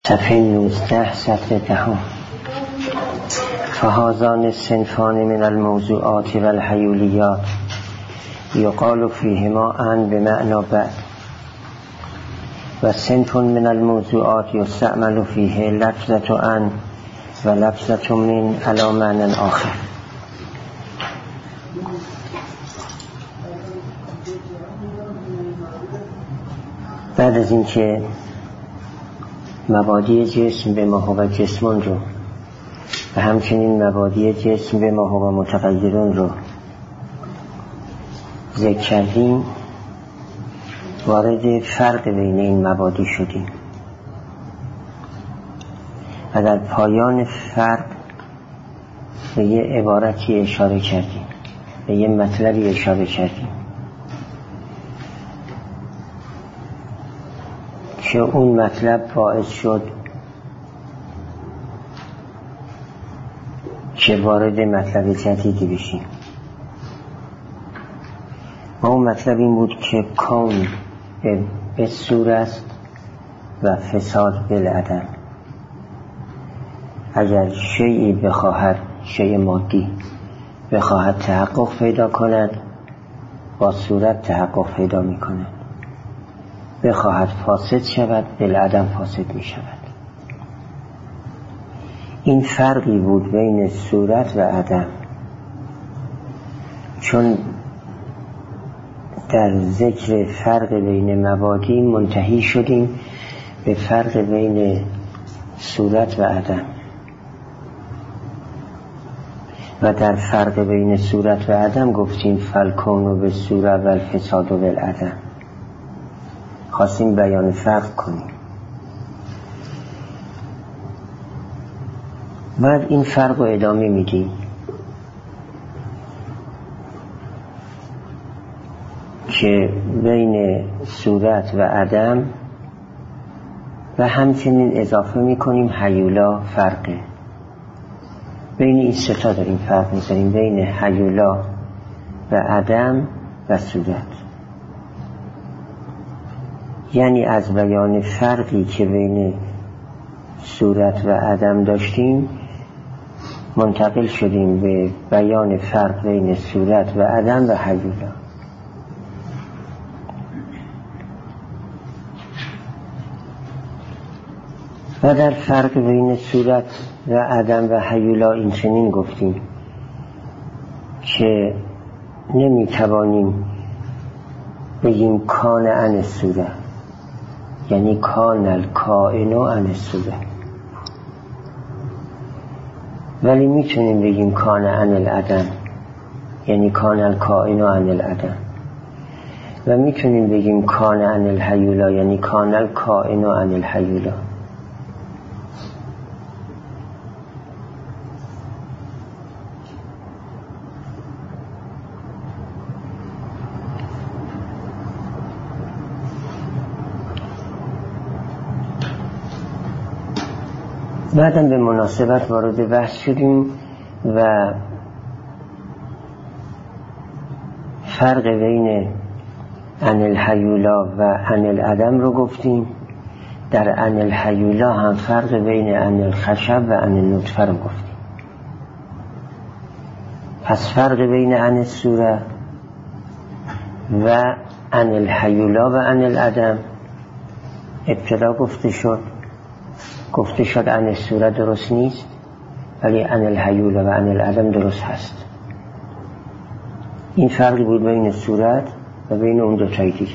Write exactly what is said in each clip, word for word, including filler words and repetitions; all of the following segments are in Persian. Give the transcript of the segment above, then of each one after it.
صفحه نوزده سطر دهم. فهذان الصنفان من الموضوعات و الحیولیات یقال فیهما ان بمعنی بعد و صنف من الموضوعات یستعمل فیه لفظة ان و لفظة من علی معنی آخر. بعد از اینکه مبادی جسم به ماهو جسمون رو و همچنین مبادی جسم به ماهو متغیرون رو ذکر کردیم، وارد فرق بین این مبادی شدیم و در پایان فرق به یه عبارتی اشاره کردیم، به یه مطلبی اشاره کردیم که اون مطلب باعث شد که وارد مطلب جدیدی بشیم. و اون مطلب این بود که کون به صور است و فساد بالعدم. اگر شیئی بخواهد، شیء مادی بخواهد تحقق پیدا کند، با صورت تحقق پیدا می کند. بخواهد فاسد شود، بالعدم فاسد می شود. این فرقی بود بین صورت و عدم، چون در ذکر فرق بین مبادی منتهی شدیم به فرق بین صورت و عدم و در فرق بین صورت و عدم گفتیم فالکون به صورت و الفساد و بالعدم. خواستیم بیان فرق کنیم. بعد این فرق رو ادامه میدیم که بین صورت و عدم و همچنین اضافه میکنیم هیولا فرقه. بین این سه تا داریم فرق میذاریم، بین هیولا و عدم و صورت. یعنی از بیان فرقی که بین صورت و عدم داشتیم منتقل شدیم به بیان فرق بین صورت و عدم و هیولا. و در فرق بین صورت و عدم و هیولا این چنین گفتیم که نمیتوانیم بگیم کان عن صورت، یعنی کان الکائن عن الصورت، ولی میتونیم بگیم کان عن العدم، یعنی کان الکائن عن العدم، و میتونیم بگیم کان عن الهیولا، یعنی کان الکائن عن الهیولا. بعدم به مناسبت وارد بحث شدیم و فرق بین عن الهیولا و عن العدم رو گفتیم. در عن الهیولا هم فرق بین عن الخشب و عن النطفه رو گفتیم. پس فرق بین عن الصورت و عن الهیولا و عن العدم ابتدا گفته شد. گفته شد عن الصورت درست نیست، ولی عن الهیولا و عن العدم درست هست. این فرقی بود بین صورت و بین اون دو تایی دیگه.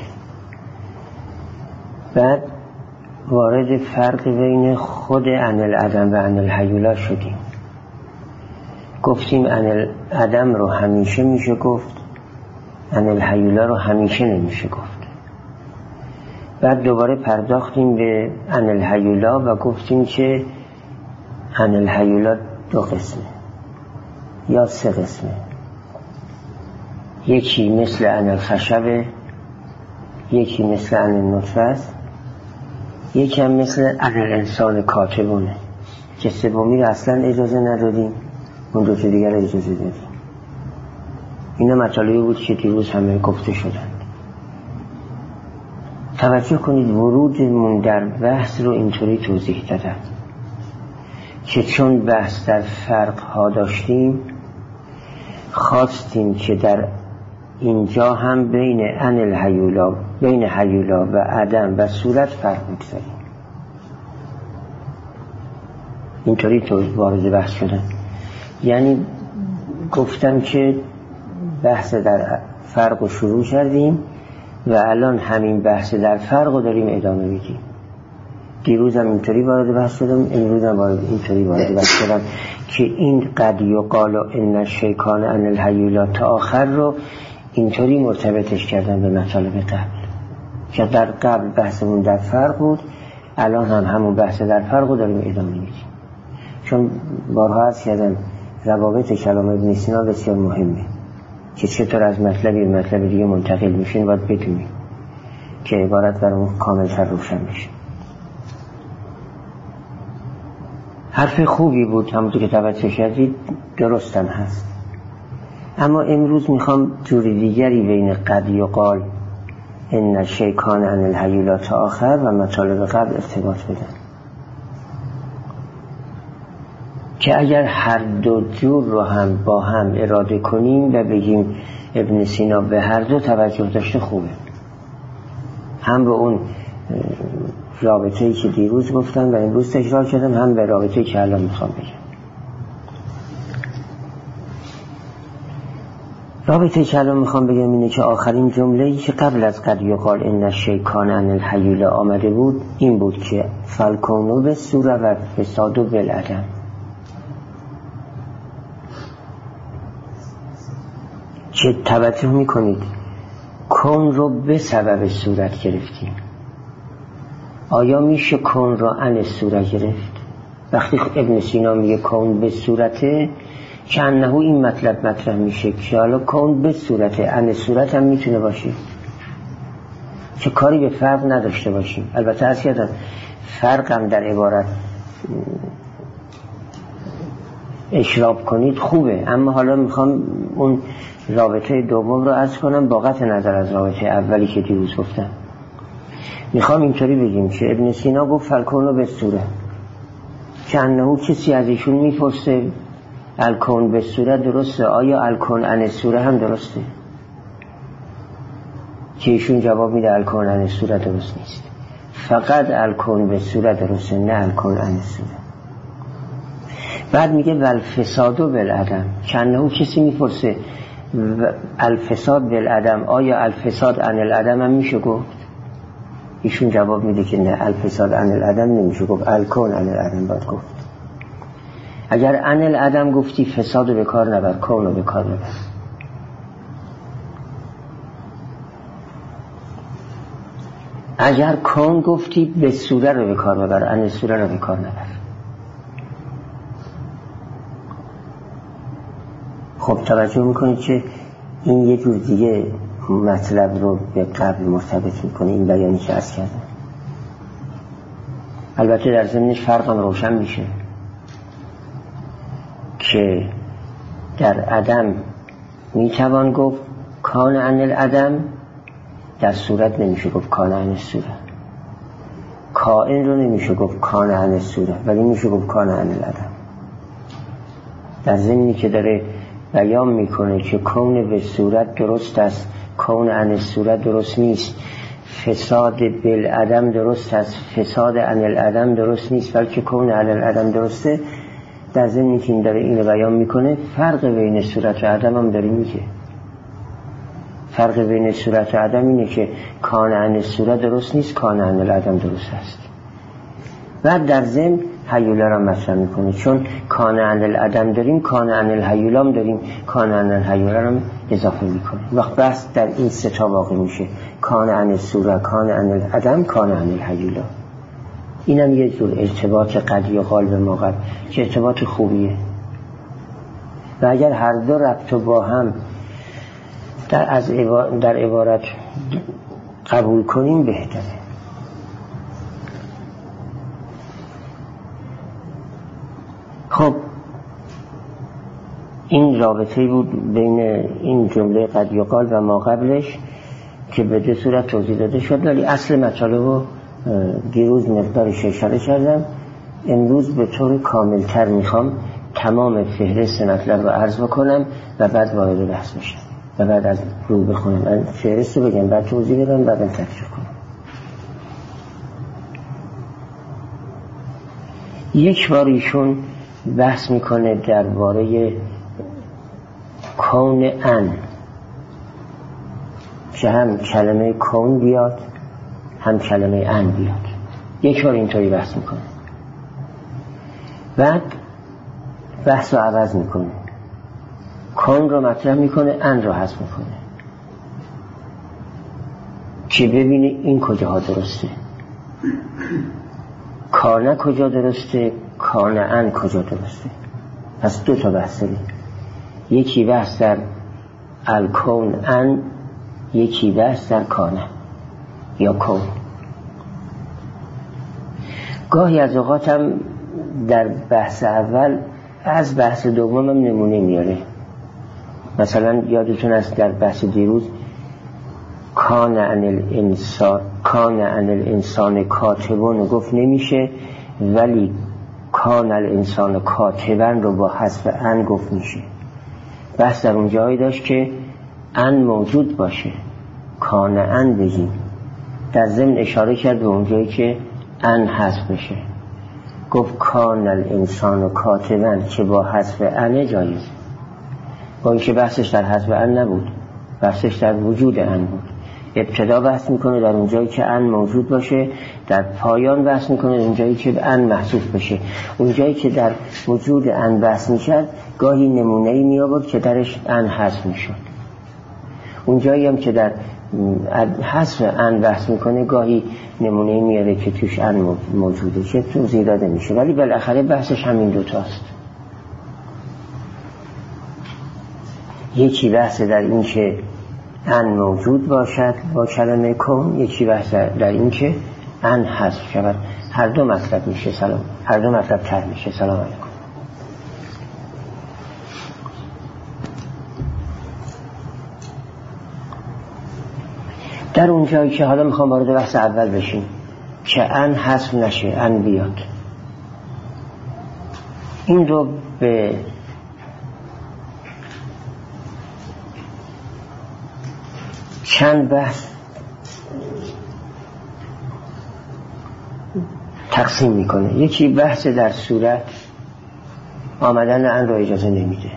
بعد وارد فرق بین خود عن العدم و عن الهیولا شدیم. گفتیم عن العدم رو همیشه میشه گفت، عن الهیولا رو همیشه نمیشه گفت. بعد دوباره پرداختیم به عن الهیولا و گفتیم که عن الهیولا دو قسمه یا سه قسمه. یکی مثل عن الخشبه، یکی مثل عن النطفه است، یکی هم مثل عن الانسان کاتبونه که سومی رو اصلا اجازه ندادیم، اون دو تا دیگر اجازه دادیم. اینا مطالبی بود که دیروز همه گفته شدن. توجه کنید ورودمون در بحث رو اینطوری توضیح دادم که چون بحث در فرق ها داشتیم خواستیم که در اینجا هم بین ان الهیولا بین هیولا و عدم و صورت فرق بگذاریم. اینطوری تو وارد بحث شدم. یعنی گفتم که بحث در فرق رو شروع کردیم و الان همین بحث در فرق رو داریم ادامه میدیم. دیروز هم اینطوری وارد بحث شدم، امروز هم وارد اینطوری وارد بحث شدم که این قد یقال ان الشیکان ان الهیولا تا آخر رو اینطوری مرتبطش کردم به مطالب قبل که در قبل بحثمون در فرق بود، الان هم همون بحث در فرق رو داریم ادامه میدیم. چون بارها عرض کردم روابط کلام ابن سینا بسیار مهمه که چطور از مطلبی به مطلب دیگه منتقل میشین باید بدونیم که عبارت برامون کاملتر روشن میشه. حرف خوبی بود، همونطور که توجه کردید درستم هست، اما امروز میخوام جوری دیگری بین قد یقال ان الشیکان ان الهیولا تا آخر و مطالب قبل ارتباط بدم که اگر هر دو جور رو هم با هم اراده کنیم و بگیم ابن سینا به هر دو توجه داشته خوبه، هم به اون رابطه‌ای که دیروز گفتم و امروز تکرار کردم، هم به رابطه‌ای که الان میخوام بگم. رابطه‌ای که الان میخوام بگم اینه که آخرین جمله‌ای که قبل از قد یقال ان الشیکان ان الهیولا آمده بود این بود که فالکونو به صوره و فسادو بالعدم. که توجه میکنید کون رو به سبب صورت گرفتیم. آیا میشه کون رو عن صورت گرفت؟ وقتی ابن سینا میگه کون به صورته که انه این مطلب مطرح میشه که حالا کون به صورته عن صورت هم میتونه باشه که کاری به فرق نداشته باشیم. البته از کردم فرق هم در عبارت اشراب کنید خوبه، اما حالا میخوام اون رابطه دوم رو عرض کنم با قطع نظر از رابطه اولی که دیروز گفتم. میخوام اینطوری بگیم که ابن سینا گفت فالکون رو به صوره که انهو کسی از ایشون میپرسه الکون به صورت درسته، آیا الکون عن صوره هم درسته؟ که ایشون جواب میده الکون عن صوره درست نیست، فقط الکون به صورت درسته، نه الکون عن صوره. بعد میگه والفسادو بالعدم که انهو کسی میپرسه الفساد بالعدم، آیا الفساد عن العدم هم میشه گفت؟ ایشون جواب میده که نه، الفساد عن العدم نمیشه گفت، الکون عن العدم باید گفت. اگر عن العدم گفتی فساد رو به کار نبر، کون رو به کار نبر. اگر کون گفتی به صوره رو به کار ببر، عن صوره رو به کار نبر. خب توجه میکنید که این یه جور دیگه مطلب رو به قبل مرتبط میکنه، این بیانی که عرض کردم. البته در ضمنش فرق هم روشن میشه که در عدم میتوان گفت کان عن العدم، در صورت نمیشه گفت کان عن الصوره. کائن رو نمیشه گفت کان عن الصوره، ولی میشه گفت کان عن العدم. در ضمنی که داره بیان میکنه که کون به صورت درست است، کون عن الصورت درست نیست، فساد بالعدم درست است، فساد عن العدم درست نیست، بلکه کون عن العدم درسته. در ضمنی که این داره اینو بیان میکنه فرق بین صورت و عدم هم داره میگه. فرق بین صورت و عدم اینه که کان عن الصورت درست نیست، کان عن العدم درست است. بعد در ضمن هیولا را مطرح میکنه، چون کان عن العدم داریم کان عن الهیولا هم داریم، کان عن الهیولا را اضافه میکنه. وقت بحث در این سه تا واقع میشه، کان عن الصوره، کان عن العدم، کان عن الهیولا. اینم یه جور ارتباط قد یقال به ما قبل که ارتباط خوبیه و اگر هر دو ربط با هم در, از عبارت در عبارت قبول کنیم بهتره. خب این رابطه‌ای بود بین این جمله قد یقال و ما قبلش که به دو صورت توضیح داده شد، ولی اصل مطالب رو دیروز مقدارش اشاره کردم. امروز به طور کاملتر میخوام تمام فهرست مطلب رو عرض بکنم و بعد وارد بحث بشم و بعد از رو بخونم. من فهرست رو بگم، بعد توضیح بدم، بعدم تفسیر کنم. یک بار ایشون بحث میکنه درباره کون ان، که هم کلمه کون بیاد هم کلمه ان بیاد. یک بار اینطوری بحث میکنه، بعد بحث رو عوض میکنه، کون رو مطرح میکنه، ان رو حذف میکنه که ببینه این کجاها درسته، کانه کجا درسته، کانه ان کجا درسته. پس دو تا بحث داریم، یکی بحث در الکون ان، یکی بحث در کانه یا کون. گاهی از اوقات هم در بحث اول از بحث دوم هم نمونه میاره. مثلا یادتون است در بحث دیروز کان ان الانسان کان ان الانسان کاتبون گفت نمیشه، ولی کان الانسان کاتبن رو با حذف ان گفت میشه. بحث در اون جایی داشت که ان موجود باشه، کان ان بگیم. در ضمن اشاره کرد به اون جایی که ان حذف بشه، گفت کان الانسان کاتبن که با حذف ان جایز. با اینکه بحثش در حذف ان نبود، بحثش در وجود ان بود. ابتدا بحث میکنه در اون جایی که ان موجود باشه، در پایان بحث میکنه در اون جایی که ان محذوف بشه. اون جایی که در وجود ان بحث میشد گاهی نمونه‌ای میآورد که درش ان حذف میشد. اون جایی هم که در حذف ان بحث میکنه گاهی نمونه‌ای میاره که توش ان موجوده، چه توضیح داده میشه، ولی بالاخره بحثش همین دوتاست. یکی بحث در این که ان موجود باشد با کلمه کون، یکی بحث در این که ان حذف شود. هر دو مطلب میشه. سلام هر دو مطلب تر میشه. سلام علیکم. در اون جایی که حالا میخوام وارد بحث اول بشیم که ان حذف نشه، ان بیاد، این رو به چند بحث تقسیم میکنه. یکی بحث در صورت آمدن ان رو اجازه نمیده،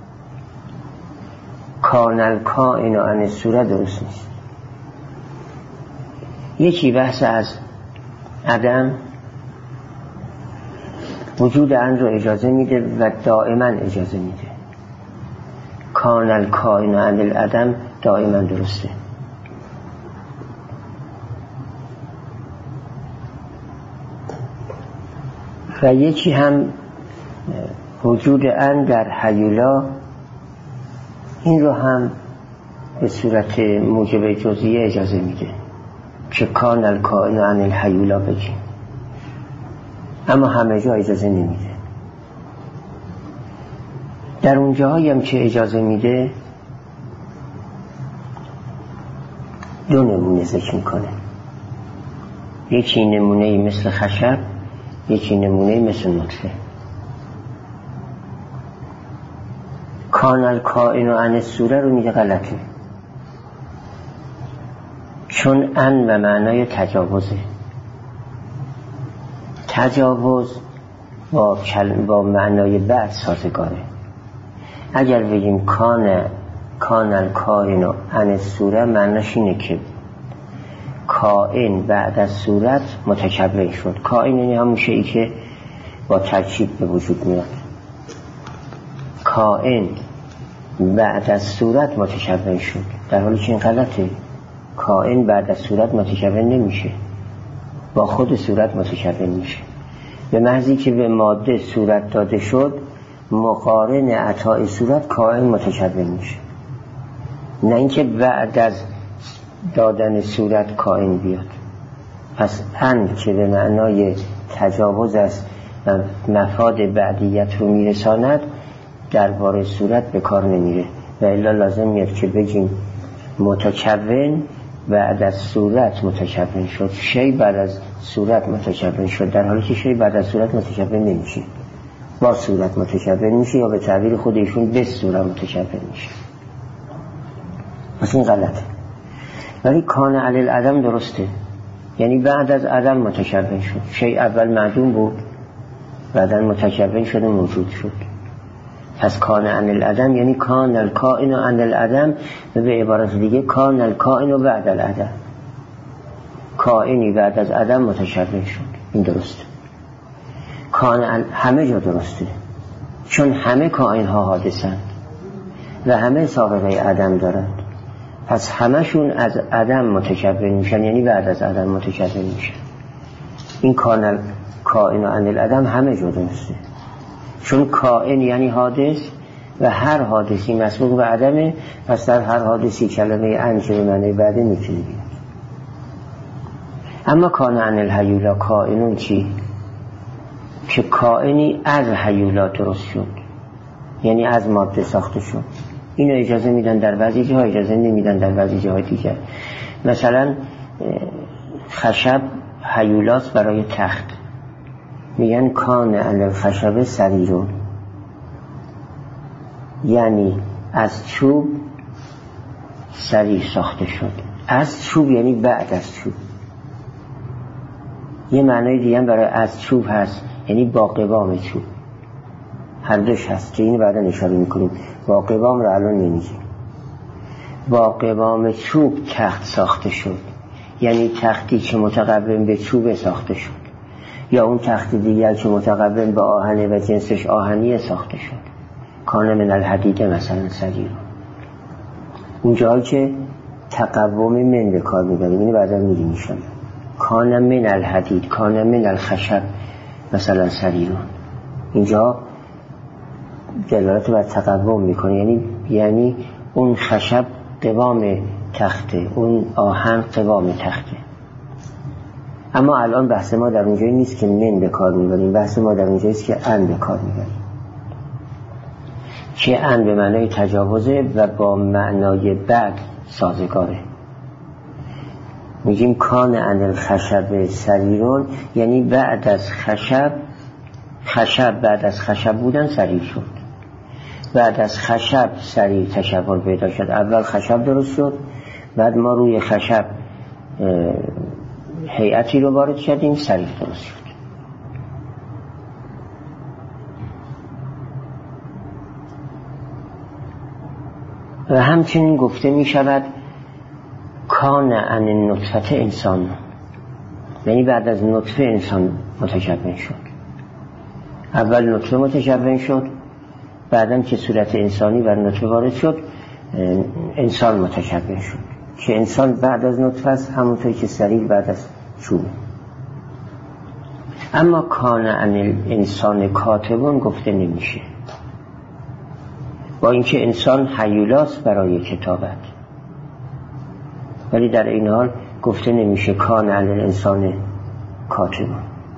کانل کائن و ان صورت درست نیست. یکی بحث از عدم، وجود ان رو اجازه میده و دائما اجازه میده، کانل کائن و ان العدم دائما درسته. و یکی هم وجود ان در هیولا، این رو هم به صورت موجب جزئیه اجازه میده که کان الکائن عن الهیولا بگیم، اما همه جا اجازه نمیده. در اون جاهایی هم که اجازه میده دو نمونه ذکر میکنه، یکی نمونه مثل خشب، یکی نمونه مثل نطفه. کان الکائن عن الصوره رو میگه غلطه، چون ان و معنای تجاوزه. تجاوز با, با معنای بعد سازگاره. اگر بگیم کان کان الکائن عن الصوره، معناش اینه که کائن بعد از صورت متکون شد. کائن یعنی همون شیئی که با ترکیب به وجود میاد. کائن بعد از صورت متکون شد، در حالی که این غلطه. کائن بعد از صورت متکون نمیشه، با خود صورت متکون میشه. به محضی که به ماده صورت داده شد، مقارن عطای صورت کائن متکون میشه، نه اینکه بعد از دادن صورت کائن بیاد. پس ان که به معنای تجاوز است و مفاد بعدیت رو میرساند، درباره صورت به کار نمیره. و الا لازم میاد که بگیم متکون بعد از صورت متکون شد، شی بعد از صورت متکون شد، در حالی که شی بعد از صورت متکون نمیشه، با صورت متکون میشه یا به تعبیر خود ایشون به صورت متکون میشه. پس این غلطه. ولی کان علی العدم درسته، یعنی بعد از عدم متکون شد. شی اول معدوم بود، بعدن متکون شد و موجود شد. پس کان عن العدم یعنی کان الکائن عن العدم، و به عبارت دیگه کان الکائن بعد العدم، کائنی بعد از عدم متکون شد. این درسته. کان همه جا درسته، چون همه کائن ها حادثند و همه سابقه عدم دارند. پس همشون از عدم متکون میشن، یعنی بعد از عدم متکون میشن. این کان کائن عن العدم همه جا درسته، چون کائن یعنی حادث و هر حادثی مسبوق به عدمه. پس در هر حادثی کلمه عن که به معنی بعده میتونه بیاد. اما کان عن الحیولا کائنون چی؟ که کائنی از حیولا درست شد، یعنی از ماده ساخته شد. اینو اجازه میدن در بعضی جاها، اجازه نمیدن در بعضی جاهای دیگر. مثلا خشب حیولاست برای تخت، میگن کان علی الخشب سریرون، یعنی از چوب سریر ساخته شد. از چوب یعنی بعد از چوب. یه معنای دیگه هم برای از چوب هست، یعنی با قوام چوب. هر دوش هست که اینو بعدا اشاره میکنیم. با قوام رو الان نمیگیم. با قوام چوب تخت ساخته شد، یعنی تختی که متقوم به چوب ساخته شد، یا اون تخت دیگر که متقوم به آهنه و جنسش آهنی ساخته شد. کان من الحدید مثلا سریر، اونجایی که تقوم من به کار میبریم، اینو بعدا میگیم میشن. کان من الحدید، کان من الخشب مثلا سریرون، اینجا دلالت بر تقوم میکنه، یعنی یعنی اون خشب قوام تخته، اون آهن قوام تخته. اما الان بحث ما در اونجایی نیست که من به کار میبریم، بحث ما در اونجایی است که ان به کار میبریم، که ان به معنای تجاوزه و با معنای بعد سازگاره. میگیم کان عن الخشب سریرون، یعنی بعد از خشب، خشب بعد از خشب بودن سریر شد. بعد از خشب سریر تشکل پیدا شد. اول خشب درست شد، بعد ما روی خشب هیئتی رو وارد کردیم، سریر درست شد. و همچنین گفته می شود کان عن النطفه انسان، یعنی بعد از نطفه انسان متکون شد. اول نطفه متکون شد، بعدم که صورت انسانی بر نطفه وارد شد انسان متکون شد، که انسان بعد از نطفه است، همونطور که سریر بعد از چوب. اما کان عن الانسان کاتبون گفته نمیشه، با اینکه انسان هیولاست برای کتابت، ولی در این حال گفته نمیشه کان عن الانسان کاتبون،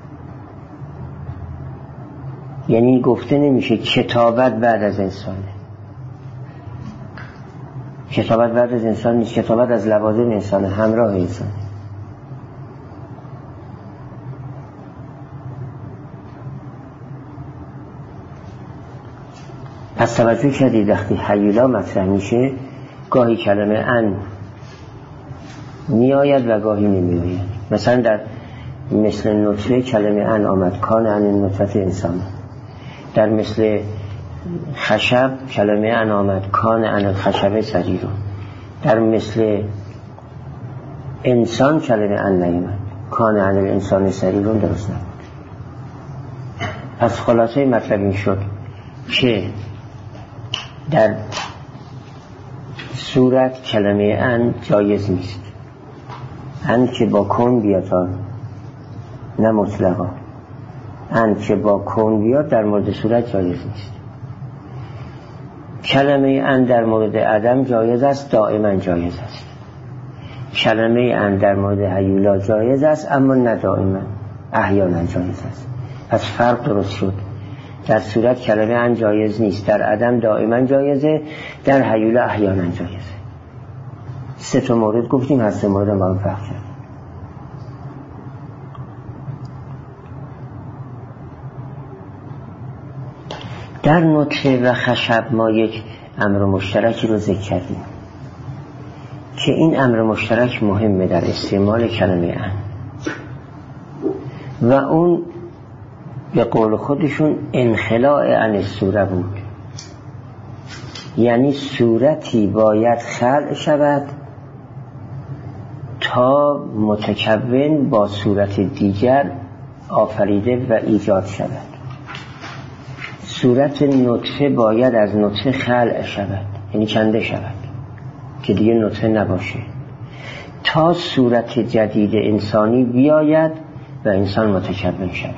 یعنی گفته نمیشه کتابت بعد از انسانه. کتابت بعد از انسان نیست، کتابت از لوازم انسانه، همراه انسانه. پس توجه کردید وقتی حیولا مطرح میشه گاهی کلمه ان میآید و گاهی نمیآید. مثلا در مثل نطفه کلمه ان آمد، کان عن النطفه انسان. در مثل خشب کلمه ان آمد، کان عن الخشب سریرون. در مثل انسان کلمه ان نیامد، کان عن الانسان سریرون درست نبود. پس خلاصه مطلب این شد که در صورت کلمه ان جایز نیست، ان که با کن بیاد، نه مطلقا. ان که با کن بیاد در مورد صورت جایز نیست. کلمه ان در مورد عدم جایز است، دائما جایز است. کلمه ان در مورد حیولا جایز است، اما نه دائما، احیانا جایز است. پس فرق درست شد. در صورت کلمه ان جایز نیست، در عدم دائما جایزه، در حیولا احیانا جایزه. سه تا مورد گفتیم، هر سه مورد ما رو فرق کرد. در نطفه و خشب ما یک امر مشترکی رو ذکر کردیم که این امر مشترک مهمه در استعمال کلمه ان و اون به قول خودشون انخلاء عن الصوره بود. یعنی صورتی باید خلق شود تا متکون با صورت دیگر آفریده و ایجاد شود. صورت نطفه باید از نطفه خلق شود، یعنی کنده شود که دیگه نطفه نباشه، تا صورت جدید انسانی بیاید و انسان متکون شود.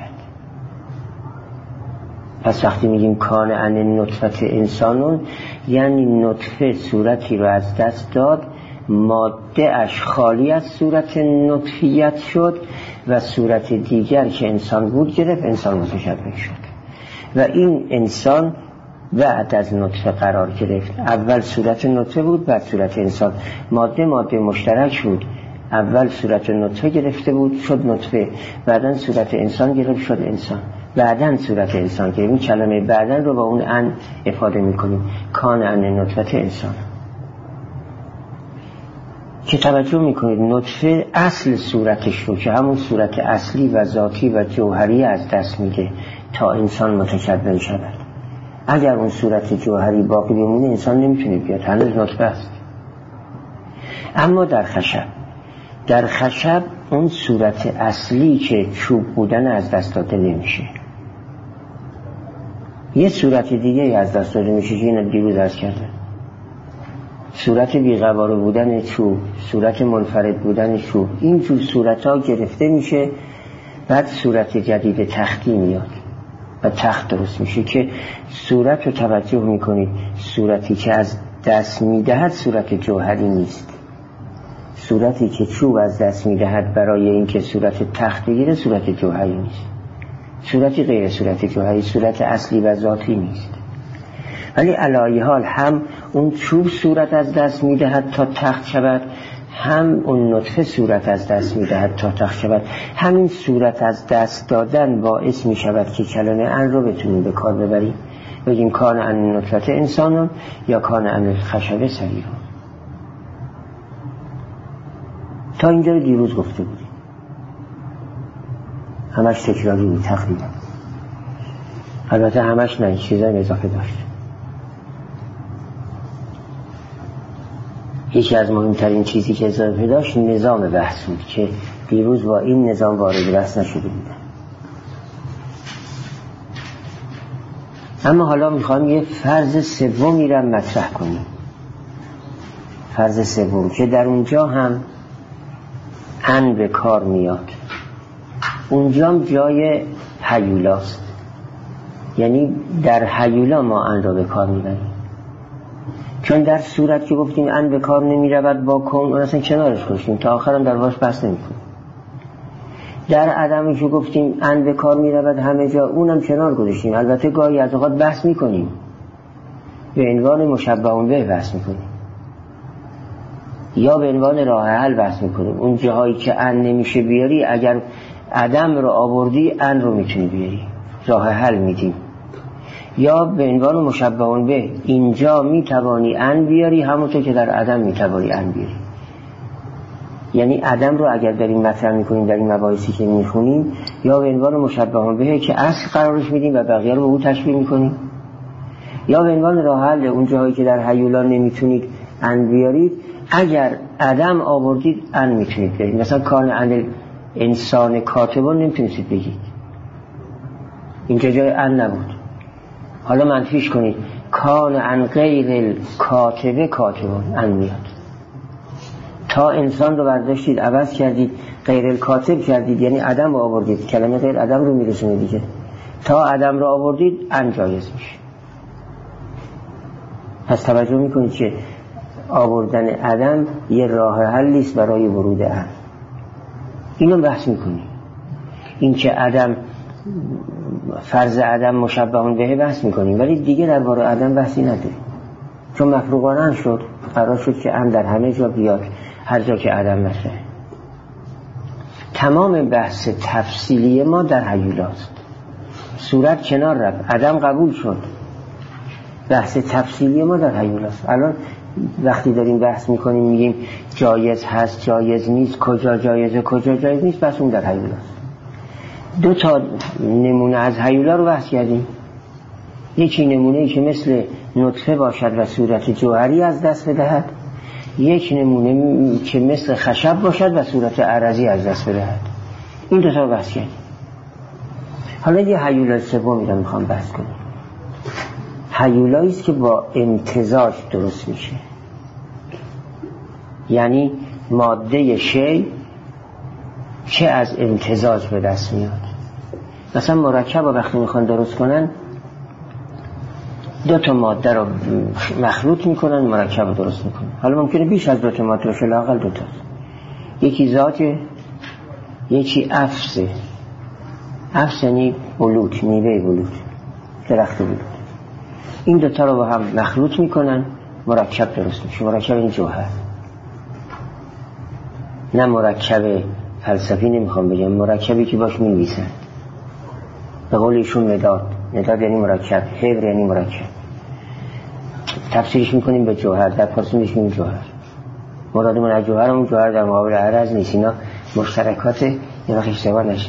پس وقتی میگیم کان عن نطفه انسانون، یعنی نطفه صورتی رو از دست داد، ماده اش خالی از صورت نطفیت شد و صورت دیگر که انسان بود گرفت، انسان متکون شد. و این انسان بعد از نطفه قرار گرفت. اول صورت نطفه بود، بعد صورت انسان. ماده ماده مشترک بود، اول صورت نطفه گرفته بود شد نطفه، بعدن صورت انسان گرفت شد انسان، بعدن صورت انسان گرفت. این کلمه بعدن رو با اون ان افاده میکنیم، کان عن نطفه انسان. که توجه میکنید نطفه اصل صورتش رو که همون صورت اصلی و ذاتی و جوهری از دست میده تا انسان متکون شود. اگر اون صورت جوهری باقی بمونه انسان نمیتونه بیاد، هنوز نطفه است. اما در خشب در خشب اون صورت اصلی که چوب بودن از دست داده نمیشه، یه صورت دیگه از دست داده میشه که این دیروز عرض کرده، صورت بی‌قواره بودن چوب، صورت منفرد بودن چوب. این جور صورت ها گرفته میشه، بعد صورت جدید تختی میاد و تخت درست میشه که صورت رو توجه میکنید، صورتی که از دست میدهد صورت جوهری نیست. صورتی که چوب از دست میدهد برای اینکه صورت تخت بگیره صورت جوهری نیست، صورتی غیر صورت جوهری، صورت اصلی و ذاتی نیست. ولی علی حال هم اون چوب صورت از دست میدهد تا تخت شود، هم اون نطفه صورت از دست میدهد تا تخت شود. همین صورت از دست دادن باعث میشود که کلمه ان رو بتونیم به کار ببریم، بگیم کان عن نطفه انسانون یا کان عن الخشب سریرون. تا اینجا رو دیروز گفته بودیم، همش تکراری بود تقریبا، البته همش نه، چیزای اضافه داشت. یکی از مهمترین چیزی که اضافه داشت نظام بحث بود که دیروز با این نظام وارد بحث نشده بودن. اما حالا میخوام یه فرض سومی رو مطرح کنیم، فرض سوم که در اونجا هم ان به کار میاد. اونجا جای هیولاست، یعنی در هیولا ما ان را به کار میبریم، چون در صورت که گفتیم ان به کار نمی رود با کن، اون اصلا کنارش گذاشتیم تا آخرم در واش بحث نمی کنیم. در عدمی که گفتیم ان به کار می رود همه جا، اونم کنار گذاشتیم. البته گاهی از اوقات بحث می کنیم، به عنوان مشبه به بحث می کنیم یا به عنوان راه حل بحث می کنیم. اون جاهایی که ان نمیشه بیاری، اگر عدم رو آوردی ان رو میتونی بیاری، راه حل میدیم. یا به عنوان مشبه به، اینجا میتوانی ان بیاری همونطور که در عدم میتوانی ان بیاری. یعنی عدم رو اگر داریم مطرح میکنیم در این مباحثی که میخونیم، یا به عنوان مشبه به که اصل قرارش میدیم و بقیه رو به او تشبیه میکنیم، یا به عنوان راه حل اون جاهایی که در هیولا نمیتونید ان بیارید، اگر عدم آوردید ان میتونید بیارید. مثلا کان عن انسان کاتبون نمیتونید بگید، اینجا جای ان نبود. حالا منفیش کنید، کان عن غیر کاتبه کاتبون ان میاد. تا انسان رو برداشتید عوض کردید، غیر کاتب کردید، یعنی عدم رو آوردید، کلمه غیر عدم رو میرسونه دیگه. تا عدم رو آوردید ان جایز میشه. پس توجه میکنید که آوردن عدم یه راه حلی است برای ورود ان. اینو بحث میکنیم. این که عدم فرض عدم مشبه به بحث میکنیم، ولی دیگه درباره عدم بحثی نداریم چون مفروغانه شد. قرار شد که ان در همه جا بیاد، هر جا که عدم مطرحه. تمام بحث تفصیلی ما در هیولاست. صورت کنار رفت، عدم قبول شد، بحث تفصیلی ما در هیولاست. الان وقتی داریم بحث میکنیم میگیم جایز هست جایز نیست، کجا جایزه کجا جایز نیست، بس اون در هیولاست. دو تا نمونه از هیولا رو بحث کردیم. یکی نمونه‌ای که مثل نطفه باشد و صورت جوهری از دست بدهد، یک نمونه که مثل خشب باشد و صورت عرضی از دست بدهد. این دو تا رو بحث کردیم. حالا یه هیولای سومی رو میخوام بحث کنیم. هیولایی است که با امتزاج درست میشه، یعنی ماده شی که از امتزاج به دست میاد. مثلا مرکب رو وقتی میخوان درست کنن دو تا ماده رو مخلوط میکنن، مرکب رو درست میکنن. حالا ممکنه بیش از دو تا ماده باشه، لااقل دو تا. یکی ذاته، یکی افسه. افس یعنی بلوط، میوه بلوط، درخت بلوط. این دو تا رو با هم مخلوط میکنن، مرکب درست میشه. مرکب این جوهر، نه مرکب فلسفی نمیخوام بگم، مرکبی که باش می‌نویسن. به قول ایشون مداد، مداد یعنی مرکب، حبر یعنی مرکب. تفسیرش میکنیم به جوهر، در پارسی میشیم جوهر. مرادمون از جوهر اون جوهر در مقابل عرض نیست، اینا مشترکات، یه وقت اشتباه نشه.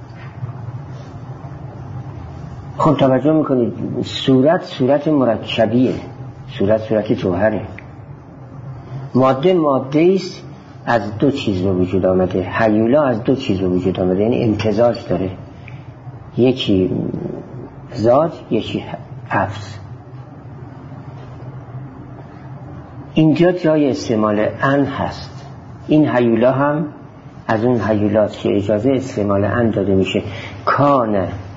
خب توجه میکنید صورت صورت مرکبیه، صورت صورت جوهره. ماده ماده است از دو چیز به وجود آمده. هیولا از دو چیز به وجود آمده، یعنی امتزاج داره، یکی ذات یکی افس. اینجا جای استعمال ان هست. این هیولا هم از اون هیولات که اجازه استعمال ان داده میشه. کان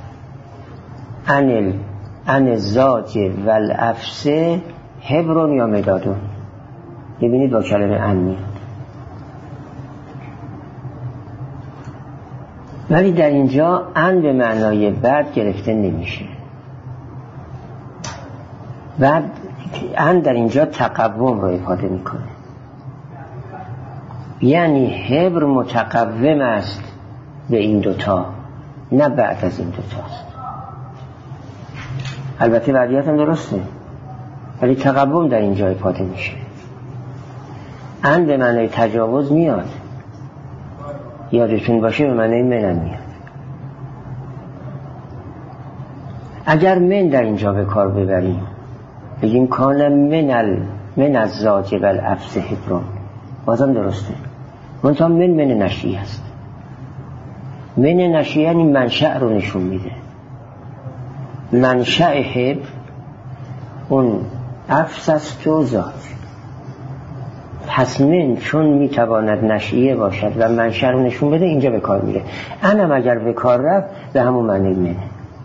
ان ان الزاج و الافس حبرون یا مدادون. ببینید با کلمه ان میاد. ولی در اینجا ان به معنای بعد گرفته نمیشه. بعد ان در اینجا تقوم رو افاده میکنه، یعنی حبر متقوم است به این دوتا، نه بعد از این دوتاست. البته بعدیت هم درسته، ولی تقوم در اینجا افاده میشه. ان به معنای تجاوز میاد، یادتون باشه به معنای منم میاد. اگر من در اینجا به کار ببریم بگیم کان من ال من از زاج و الافس حبرون، بازم درسته، منتها من من نشی است. من نشی یعنی منشأ رو نشون میده. منشأ حبر اون افس است و زاج. پس من چون میتواند نشیه باشد و منشأ رو نشون بده اینجا به کار میره. انم اگر به کار رفت به همون معنی منه.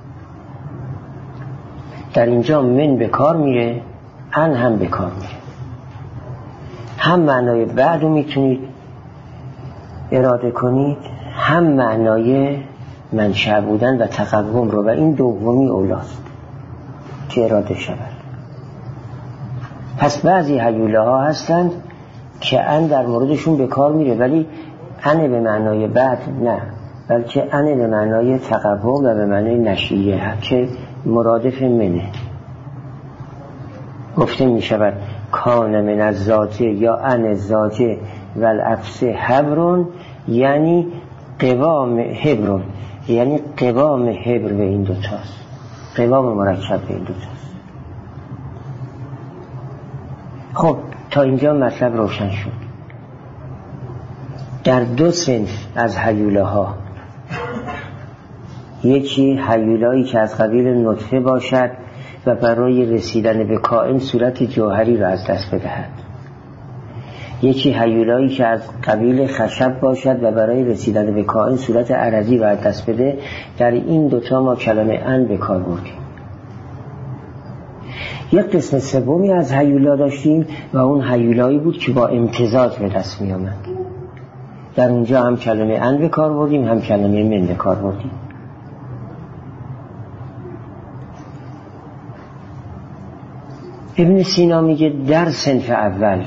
در اینجا من به کار میره، ان هم به کار میره. هم معنای بعد رو میتونید اراده کنید، هم معنای منشأ بودن و تقوم رو، و این دومی اولاست که اراده شود. پس بعضی هیولاها هستند که ان در موردشون به کار میره، ولی ان به معنای بعد نه، بلکه ان به معنای تقوم و به معنای نشیه که مرادف منه. گفته می شود کان من از زاجه یا ان زاجه و الافس حبرون، یعنی قوام حبرون، یعنی قوام حبر به این دوتاست، قوام مرکب به این دوتاست. خب تا اینجا مطلب روشن شد. در دو صنف از هیولاها، یکی هیولایی که از قبیل نطفه باشد و برای رسیدن به کائن صورت جوهری را از دست بدهد، یکی هیولایی که از قبیل خشب باشد و برای رسیدن به کائن صورت عرضی را از دست بده. در این دوتا ما کلمه ان به کار بردیم. یک قسم سومی از هیولا داشتیم و اون هیولایی بود که با امتزاج به دست می آمد. در اونجا هم کلمه ان به کار بردیم، هم کلمه من به کار بردیم. ابن سینا میگه در صنف اول،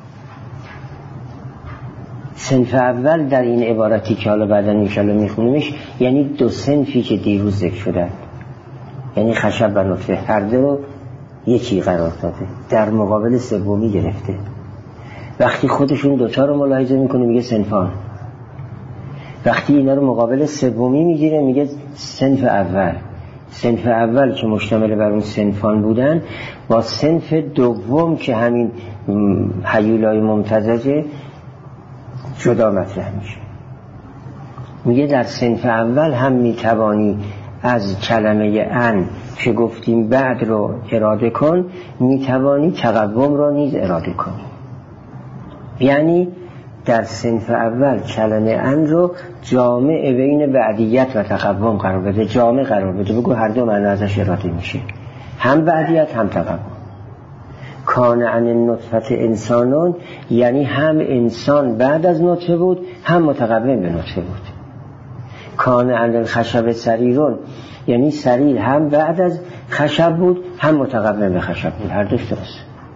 صنف اول در این عبارتی که حالا بعدا انشاءالله میخونیمش، یعنی دو صنفی که دیروز ذکر شدن، یعنی خشب و نطفه هر دو رو یکی قرار داده، در مقابل سومی گرفته. وقتی خودشون دوتا رو ملاحظه میکنه میگه صنفان، وقتی اینا رو مقابل سومی میگیره میگه صنف اول. صنف اول که مشتمل بر اون صنفان بودن، با صنف دوم که همین هیولای ممتزجه جدا مطرح میشه. میگه در صنف اول هم میتوانی از کلمه ان که گفتیم بعد رو اراده کن، میتوانی تقوم رو نیز اراده کنی. یعنی در صنف اول کلمه ان رو جامع بین بعدیت و تقوم قرار بده، جامع قرار بده، بگو هر دو معنی ازش اراده میشه، هم بعدیت هم تقوم. کان عن نطفت انسانون، یعنی هم انسان بعد از نطفه بود هم متقوم به نطفه بود. کان عن الخشب سریرون، یعنی سریر هم بعد از خشب بود هم متقوم به خشب بود، هر دوش درست.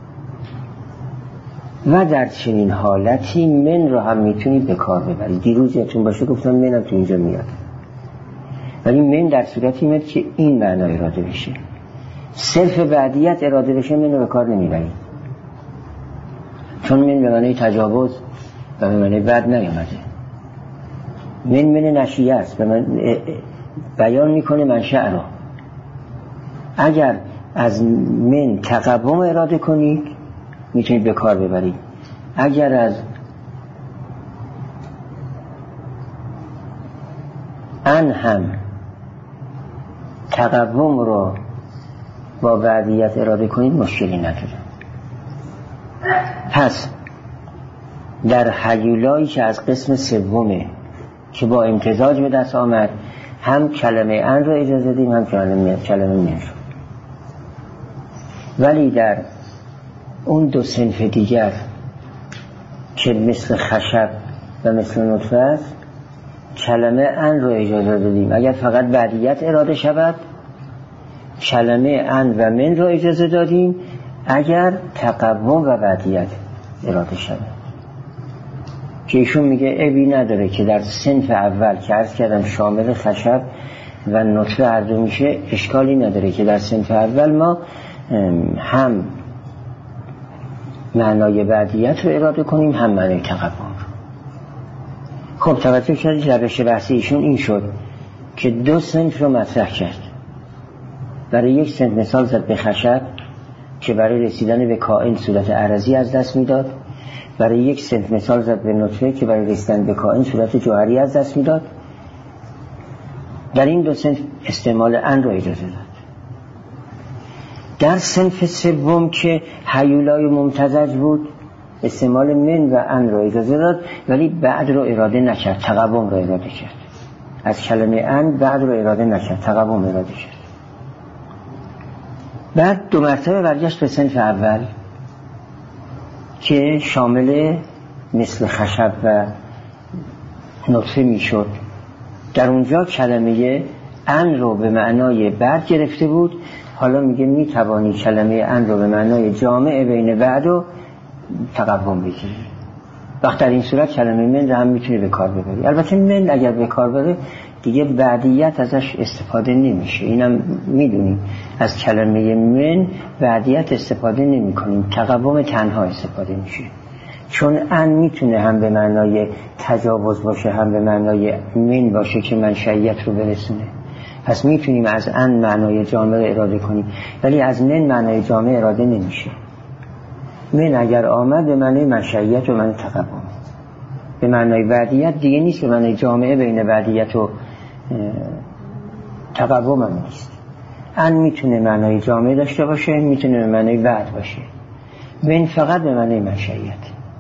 و در چنین حالتی من رو هم میتونید به کار ببرید. دیروز یادتون باشه گفتم منم تو اینجا میاد، ولی من در صورتی میاد که این معنا اراده بشه. صرف بعدیت اراده بشه من رو به کار نمیبرید، چون من به معنی تجاوز و به معنی بد نیامده. من من نشیه است، به من بیان میکنه منشأ رو. اگر از من تقوم اراده کنید میتونید به کار ببرید، اگر از ان هم تقوم رو با بعدیت اراده کنید مشکلی نداره. پس در هیولایی که از قسم سومه که با امتزاج به دست آمد، هم کلمه ان رو اجازه دیم هم کلمه کلمه من رو. ولی در اون دو صنف دیگر که مثل خشب و مثل نطفه است، کلمه ان رو اجازه دادیم اگر فقط بعدیت اراده شود، کلمه ان و من رو اجازه دادیم اگر تقوم و بعدیت اراده شود. که ایشون میگه عیبی نداره که در صنف اول که عرض کردم شامل خشب و نطفه هر دو میشه، اشکالی نداره که در صنف اول ما هم معنای بعدیت رو اراده کنیم هم معنای تقوم رو. خب توجه کردید روش بحثی ایشون این شد که دو صنف رو مطرح کرد. برای یک صنف مثال زد به خشب که برای رسیدن به کائن صورت عرضی از دست میداد، برای یک صنف مثال زد به نطفه که برای رسیدن به کائن صورت جوهری از دست میداد. در این دو صنف استعمال ان رو اجازه داد. در صنف سوم که هیولای ممتزج بود استعمال من و ان رو اجازه داد، ولی بعد رو اراده نکرد، تقوم رو اراده کرد. از کلمه ان بعد رو اراده نکرد، تقوم اراده کرد. بعد دو مرتبه برگشت به صنف اول که شامل مثل خشب و نطفه میشد. در اونجا کلمه ان رو به معنای بعد گرفته بود، حالا میگه میتوانی کلمه ان رو به معنای جامع بین بعد و تقوم بگیری. وقت در این صورت کلمه من رو هم میتونی به کار ببری. البته من اگر به کار بره دیگه بعدیت ازش استفاده نمیشه، اینم میدونیم از کلمه من بعدیت استفاده نمی کنیم، تقوم تنها استفاده میشه. چون ان میتونه هم به معنای تجاوز باشه هم به معنای من باشه که منشأیت رو برسونه. پس میتونیم از ان معنای جامع رو اراده کنیم، ولی از من معنای جامع اراده نمیشه. من اگر آمد به معنای منشأیت و معنای تقوم، به معنای بعدیت دیگه نیست، به معنای جامعه بین بعدیت و تقوم هم نیست. ان میتونه معنای جامعه داشته باشه، میتونه به معنای بعد باشه، من فقط به معنای منشأیت.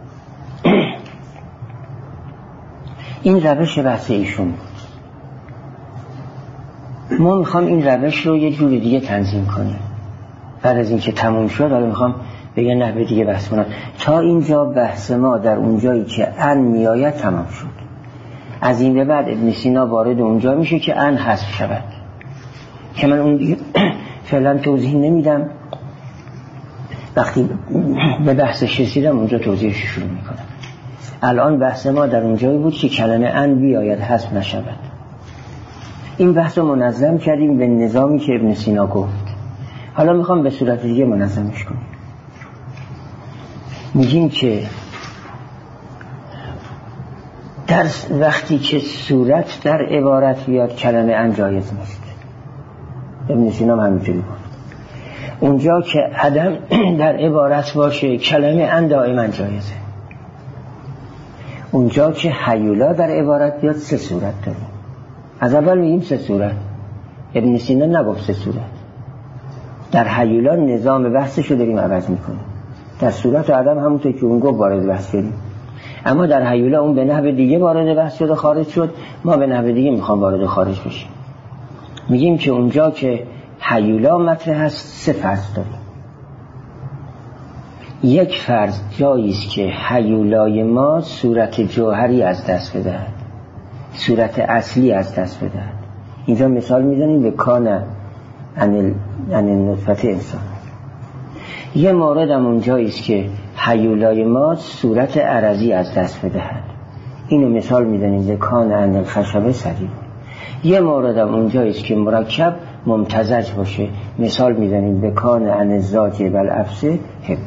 این روش بحث ایشون بود. ما میخوام این روش رو یه جور دیگه تنظیم کنیم. بعد از این که تموم شد حالا میخوام بگه نحوه دیگه بحث کنم. تا اینجا بحث ما در اونجایی که ان میآید تمام شد. از این به بعد ابن سینا وارد اونجا میشه که ان حذف شود، که من اون دیگه فعلا توضیح نمیدم. وقتی به بحثش رسیدم اونجا توضیحش شروع میکنم. الان بحث ما در اونجایی بود که کلمه ان بیاید حذف نشود. این بحث رو منظم کردیم به نظامی که ابن سینا گفت. حالا میخوام به صورت دیگه منظمش کنیم. میگیم که در وقتی که صورت در عبارت بیاد کلمه ان جایز نیست. ابن سینا هم همینجوری بود. اونجا که عدم در عبارت باشه کلمه ان دائما جایزه. اونجا که هیولا در عبارت بیاد سه صورت داریم. از اول میگیم سه صورت. ابن سینا نگفت سه صورت. در هیولا نظام بحثش رو داریم عوض میکنیم. در صورت و عدم همونطور که اون گفت وارد بحث شدیم. اما در هیولا اون به نحو دیگه وارد بحث شد و خارج شد، ما به نحو دیگه میخوام وارد و خارج بشیم. میگیم که اونجا که هیولا مطرح هست سه فرض داریم. یک فرض جایی است که هیولای ما صورت جوهری از دست بدهد، صورت اصلی از دست بدهد. اینجا مثال میزنیم به کان عن النطفه انسان. یه مورد هم اونجایی است که هیولای ما صورت عرضی از دست بدهد. اینو مثال میزنیم به کان عن الخشبه صدید. یه مورد هم اونجایی است که مرکب ممتزج باشه، مثال میزنیم به کان عن الزاج والعفسه حب.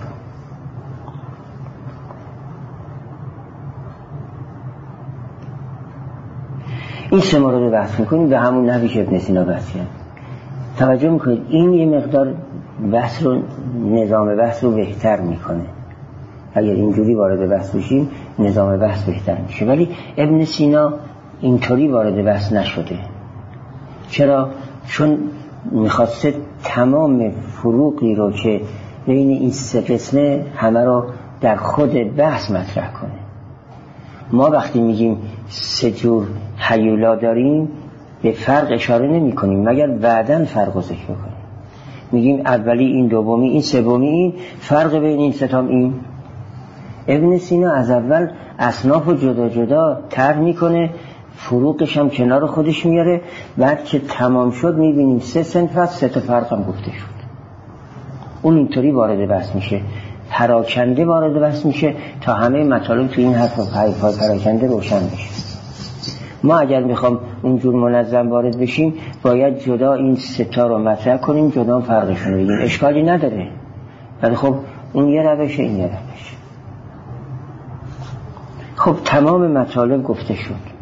این سه مورد رو بحث میکنیم به همون نحوی که ابن سینا بحث کرد. توجه میکنید این یه مقدار بحث رو، نظام بحث رو بهتر میکنه. اگر اینجوری وارد بحث بشیم نظام بحث بهتر میشه. ولی ابن سینا اینطوری وارد بحث نشده. چرا؟ چون میخواسته تمام فروقی رو که بین این سه قسمه همه رو در خود بحث مطرح کنه. ما وقتی میگیم سه جور هیولا داریم به فرق اشاره نمی کنیم مگر بعداً فرق رو ذکر کنیم. میگیم اولی این، دومی این، سومی این، فرق بین این ستام این. ابن سینا از اول اصناف رو جدا جدا طرح میکنه، فروقش هم کنار خودش میاره. بعد که تمام شد میبینیم سه صنف هست، سه تا فرق هم گفته شد. اون اینطوری وارد بحث میشه، پراکنده وارد بحث میشه تا همه مطالب تو این حرف و پراکنده روشن بشه. ما اگر میخوام اونجور منظم وارد بشیم باید جدا این ستا رو مطرح کنیم، جدا فرقشون رو بگیم. اشکالی نداره، ولی خب اون یه روشه این یه روشه. خب تمام مطالب گفته شد،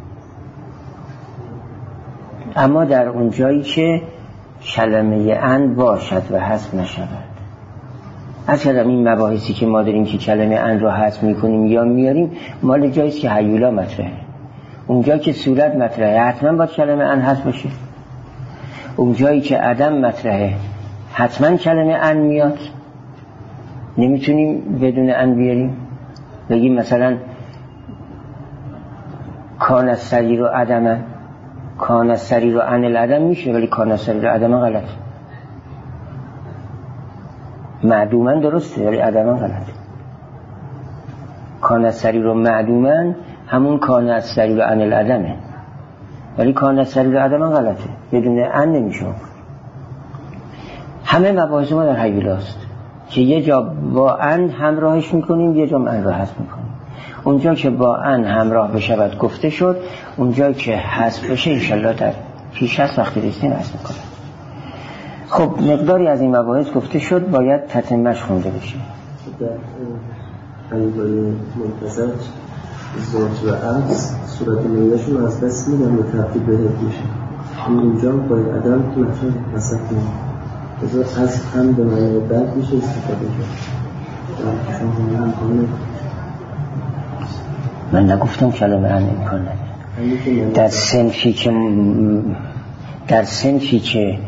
اما در اون جایی که کلمه ان باشد و حذف نشود. از کلمه این مباحثی که ما داریم که کلمه ان رو حذف میکنیم یا میاریم مال جاییست که هیولا مطرحه. اونجا که صورت مطرحه حتما باید کلمه ان حذف باشه. اونجایی که عدم مطرحه حتما کلمه ان میاد. نمیتونیم بدون ان بیاریم. بگیم مثلا کان السریر و عدم، کان السریر و عن العدم میشه، ولی کان السریر و عدم غلط. معدومن درسته ولی عدم غلط. کان السریر و معدومن همون کان السریر و عن العدمه، ولی کان السریر و عدم غلطه، بدون ان نمیشه. همه مباحث ما در هیولاست که یه جا با ان همراهش میکنیم، یه جا ان را حذف میکنیم. اونجا که با ان همراه بشود گفته شد، اونجا که حذف بشه انشالله در پیش هست وقتی رسیم حذف میکنه. خب مقداری از این مباحث گفته شد، باید تتمهش خونده بشه. در هیولای منتزج زوج و عکس صورت میلشون از دست میدن و تبدیل به حد میشه. اونجا باید عدم که نفشه حسد کنیم بذار از هم به معنی بعد میشه استفاده کرد. من نگفتم کلمه ان امکان نداره. در صنفی که در صنفی که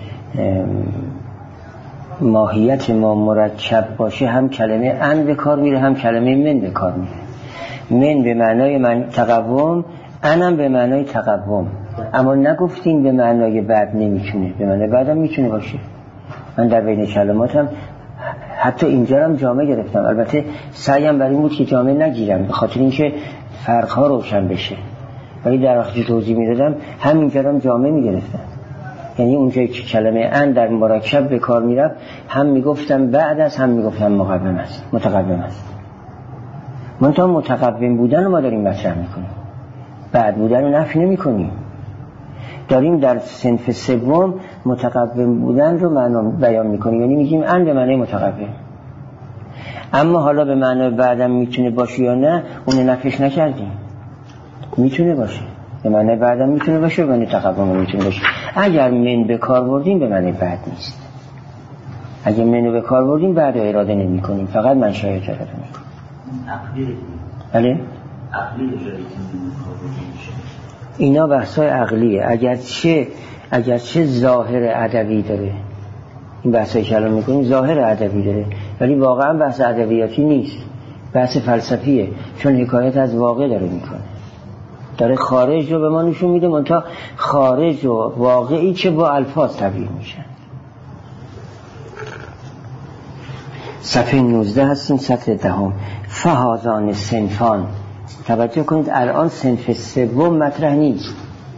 ماهیت ما مرکب باشه هم کلمه ان به کار میره، هم کلمه من به کار میره. من به معنای من تقوم، انم به معنای تقوم. اما نگفتیم به معنای بعد نمیتونه، به معنای بعد هم میتونه باشه. من در بین کلماتم حتی اینجا هم جامعه گرفتم. البته سعیم برای این بود که جامعه نگیرم به خاطر اینکه فرقها روشن بشه، ولی در وقتی توضیح میدادم همینجا هم جامعه میگرفتم یعنی اونجایی که کلمه ان در مرکب به کار میرفت هم میگفتن بعد از هم میگفتن مقدم است، متقدم است. منتها متقدم بودن رو ما داریم مطرح میکنیم، بعد بودن رو نفی نمیکنیم. داریم در صنف سوم متقدم بودن رو معنا بیان میکنیم، یعنی میگیم ان به معنی متقدم، اما حالا به معنی بعدم میتونه باشه یا نه اون نفیش نکردیم. میتونه باشه به معنی بعدم میتونه باشه، به معنی تقدم میتونه باشه. اگر من به کار بردیم به معنی بعد نیست. اگر منو به کار بردیم بعد رو اراده نمی کنیم، فقط منشأ اراده میکنیم. عقلی بله عقلی جایی که میشه اینا بحثای عقلیه، اگرچه اگرچه ظاهر ادبی داره. این بحثایی که الان میکنیم ظاهر ادبی داره، ولی واقعا بحث ادبیاتی نیست، بحث فلسفیه، چون حکایت از واقع داره میکنه، داره خارج رو به ما نشون میده، منتها خارج و واقعی که با الفاظ تبیین میشن. صفحه نوزده هستیم، سطر دهم. فهازان صنفان، توجه کنید الان صنف سوم مطرح نیست،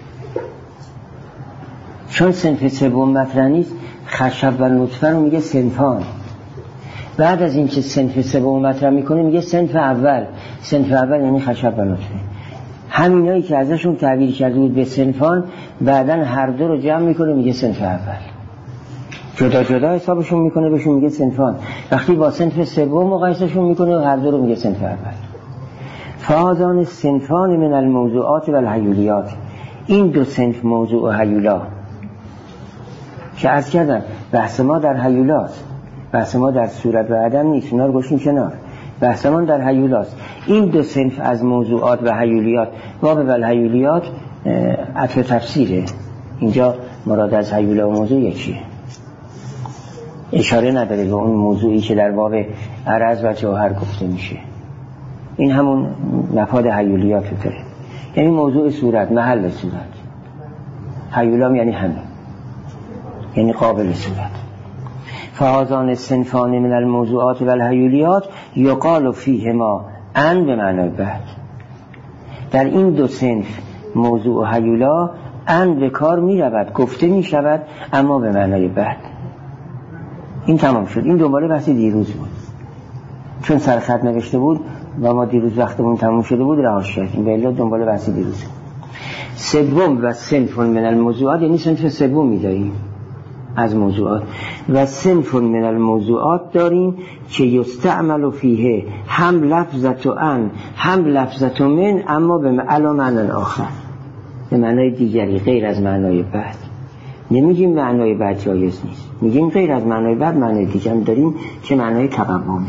چون صنف سوم مطرح نیست خشب و نطفه رو میگه صنفان. بعد از اینکه صنف سوم مطرح میکنه میگه صنف اول. صنف اول یعنی خشب و نطفه. همینایی که ازشون تعبیر کرده بود به صنفان بعدن هر دو رو جمع میکنه میگه صنف اول، جدا جدا حسابشون میکنه بهشون میگه صنفان. وقتی با صنف سوم مقایسهشون میکنه هر دو رو میگه صنف اول. فهذان صنفان من الموضوعات و الهیولیات، این دو صنف موضوع و هیولا که عرض کردم بحث ما در هیولاست، بحث ما در صورت و عدم نیست، اونا رو گوشیم کنار، بحث ما در هیولاست. این دو صنف از موضوعات و هیولیات، باب و الهیولیات عطف تفسیره، اینجا مراد از هیولا و موضوع یکیه، اشاره نداره به اون موضوعی که در باب عرض و جوهر گفته میشه. این همون مفاد هیولیات داره، یعنی موضوع صورت، محل صورت. هیولام یعنی همین، یعنی قابل صورت. فهذان الصنفان من الموضوعات و الهیولیات یقال فیهما ان به معنای بعد. در این دو صنف موضوع و هیولا ان به کار می رود، گفته می شود، اما به معنای بعد. این تمام شد. این دوباره بحث دیروز بود، چون سرخط نوشته بود و ما دیروز وقتمون تموم شده بود رهاش کردیم، به الا دنبال بحث دیروز. سوم و صنف من الموضوعات، یعنی صنف سوم می‌داریم از موضوعات، و صنف من الموضوعات داریم که یستعمل فیه هم لفظت و ان هم لفظت و من، اما به علا معنی آخر، به معنای دیگری غیر از معنای بعد. نمیگیم معنای بعد جایز نیست، میگیم غیر از معنای بعد معنای دیگر داریم که معنای تقومه.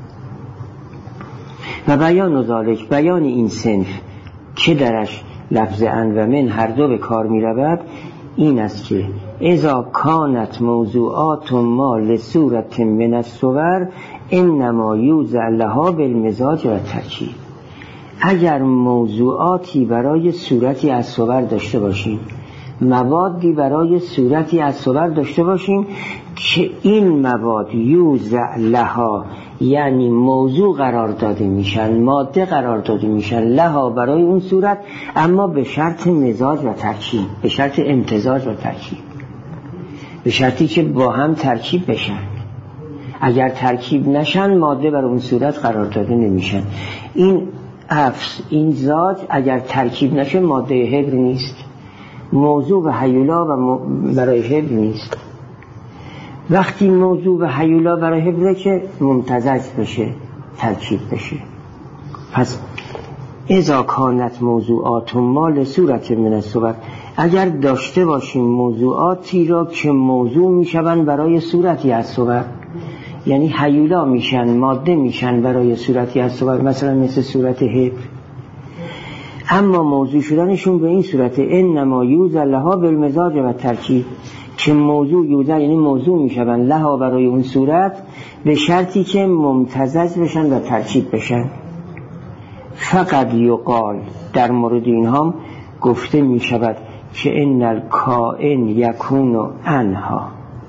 و بیان ذالک، بیان این صنف که درش لفظ ان و من هر دو به کار می رود این است که اذا کانت موضوعات ما لصورت من الصور انما یوضع لها بالمزاج و ترکیب. اگر موضوعاتی برای صورتی از صور داشته باشیم، موادی برای صورتی از صور داشته باشیم که این مواد یوضع لها یعنی موضوع قرار داده میشن، ماده قرار داده میشن، لها برای اون صورت، اما به شرط مزاج و ترکیب، به شرط امتزاج و ترکیب، به شرطی که با هم ترکیب بشن. اگر ترکیب نشن ماده برای اون صورت قرار داده نمیشن. این افس، این زاج اگر ترکیب نشه ماده حبر نیست، موضوع و هیولا و م... برای حبر نیست. وقتی موضوع و هیولا برای حبره که ممتزج بشه، ترکیب بشه. پس اذا کانت موضوعات ما لصورت من الصور، اگر داشته باشیم موضوعاتی را که موضوع میشون برای صورتی از صور، یعنی هیولا میشن، ماده میشن برای صورتی از صور، مثلا مثل صورت حبر، اما موضوع شدنشون به این صورت انما یوضع لها بالمزاج و ترکیب، که موضوع یوضع یعنی موضوع میشون لها برای اون صورت به شرطی که ممتزج بشن و ترکیب بشن. فقط یقال، در مورد این هم گفته می شود که ان الکائن یکون انها،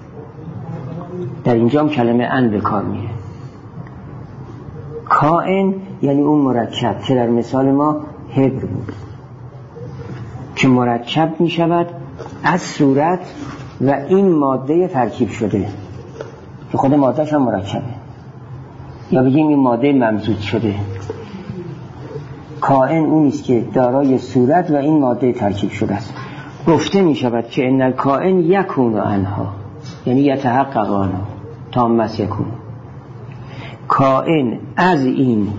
در اینجا هم کلمه ان به کار میره. کائن یعنی اون مرکب که در مثال ما حبر بود، که مرکب می شود از صورت و این ماده ترکیب شده که خود مادهش هم مرکبه، یا بگیم این ماده ممزوج شده. کائن اونیست که دارای صورت و این ماده ترکیب شده است. گفته می شود که ان الکائن یکون عنها، یعنی یتحقق عنها تامس یکون. کائن از این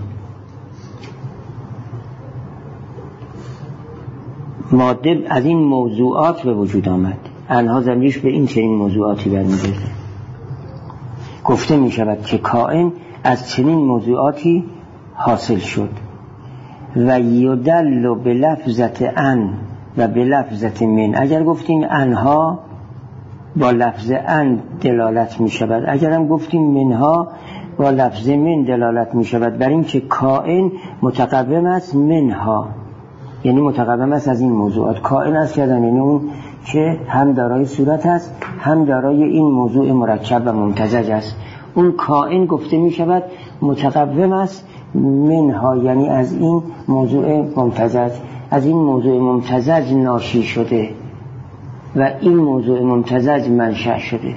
ماده، از این موضوعات به وجود آمد. عنها ضمیرش به این چنین موضوعاتی برمیگرده. گفته می شود که کائن از چنین موضوعاتی حاصل شد. و یدل به لفظت ان و به لفظت من. اگر گفتیم انها با لفظ ان دلالت می شود، اگر هم گفتیم منها با لفظ من دلالت می شود، بر این که کائن متقوم است منها، یعنی متقوم است از این موضوعات. کائن است کردن یعنی اون که هم دارای صورت است هم دارای این موضوع مرکب و ممتزج است. اون کائن گفته می شود متقوم است منها، یعنی از این موضوع ممتزج، از این موضوع ممتزج ناشی شده و این موضوع ممتزج منشأ شده.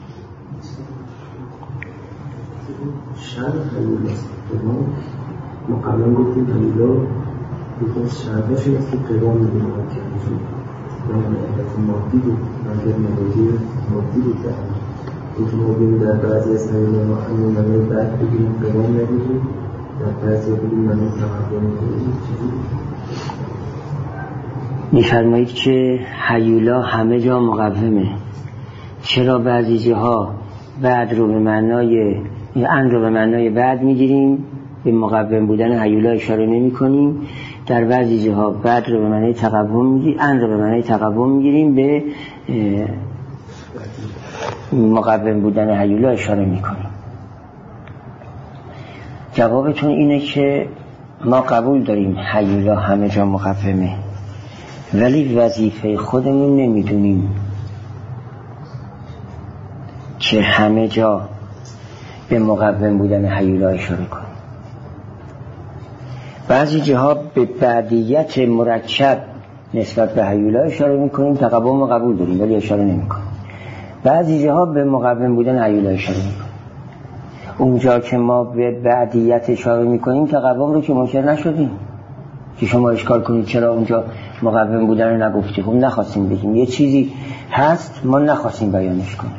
شرط حیول است ما قبلا گفتیم حیولا یکی از شرطاش این است که قوام میدونه مرکب میشه و علت مادی بود، منظر مادی مادی بود. اینکه ما بیم در بعضی از حیولا ما همین منوی بعد بگیریم قوام نگیریم، در بعضی بگیم منوی تقوام نگیریم. می‌فرمایید که حیولا همه جا مقومه. چرا بعضی جاها بعد رو به معنای ان رو به معنای بعد میگیریم، به مقوم بودن حیولا اشاره نمی کنیم، در بعضی جاها بعد رو به معنای تقوم میگیریم، ان رو به معنای تقوم میگیریم، به مقوم بودن حیولا اشاره می کنیم. جوابتون اینه که ما قبول داریم حیولا همه جا مقومه، ولی وظیفه خودمون نمیدونیم که همه جا به مقوم بودن حیولا اشاره کنیم. بعضی جاها به بعدیت مرکب نسبت به حیولا اشاره میکنیم، تقوم رو قبول داریم ولی اشاره نمیکنیم. بعضی جاها به مقوم بودن حیولا اشاره میکنیم. اونجا که ما به بعدیت اشاره میکنیم تقوم رو که منکر نشدیم که شما اشکال کنید چرا اونجا مقوم بودن رو نگفتی. خب نخواستیم بگیم یه چیزی هست ما نخواستیم بیانش کنیم.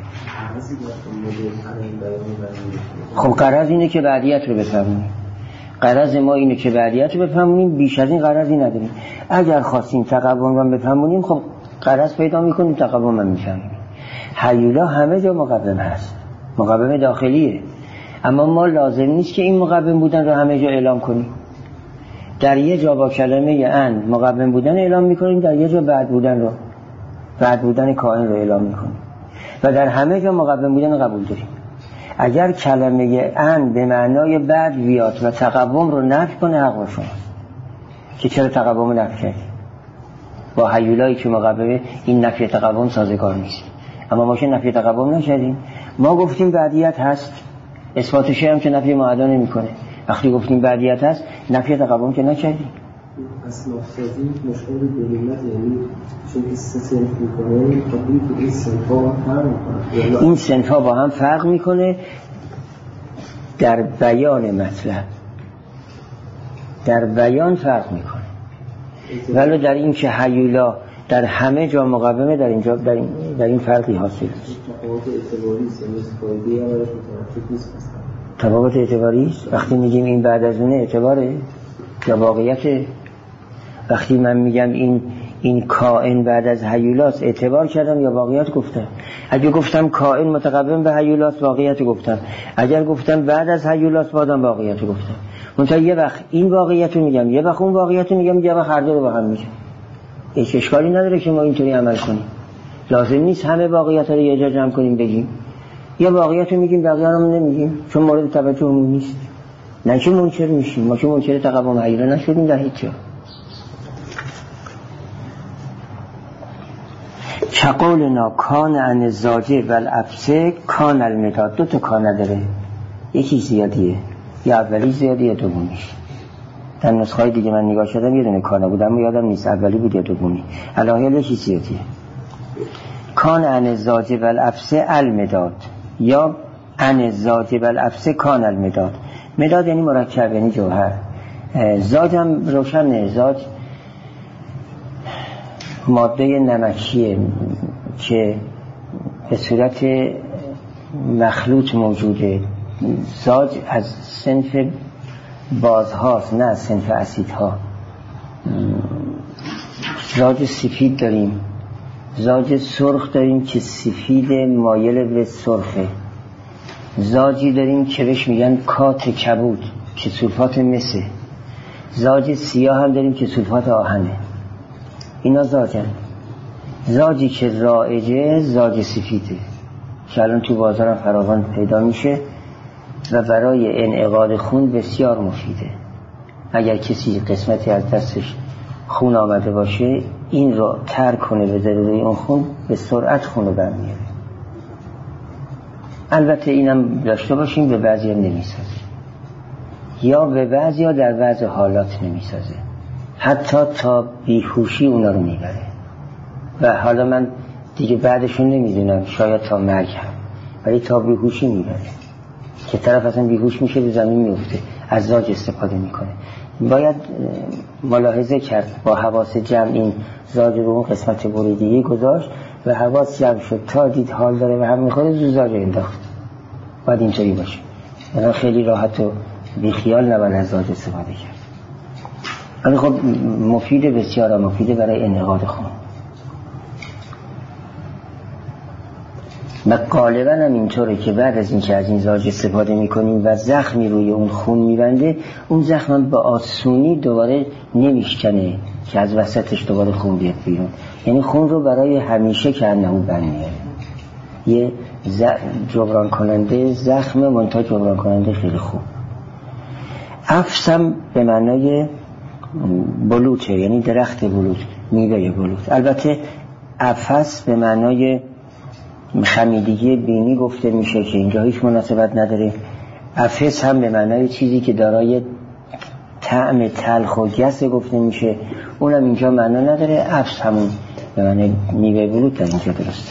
خب غرض اینه که بعدیت رو بفهمونیم، غرض ما اینه که بعدیت رو بفهمونیم، بیش از این غرضی نداریم. اگر خواستیم تقوم رو بفهمونیم خب غرض پیدا میکنیم، تقوم رو میفهمیم. حیولا همه جا مقوم هست، مقوم داخلیه، اما ما لازم نیست که این مقوم بودن رو همه جا اعلام کنیم. در یه جا با کلمه ان مقوم بودن اعلام میکنیم، در یه جا بعد بودن رو بعد بودن کائن رو اعلام میکنیم و در همه جا مقوم بودن قبول داریم. اگر کلمه ان به معنای بعد بیاد و تقوم رو نفی کنه حق با شماست که چرا تقوم رو نفی کردی. با حیولایی که مقومه این نفی تقوم سازگار نیست، اما ما که نفی تقوم نشدیم، ما گفتیم بعدیت هست، اثباتش هم که نفی معدا نمیکنه. وقتی گفتیم بعدیت هست نفی تقوم که نکردیم. اصل مفسدی مشکل دلیلت یعنی چون که سه میکنه قبلی که این سنفا فرق میکنه، این سنفا با هم فرق میکنه در بیان مطلب، در بیان فرق میکنه، ولی در این که حیولا در همه جا مقومه در اینجا در این, در این فرقی حاصل است. تفاوت اعتباری است، یعنی فایده اولش متوجه نیست. تفاوت اعتباری است. وقتی میگیم این بعد از اونه اعتباره یا واقعیته. وقتی من میگم این این کائن بعد از حیولاست اعتبار کردم یا واقعیت گفتم. اگه گفتم کائن متقوم به حیولاست واقعیت گفتم، اگر گفتم بعد از حیولاست بازم واقعیت گفتم. منتها یه وقت این واقعیت رو میگم یه وقت اون واقعیت رو میگم، یه وقت هر دو رو با هم میگم. هیچ اشکالی نداره که ما اینطوری عمل کنیم. لازم نیست همه واقعیت رو یه جا جمع کنیم بگیم. یه واقعیت رو میگیم بقیه رو نمیگیم چون مورد توجه نیست. نه که منکر میشیم، ما که منکر تقوم حیولا نشدیم در هیچ جا. چقولنا کان عن الزاجر والابسه کان المداد. دو تا کان داره، یکی زیادیه، یا اولی زیادیه یا دومیش. در نسخه‌های دیگه من نگاه کردم یه دونه کان بود اما یادم نیست اولی بود یا دومی. علاوه یکی زیادیه. کان عن الزاج والعفسه المداد، یا عن الزاج والعفسه کان المداد. مداد یعنی مرکب، یعنی جوهر. زاج هم روشنه، زاج ماده نمکیه که به صورت مخلوط موجوده. زاج از صنف بازهاست، نه از صنف اسیدها. زاج سفید داریم، زاج سرخ داریم که سفید مایل به سرخه. زاجی داریم که بهش میگن کات کبود که سولفات مسه. زاج سیاه هم داریم که سولفات آهنه. اینا زاجن. زاجی که رایجه زاج سفیده که الان تو بازارم فراوان پیدا میشه و برای انعقاد خون بسیار مفیده. اگر کسی قسمتی از دستش خون آمده باشه، این رو ترک کنه به ضروری اون خون، به سرعت خون رو برمیاره. البته اینم داشته باشیم به بعضی هم نمیسازه، یا به بعضی ها در بعض حالات نمیسازه، حتی تا بیهوشی اونا رو میبره. و حالا من دیگه بعدشون نمیدونم، شاید تا مرگ هم، ولی تا بیهوشی میبره که طرف اصلا بیهوش میشه، به زمین میفته، از زاج استفاده میکنه. باید ملاحظه کرد با حواس جمع این زاج رو اون قسمت بریدگی گذاشت و حواس جمع شد تا دید حال داره و هم میخوره زو زاج انداخت. باید اینطوری باشه، مثلا خیلی راحت و بیخیال نباید از زاج استفاده کرد. ولی خب مفیده، بسیار مفیده برای انعقاد خون. و غالبا هم اینطوره که بعد از این که از این زاج استفاده میکنیم و زخمی روی اون خون میبنده، اون زخم هم به آسونی دوباره نمیشکنه که از وسطش دوباره خون بیاد بیرون. یعنی خون رو برای همیشه که انهو بند میاره. یه ز... جبران کننده زخم، منتها جبران کننده خیلی خوب. عفس هم به معنای بلوطه، یعنی درخت بلوط، میوه بلوط. البته عفس به معنای خمیدگی بینی گفته میشه که اینجا هیچ مناسبت نداره. عفس هم به معنای چیزی که دارای طعم تلخ و گس گفته میشه، اونم اینجا معنا نداره. عفس همون به معنای میوه بلوط در اینجا درسته.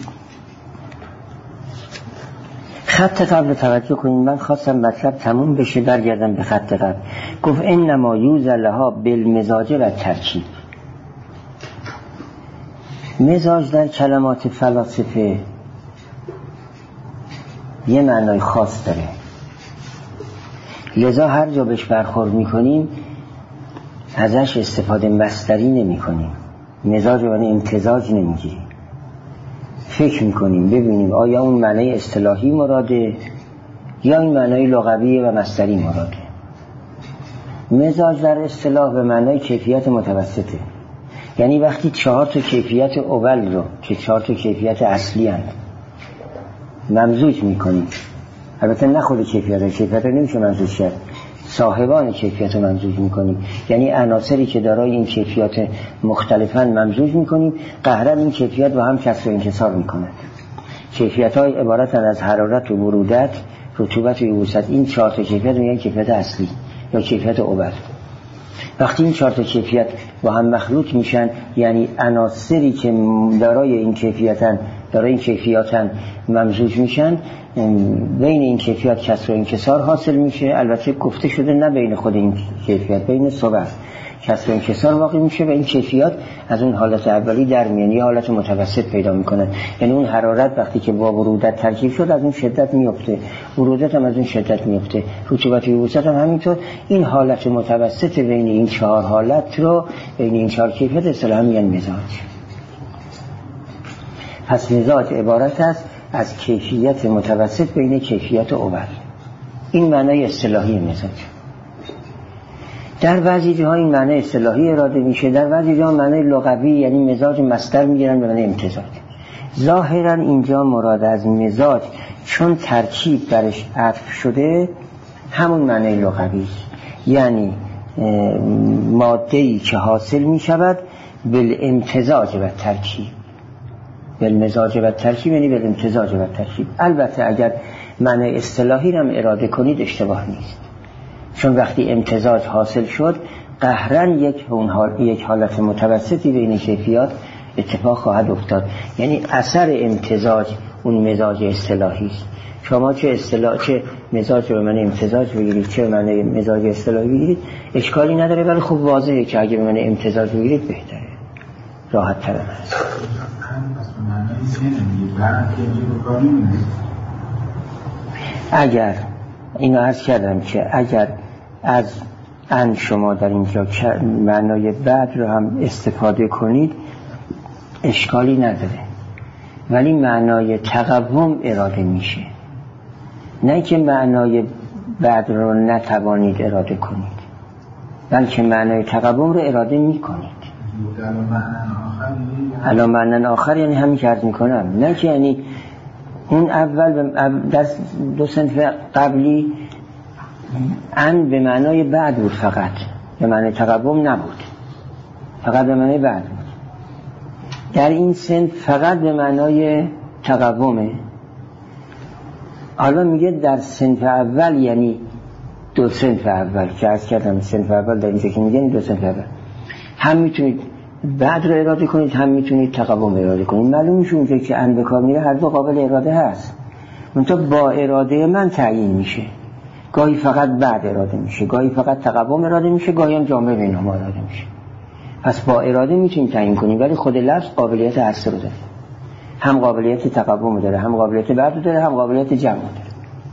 خط قبل توجه کنید، من خواستم مطلب تموم بشه برگردم به خط قبل. گفت انما یوزر لها بالمزاج و ترکیب. مزاج در کلمات فلاسفه یه معنای خاص داره، لذا هر جا بهش برخورد میکنیم ازش استفاده مصدری نمی کنیم، مزاج و امتزاج نمیگیریم. فکر میکنیم ببینیم آیا اون معنای اصطلاحی مراده یا این معنای لغوی و مصدری مراده. مزاج در اصطلاح به معنای کیفیت متوسطه، یعنی وقتی چهار تا کیفیت اول رو که چهار تا کیفیت اصلی هست ممزوج میکنیم، البته نه خود کیفیت ها، کیفیت ها نمیشه ممزوج کرد، صاحبان کیفیت رو ممزوج میکنیم، یعنی عناصری که دارای این کیفیت مختلفاً ممزوج میکنیم، قهرن این کیفیت با هم کسر و انکسار میکنند. کیفیت های عبارتن از حرارت و برودت، رطوبت و یبوست. این چهار تا کیفیت میگن کیفیت اصلی یا کیفیت اول. وقتی این چهار تا کیفیت با هم مخلوط میشن، یعنی عناصری که دارای این کیفیتن دارای این کیفیاتن ممزوج میشن، بین این کیفیت کسر و انکسار حاصل میشه. البته گفته شده نه بین خود این کیفیت، بین صور کسر و انکسار واقع میشه و این کیفیات از اون حالت اولی در میان یه حالت متوسط پیدا میکنن. یعنی اون حرارت وقتی که با برودت ترکیب شد از اون شدت میفته، برودت هم از اون شدت میفته، رطوبت و یبوست هم همینطور. این حالت متوسط بین این چهار حالت رو، بین این چهار کیفیت اصطلاحاً میگن مزاج. پس مزاج عبارت است از کیفیت متوسط بین کیفیت اول. این معنای اصطلاحی مزاج. در بعضی جاها این معنی اصطلاحی اراده میشه، در بعضی جاها معنی لغوی، یعنی مزاج مصدر میگیرن به معنی امتزاج. ظاهرا اینجا مراد از مزاج چون ترکیب برش عطف شده همون معنی لغوی است، یعنی ماده‌ای که حاصل میشود بالامتزاج و ترکیب. بالمزاج و ترکیب یعنی بالامتزاج و ترکیب. البته اگر معنی اصطلاحی رو اراده کنید اشتباه نیست، چون وقتی امتزاج حاصل شد قهرن یک, یک حالت متوسطی بین کیفیات اتفاق خواهد افتاد. یعنی اثر امتزاج اون مزاج اصطلاحی است. شما چه اصطلاح چه مزاج رو به من امتزاج بگیرید چه من مزاج اصطلاحی بگیرید اشکالی نداره، ولی خوب واضحه که اگه به من امتزاج بگیرید بهتره، راحت تر هست. اگر اینو عرض کردم که اگر از ان شما در اینجا معنای بعد رو هم استفاده کنید اشکالی نداره، ولی معنای تقوم اراده میشه، نه که معنای بعد رو نتوانید اراده کنید، بلکه معنای تقوم رو اراده میکنید. الان معنی آخر یعنی همین که عرض میکنم، نه که یعنی اون اول در دو صنف قبلی ان به معنای بعد بود، فقط به معنای تقوم نبود، فقط به معنای بعد بود. در این صنف فقط به معنای تقومه. حالا میگه در صنف اول، یعنی دو صنف اول که عرض کردم، صنف اول در اینجا که میگه دو صنف اول هم میتونید بعد رو اراده کنید، هم میتونید تقوم اراده کنید. معلوم میشه اونجا که ان به کار میره هر دو قابل اراده هست، منتها با اراده من تعیین میشه. گاهی فقط بعد اراده میشه، گاهی فقط تقوم اراده میشه، گاهی هم جامع بینهما اراده میشه. پس با اراده میتونیم تعیین کنیم، ولی خود لفظ قابلیت هر سه رو داره، هم قابلیت تقوم داره، هم قابلیت بعد داره، هم قابلیت جمع داره.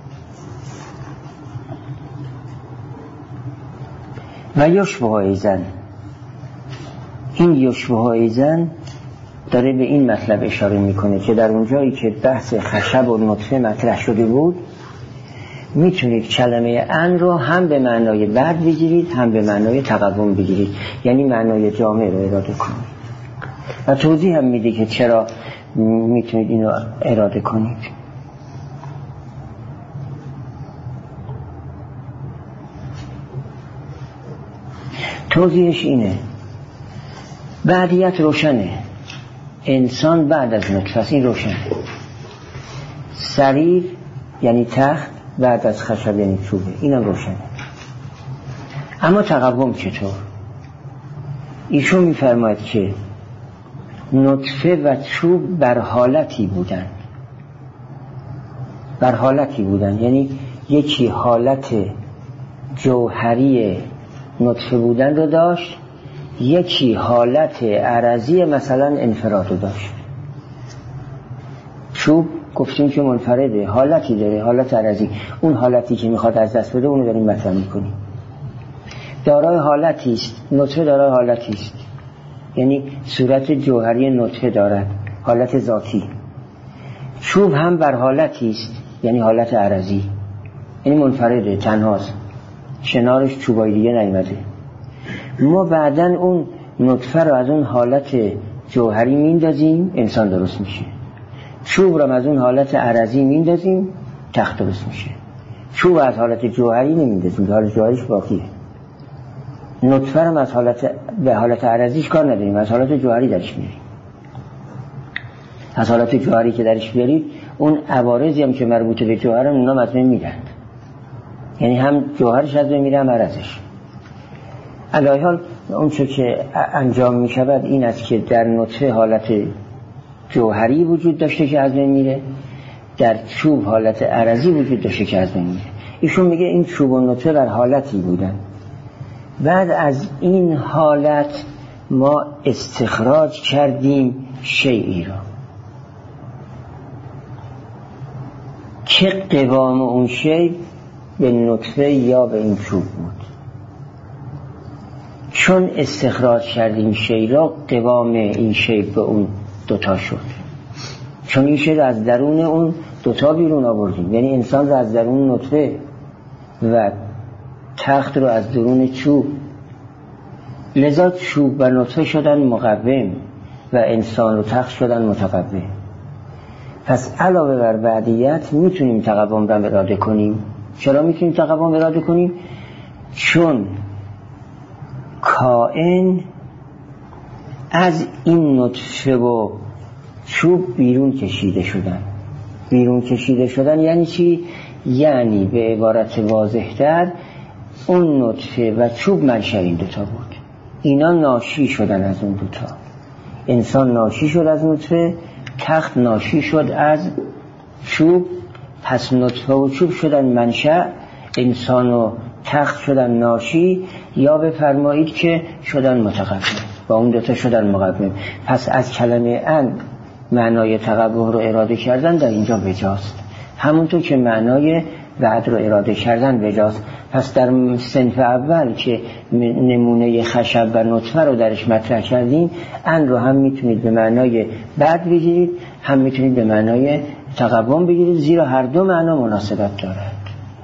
و یشبه ایزن، این یشبه ایزن داره به این مطلب اشاره میکنه که در اونجایی که بحث خشب و نطفه مطرح شده بود میتونید کلمه ان رو هم به معنای بعد بگیرید هم به معنای تقوم بگیرید، یعنی معنای جامع رو اراده کنید. و توضیح هم میده که چرا میتونید اینو اراده کنید. توضیحش اینه، بعدیت روشنه، انسان بعد از نطفه، این روشنه. سریر یعنی تخت بعد از خشب یعنی چوبه، اینم روشنه. اما تقوم چطور؟ ایشون میفرماید که نطفه و چوب بر حالتی بودن، بر حالتی بودن یعنی یکی حالت جوهری نطفه بودن رو داشت، یکی حالت عرضی مثلا انفراد رو داشت. چوب گفتیم که منفرده، حالتی داره، حالت عرضی، اون حالتی که میخواد از دست بده اونو داریم مطرح میکنیم. دارای حالتی است، نطفه دارای حالتی است، یعنی صورت جوهری نطفه دارد، حالت ذاتی. چوب هم بر حالتی است، یعنی حالت عرضی، یعنی منفرده، تنهاست، کنارش چوبای دیگه نیامده. ما بعداً اون نطفه رو از اون حالت جوهری میندازیم، انسان درست میشه. چوب رو از اون حالت عرضی میندازیم، تخت درست میشه. چوب از حالت جوهری نمیندازیم، حالت جوهریش باقیه. نطفه رو از حالت به حالت عرضیش کار نداریم، از حالت جوهری درش میاریم. از حالت جوهری که درش بیارید اون عوارضی هم که مربوط به جوهر هم اونا از بین میرن، یعنی هم جوهرش از بین میره هم عرضش. علاوه حال اون چه که انجام میشود این است که در نطفه حالت جوهری وجود داشته که از بین میره، در چوب حالت عرضی وجود داشته که از بین میره. ایشون میگه این چوب و نطفه بر حالتی بودن، بعد از این حالت ما استخراج کردیم شیئی را که قوام اون شی به نطفه یا به این چوب بود. چون استخراج کردیم شی را، قوام این شی به اون دوتا شد. چون این شی را از درون اون دوتا بیرون آوردیم، یعنی انسان را از درون نطفه و تخت رو از درون چوب، لذا چوب و نطفه شدن مقوم و انسان و تخت شدن متقوم. پس علاوه بر بعدیت میتونیم تقوم را اراده کنیم. چرا میتونیم تقوم اراده کنیم؟ چون کائن از این نطفه و چوب بیرون کشیده شدن. بیرون کشیده شدن یعنی چی؟ یعنی به عبارت واضح‌تر اون نطفه و چوب منشأ این دوتا بود، اینا ناشی شدن از اون دوتا. انسان ناشی شد از نطفه، تخت ناشی شد از چوب، پس نطفه و چوب شدن منشأ، انسان و تخت شدن ناشی، یا بفرمایید که شدن متقبل، با اون دوتا شدن مقبل. پس از کلمه ان معنای تقبل رو اراده کردن در اینجا بجاست، همونطور که معنای بعد رو اراده کردن بجاست. پس در صنف اول که نمونه خشب و نطفه رو درش مطرح کردیم، ان رو هم میتونید به معنای بعد بگیرید، هم میتونید به معنای تقوم بگیرید، زیرا هر دو معنا مناسبت دارد.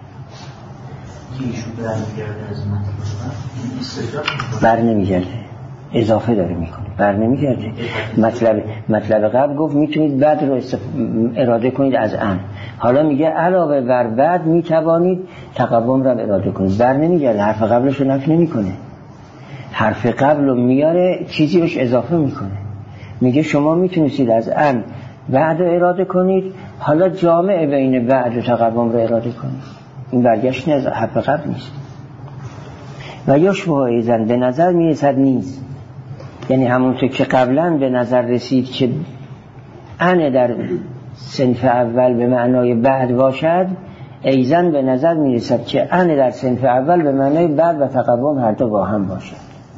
بر نمیگرده، اضافه داره میکنه، بر نمیگرده. مطلب مطلب قبل گفت میتونید بعد رو اراده کنید از ان، حالا میگه علاوه بر بعد میتوانید تقوم رو اراده کنید. بر نمیگرده، حرف قبلش رو نفی نمیکنه، حرف قبل رو میاره چیزی بهش اضافه میکنه. میگه شما میتونید از ان بعد رو اراده کنید، حالا جامع بین بعد و تقوم رو اراده کنید. این برگشت از حرف قبل نیست. و یشبه ایزن به نظر میرسد نیست، یعنی همونطور که قبلا به نظر رسید که ان در صنف اول به معنای بعد باشد، ایزن به نظر میرسد که ان در صنف اول به معنای بعد و تقوم هر دو با هم باشد.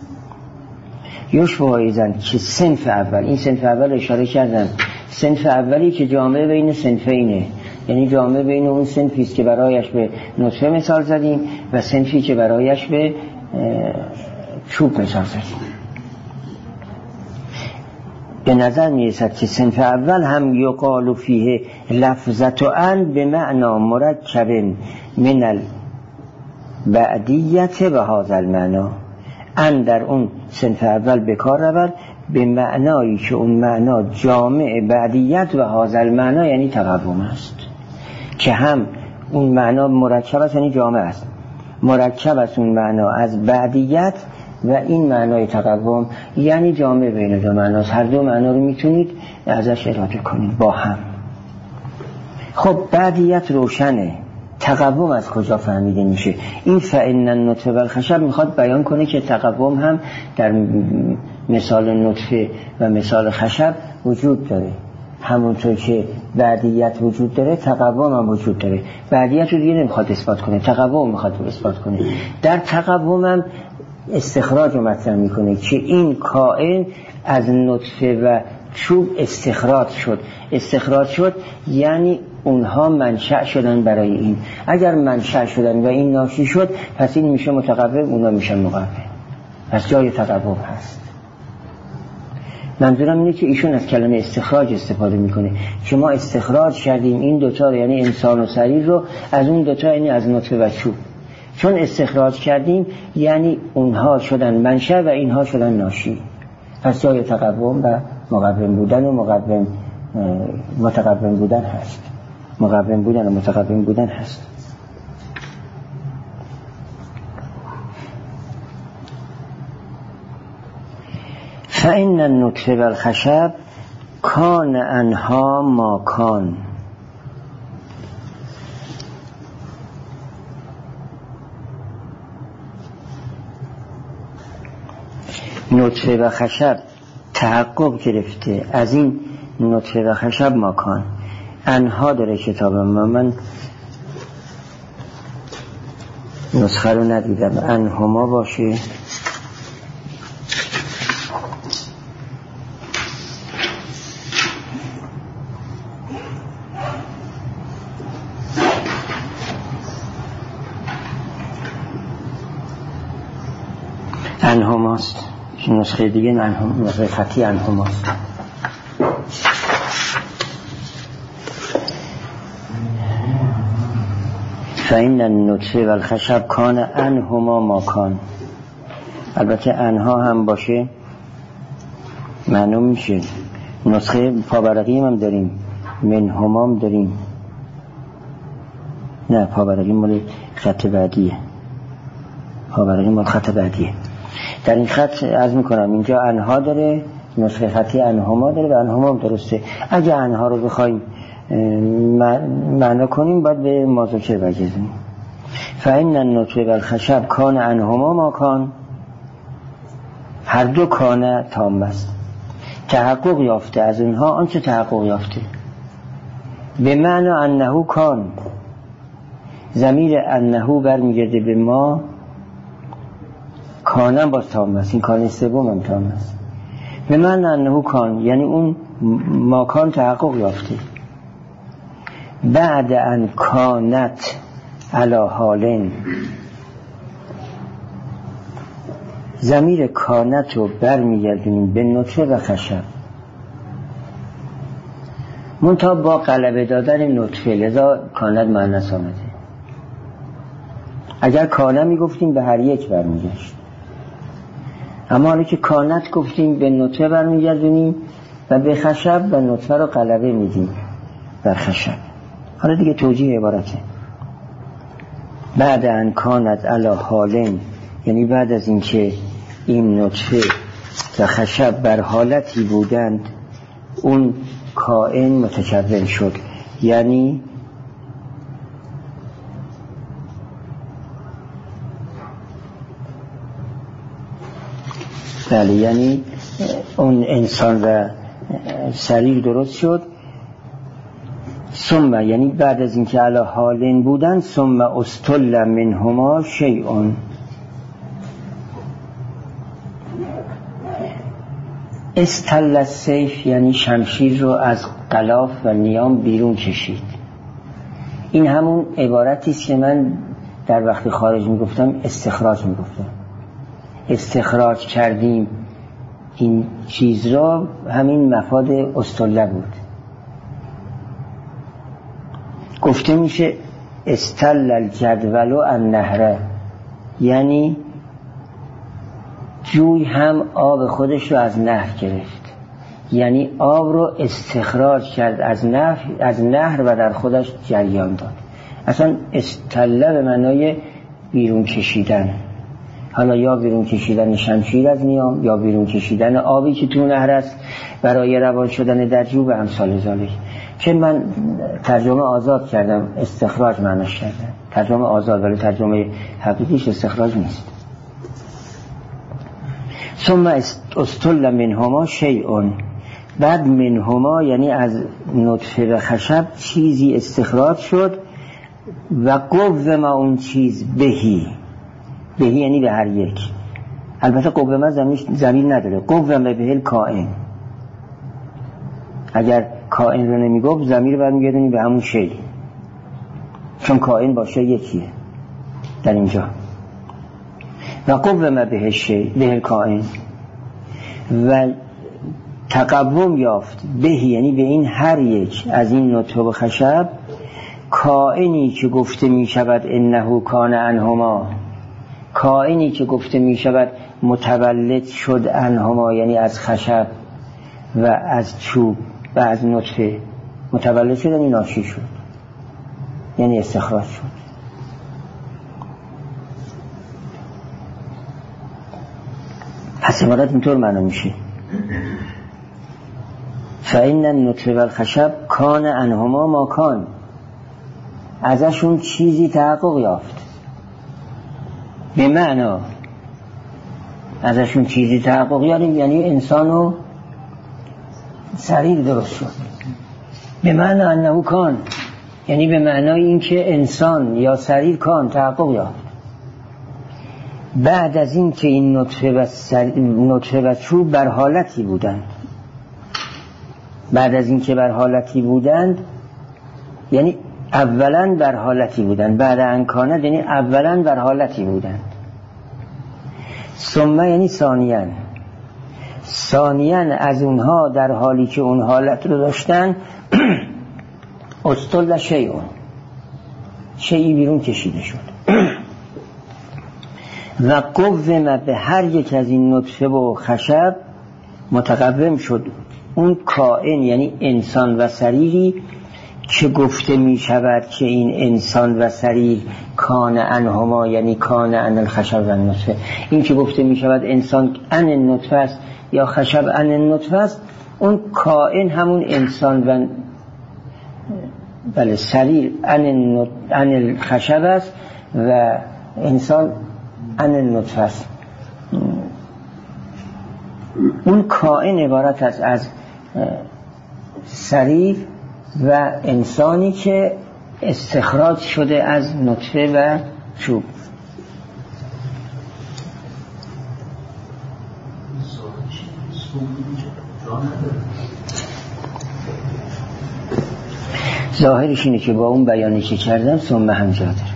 یشبه ایزن که صنف اول، این صنف اول اشاره کردن، صنف اولی که جامعه بین صنفینه، یعنی جامعه بین اون صنفی است که برایش به نطفه مثال زدیم و صنفی که برایش به چوب مثال زدیم. به نظر میرسد که صنف اول هم یقال فیه لفظت ان به معنا مرکب من البعدیت و هذا المعنا، ان در اون صنف اول به کار رود به معنایی که اون معنا جامع بعدیت و هذا المعنا یعنی تقوم است، که هم اون معنا مرکب است یعنی جامع است، مرکب است اون معنا از بعدیت و این معنای تقوم یعنی جامع بین دو معناست. هر دو معنا رو میتونید ازش اراده کنید با هم. خب بعدیت روشنه، تقوم از کجا فهمیده میشه؟ این فإن النطفه والخشب میخواد بیان کنه که تقوم هم در مثال نطفه و مثال خشب وجود داره، همونطور که بعدیت وجود داره تقوم هم وجود داره. بعدیت رو دیگه نمیخواد اثبات کنه، تقوم میخواد اثبات کنه. در تقوم هم استخراج رو مطرح میکنه که این کائن از نطفه و چوب استخراج شد. استخراج شد یعنی اونها منشأ شدن برای این. اگر منشأ شدن و این ناشی شد، پس این میشه متقوم، اونا میشن مقوم، پس جای تقوم هست. منظورم اینه که ایشون از کلمه استخراج استفاده میکنه که ما استخراج کردیم این دوتا رو، یعنی انسان و سریر رو، از اون دوتا یعنی از نطفه و چوب. چون استخراج کردیم یعنی اونها شدن منشأ و اینها شدن ناشی، پس جای تقوم و مقوم بودن و مقوم متقوم بودن هست، مقوم بودن و متقوم بودن هست. فإن النطفه والخشب کان انها ما کان. نطفه و خشب تحقق گرفته از این نطفه و خشب ماکان. انها داره کتاب ما، من نسخه رو ندیدم، انهما باشه. انهماست، نسخه دیگه انهم، نسخه خطی انهماست. فإن النطفه والخشب کان انهما ما کان. البته انها هم باشه معلوم میشه. نسخه پاورقی هم داریم، منهما هم داریم. نه پاورقی مال خط بعدیه، پاورقی مال خط بعدیه. در این خط عرض میکنم اینجا انها داره، نسخه خطی انهما داره و انهما هم درسته. اگه انها رو بخوایم معنا کنیم باید به مازوکر برگردیم. فإن النطفه والخشب کان انهما ما کان، هر دو کان تام است. تحقق یافته، از اونها آنچه تحقق یافته. به معنی انه کان، ضمیر انه برمیگرده به ما، کانم باز تام است، این کان سوم هم تام است. به معنی انه کان یعنی اون ماکان تحقق یافته. بعد ان کانت علی حالن، ضمیر کانت رو برمیگردونیم به نطفه و خشب، منتها با غلبه دادن نطفه، لذا کانت مؤنث آمده. اگر کانه میگفتیم به هر یک برمیگشت، اما حالا که کانت گفتیم به نطفه برمیگردونیم و به خشب و نطفه رو غلبه میدیم بر خشب. حالا دیگه توجیه عبارته. بعد ان کانت علی حالن، یعنی بعد از اینکه این نطفه و خشب بر حالتی بودند، اون کائن متکون شد، یعنی بله یعنی اون انسان و سریر درست شد. ثم یعنی بعد از اینکه علی حالن بودن، ثم استل منهما شیء، استل السیف یعنی شمشیر رو از غلاف و نیام بیرون کشید. این همون عبارتی است که من در وقت خارج میگفتم استخراج میگفتم، استخراج کردیم این چیز را، همین مفاد استله بود. گفته میشه استل الجدول النهر، یعنی جوی هم آب خودش رو از نهر گرفت، یعنی آب رو استخراج کرد از نهر از نهر و در خودش جریان داد. اصلا استله به معنای بیرون کشیدن، حالا یا بیرون کشیدن شمشیر از نیام یا بیرون کشیدن آبی که تو نهر است برای روان شدن در جو و امثال ذالک، که من ترجمه آزاد کردم، استخراج معناش کردم، ترجمه آزاد، ولی ترجمه حقیقیش استخراج نیست. ثم استل منهما شیء، بعد منهما یعنی از نطفه و خشب چیزی استخراج شد، و قوم اون چیز بهی، بهی یعنی به هر یک. البته قوم زمین نداره، قوم به الکائن، اگر کائن رو نمیگفت ضمیر برمیگردونی به همون شی، چون کائن باشه یکیه در اینجا. و قوم به شی به الکائن، و تقوم یافت بهی یعنی به این هر یک از این نطفه و خشب، کائنی که گفته می شود انه کان انهما، کائنی که گفته می شود متولد شد انهما، یعنی از خشب و از چوب و از نطفه متولد شد، یعنی ناشی شد، یعنی استخراج شد. پس عبارت اینطور معنا میشه فإن النطفه والخشب کان انهما ما کان، ازشون چیزی تحقق یافت. به معنا ازشون چیزی تحقق یافت یعنی انسان و سریر درست شد. به معنی انه کان یعنی به معنای این که انسان یا سریر کان تحقق یافت بعد از این که این نطفه و, سر... نطفه و چوب بر حالتی بودند. بعد از این که بر حالتی بودند یعنی اولا بر حالتی بودند، بعد انکانه یعنی اولا بر حالتی بودند. ثم یعنی ثانیاً، ثانیاً از اونها در حالی که اون حالت رو داشتن استل شیء، شیئی بیرون کشیده شد. و قوم به هر یک از این نطفه و خشب متقوم شد اون کائن یعنی انسان و سریری که گفته می شود که این انسان و سریر کان انهما یعنی کان ان الخشب و النطفه. این که گفته می شود انسان ان النطفه است یا خشب ان النطفه است، اون کائن همون انسان و بله سریر ان ان الخشب است و انسان ان النطفه است. اون کائن عبارت است از سریر و انسانی که استخراج شده از نطفه و چوب. ظاهرش اینه که با اون بیانی که کردم ثم هم جا داره.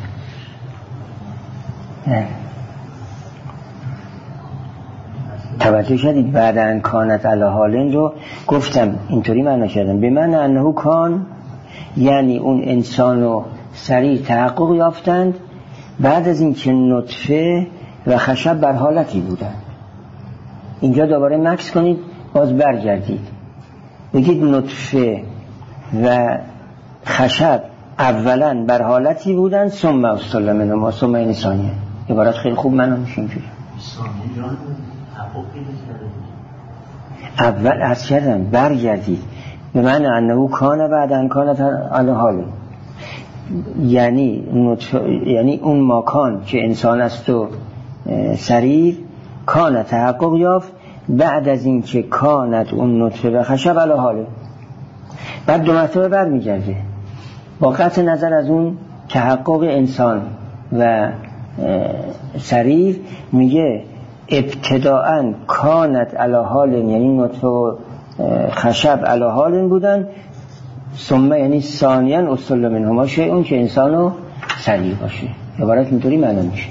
توجه شدید؟ بعد ان کانت علی حالن رو گفتم اینطوری معنا کردم به من انه کان، یعنی اون انسان و سریر تحقق یافتند بعد از این که نطفه و خشب بر حالتی بودند. اینجا دوباره مکس کنید، باز برگردید بگید نطفه و خشب اولا بر حالتی بودند ثم استل منهما ثم این ثانیه. عبارت خیلی خوب معنا میشه اینجوری. اول عرض کردم برگردید به معنی انه کان بعد ان کانت علی حال، یعنی یعنی اون مکان که انسان است و سریر کان تحقق یافت بعد از این که کانت اون نطفه و خشب علی حاله. بعد دو مرتبه بر میگرده با قطع نظر از اون تحقق انسان و سریر، میگه ابتداءً کانت علی حال، یعنی نطفه و خشب علی حال بودن، ثم یعنی ثانیاً استل منهما شیء که انسان و سریر باشه. عبارت اینطوری معنا میشه.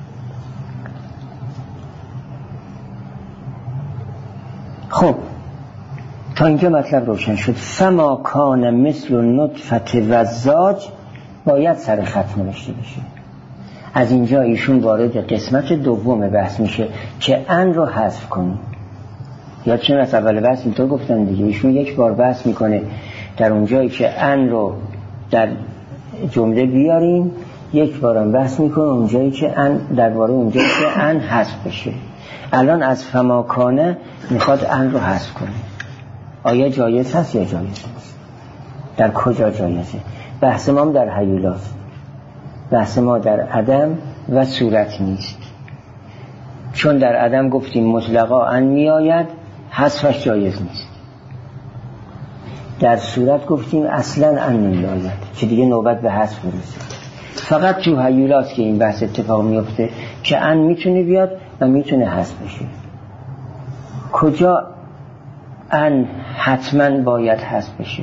خب تا اینجا مطلب روشن شد. فما کان مثل نطفه وزاج باید سر خط نوشته بشه. از اینجا ایشون وارد قسمت دوم بحث میشه که ان رو حذف کنیم. یاد چون از اول بحث اینطور گفتن دیگه، ایشون یک بار بحث میکنه در اونجایی که ان رو در جمله بیاریم، یک بارم بحث میکنه اونجایی که ان درباره اونجایی که ان حذف بشه. الان از فماکانه میخواد ان رو حذف کنه. آیا جایز هست یا جایز نیست؟ در کجا جایزه؟ بحث ما هم در هیولاست، بحث ما در عدم و صورت نیست. چون در عدم گفتیم مطلقا ان می آید، حذفش جایز نیست. در صورت گفتیم اصلا ان نمی آید که دیگه نوبت به حذف برسه. فقط تو هیولاست که این بحث اتفاق میفته که ان میتونه بیاد و میتونه حذف بشه. کجا ان حتما باید حذف بشه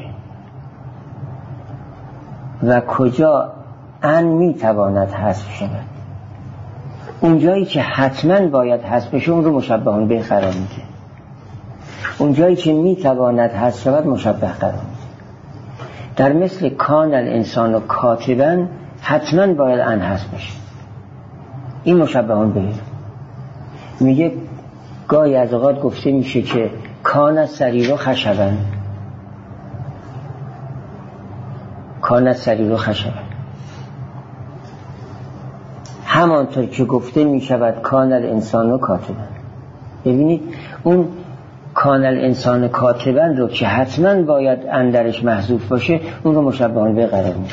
و کجا ان میتواند حذف شود؟ اونجایی که حتما باید حذف بشه اون رو مشبهان به قرار میده، اونجایی که میتواند حذف شود مشبه قرار میده. در مثل کان الانسان و کاتبا حتما باید ان حذف بشه، این مشبهان به. میگه گاهی از اوقات گفته میشه که کان سریر و خشبا، کان سریر و خشبا، همانطور که گفته می شود کان الانسان و کاتبا. ببینید اون کان الانسان کاتبا رو که حتما باید اندرش محذوف باشه اون رو مشبهان به قرار میده.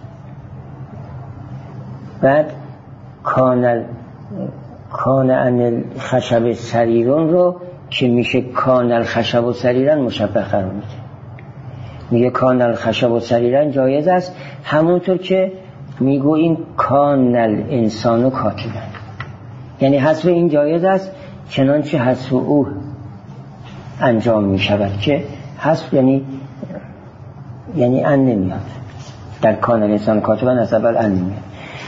بعد کان کان ان الخشب سریرون رو که میشه کان الخشب و سریرن مشبه قرار میده. میگه کان الخشب و سریرن جایز است، همونطور که میگوییم کان الانسان و کاتبا، یعنی حذف این جایز است چنانچه حذف او انجام میشود که حذف یعنی یعنی ان نمیاد. در کان الانسان کاتبا از اول ان نمیاد.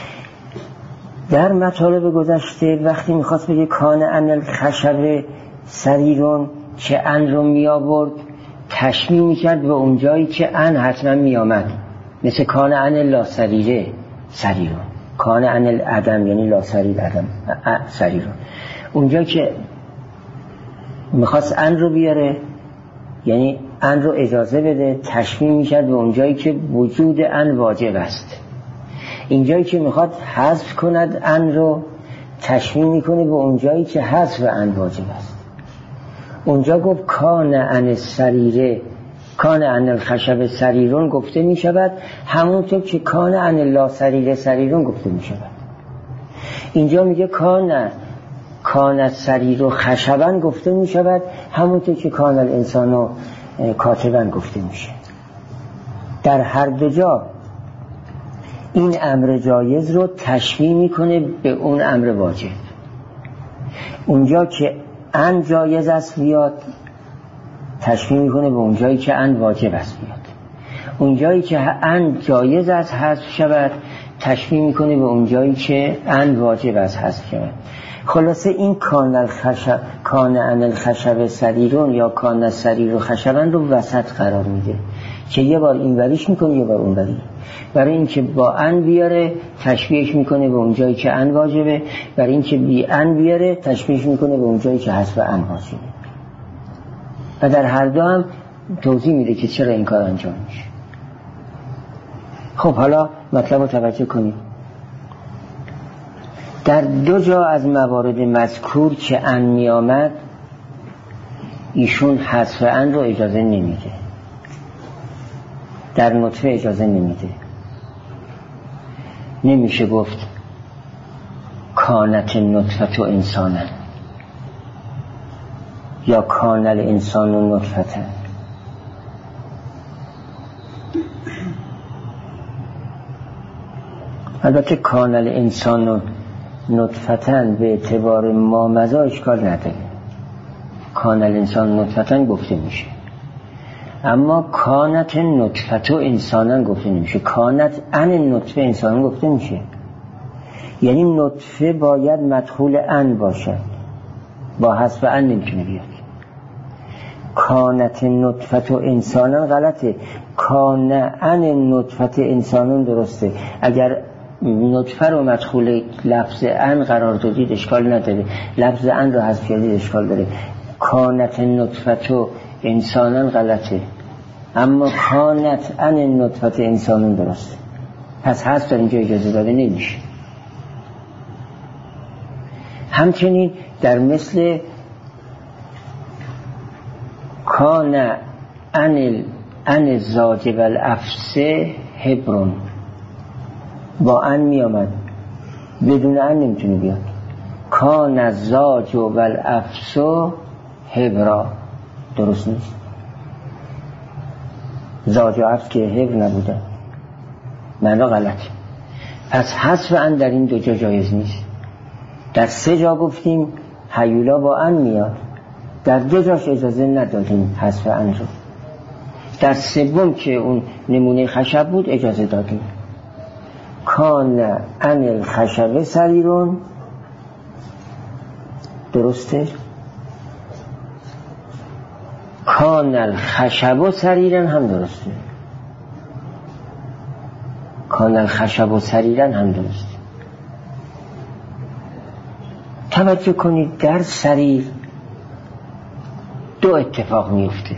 در مطالب گذشته وقتی میخواست بگه کان ان الخشب سریرون که ان رو میآورد تشمیع میکرد به اون جایی که ان حتما میآمد، مثل کان ان لا سریره سریرون، کان ان العدم یعنی لا سریر عدم سریرون. اونجا که میخواست ان رو بیاره یعنی ان رو اجازه بده، تشمیع میکرد به اون جایی که وجود ان واجب است. اینجایی که میخواد حذف کند ان رو تشمیع میکنه به اون جایی که حذف ان واجب است. اونجا گفت کان ان سریره کان ان الخشب سریرون گفته می شود، همونطور که کان ان لا سریر سریرون گفته می شود. اینجا میگه کان کان السریر و خشبا گفته می شود، همونطور که کان الانسان و کاتبا گفته میشه. در هر دو جا این امر جایز رو تشبیه میکنه به اون امر واجب. اونجا که ان جایز است بیاد تشبیه میکنه به اونجایی که ان واجب است بیاد. اونجایی که ان جایز است حذف شود تشبیه میکنه به اونجایی که ان واجب است حذف شود. خلاصه این کان الخشب کان ان الخشب سریرون یا کان السریر و خشبن رو وسط قرار میده که یه بار این وریش میکنه یه بار اون وری، برای اینکه با ان بیاره تشبیهش میکنه به اونجایی که ان واجبه، برای اینکه بی ان بیاره تشبیهش میکنه به اونجایی که حذف ان واجبه. و در هر دو هم توضیح میده که چرا این کار انجام میشه. خب حالا مطلب رو توجه کنید. در دو جا از موارد مذکور که ان می آمد ایشون حذف ان رو اجازه نمیده، در نطفه اجازه نمیده. نمیشه گفت کانت نطفه انسانا یا کان الانسان نطفه. البته کان الانسان نطفتن به اعتبار ما مزا اشکال نداره، کان الانسان نطفتن گفته میشه، اما کانت نطفه انسانا گفته نمیشه. کانت ان نطفه انسانا گفته میشه، یعنی نطفه باید مدخول ان باشد، با حذف ان نمیتونه بیاد. کانت نطفه انسانا غلطه، کان ان نطفه انسانا درسته. اگر نطفه رو مدخول لفظ ان قرار دادید اشکال نداره، لفظ ان رو حذف کردید اشکال داره. کانت نطفه انسانا غلطه، اما کانت ان نطفه انسانا درسته. پس حذف در اینجا اجازه داده نمیشه. همچنین در مثل کان ان ان زاج و الافسه هبرون، با ان می آمد، بدون ان نمیتونه بیاد. کان الزاج و الافسه هبرا، درست نیست. زاج و افس که هبر نبوده، معنا غلط. پس حذف ان در این دو جا جایز نیست. در سه جا گفتیم هیولا با ان میاد، در دو جاش اجازه ندادیم حذف ان رو. در سوم که اون نمونه خشب بود اجازه دادیم. کان ان الخشب سریرون، درسته؟ کان الخشب سریرن هم درسته، کان الخشب سریرن هم درسته. توجه کنید در سریر دو اتفاق میفته،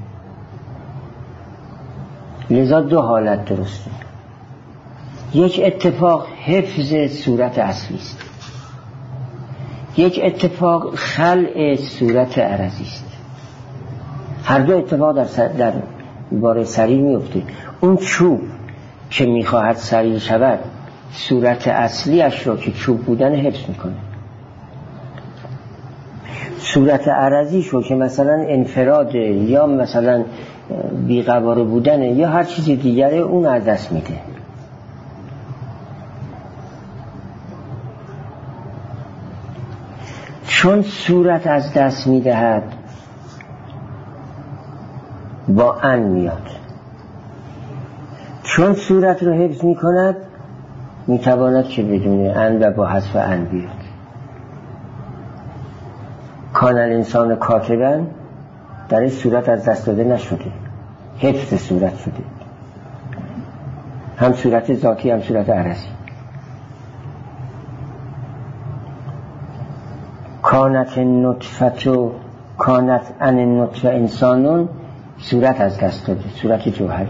لذا دو حالت درسته. یک اتفاق حفظ صورت اصلی است، یک اتفاق خلع صورت عرضی است. هر دو اتفاق در سر در باره سریر میفته. اون چوب که میخواهد سریر شود صورت اصلیش رو که چوب بودن حفظ میکنه، صورت عرضی شو که مثلا انفراده یا مثلا بیقواره بودنه یا هر چیزی دیگره اون از دست میده. چون صورت از دست میدهد با ان میاد، چون صورت رو حفظ میکند میتواند که بدون ان و با حذف ان بیاد. کان الانسان کاتبا در صورت از دست داده نشده، حفظ صورت شده، هم صورت ذاتی هم صورت عرضی. کانت نطفه کانت ان نطفه انسانون صورت از دست داده، صورت جوهری.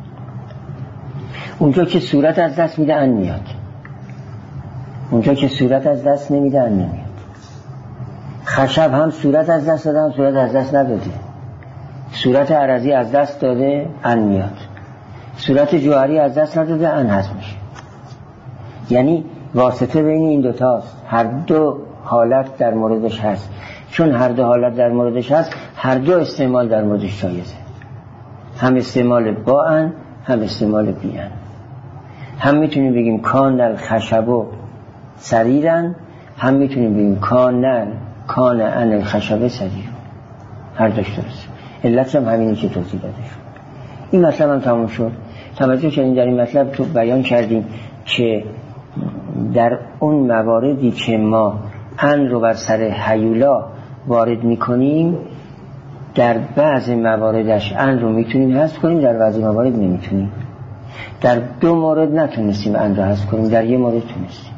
اونجا که صورت از دست میده ان میاد، اونجا که صورت از دست نمیده ان نمیاد. خشب هم صورت از دست داده هم صورت از دست نداده، صورت عرضی از دست داده ان میاد، صورت جوهری از دست نداده ان هست میشه. یعنی واسطه بین این دوتاست، هر دو حالت در موردش هست. چون هر دو حالت در موردش هست، هر دو استعمال در موردش جایزه. هم استعمال با ان، هم استعمال بی ان. هم میتونیم بگیم کان الخشب سریرن، هم میتونیم بگیم کان کان ان الخشب سریر. هر دوش درست. علت هم همینی که توضیح داده شد. این مطلب هم تموم شد. توجه کنید در این مطلب تو بیان کردیم که در اون مواردی که ما ان رو بر سر هیولا وارد میکنیم، در بعض مواردش ان رو میتونیم حذف کنیم، در بعضی موارد نمیتونیم. در دو مورد نتونستیم ان رو حذف کنیم، در یه مورد تونستیم.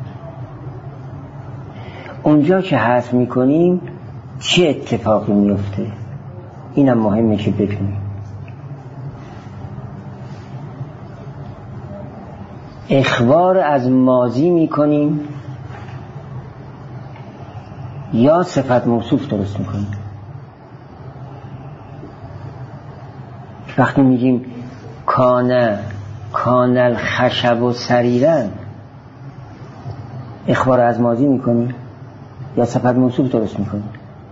اونجا که حذف میکنیم چه اتفاقی میفته؟ اینم مهمه که بدونیم. اخبار از ماضی میکنیم یا صفت موصوف درست میکنیم. وقتی میگیم کانه کان الخشب و سریرن، اخبار از ماضی میکنیم یا صفت موصوف درست میکنیم؟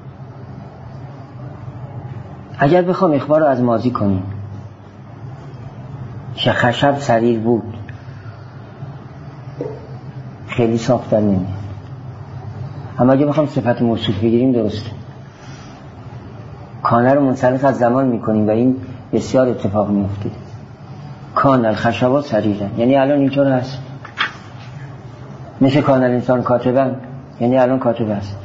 اگر بخوام اخبار از ماضی کنیم که خشب سریر بود، خیلی صاف در نمیاد. اما اگه بخوام صفت موصوف بگیریم درسته. کانه رو منسلخ از زمان میکنیم و این بسیار اتفاق میفته. کان الخشب سریرن، یعنی الان اینطور هست. مثل کان الانسان کاتبن، یعنی الان کاتب هست.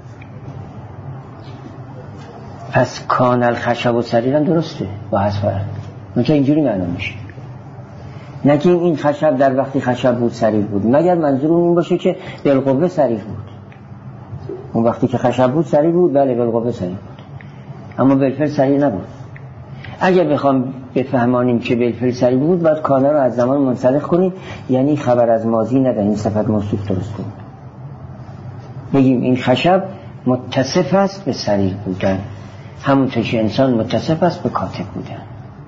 پس کان الخشب سریرن درسته با حذف ان. منتها اینجوری معنا میشه. نگیم این خشب در وقتی خشب بود سریر بود، مگر منظور این باشه که بالقوه سریر بود. اون وقتی که خشب بود سریر بود، بله بالقوه سریر بود، اما بالفعل سریر نبود. اگر بخوام بفهمانیم که بالفعل سریر بود، باید کانه رو از زمان منسلخ کنیم، یعنی خبر از ماضی ندهیم، صفت موصوف درست کنیم. بگیم این خشب متصف است به سریر بودن، همونطور که انسان متصف است به کاتب بودن.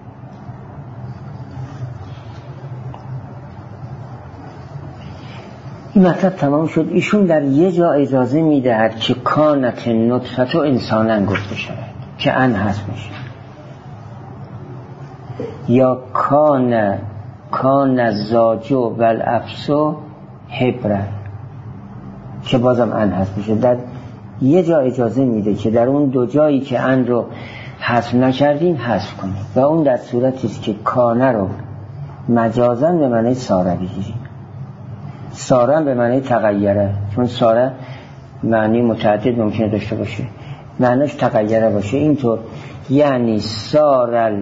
این مطلب تمام شد. ایشون در یه جا اجازه میدهد که کانت نطفت و انسانن گفته شود که ان هست میشه، یا کان کان الزاجو و الافسو حبرن که بازم ان هست میشه. در یه جا اجازه میده که در اون دو جایی که ان رو حذف نکردیم حذف کنیم، و اون در صورتی است که کانه رو مجازاً به معنی ساره بگیریم. ساره به معنی تغییره، چون ساره معنی متعدد ممکنه داشته باشه، معنیش تغییره باشه. اینطور یعنی سارل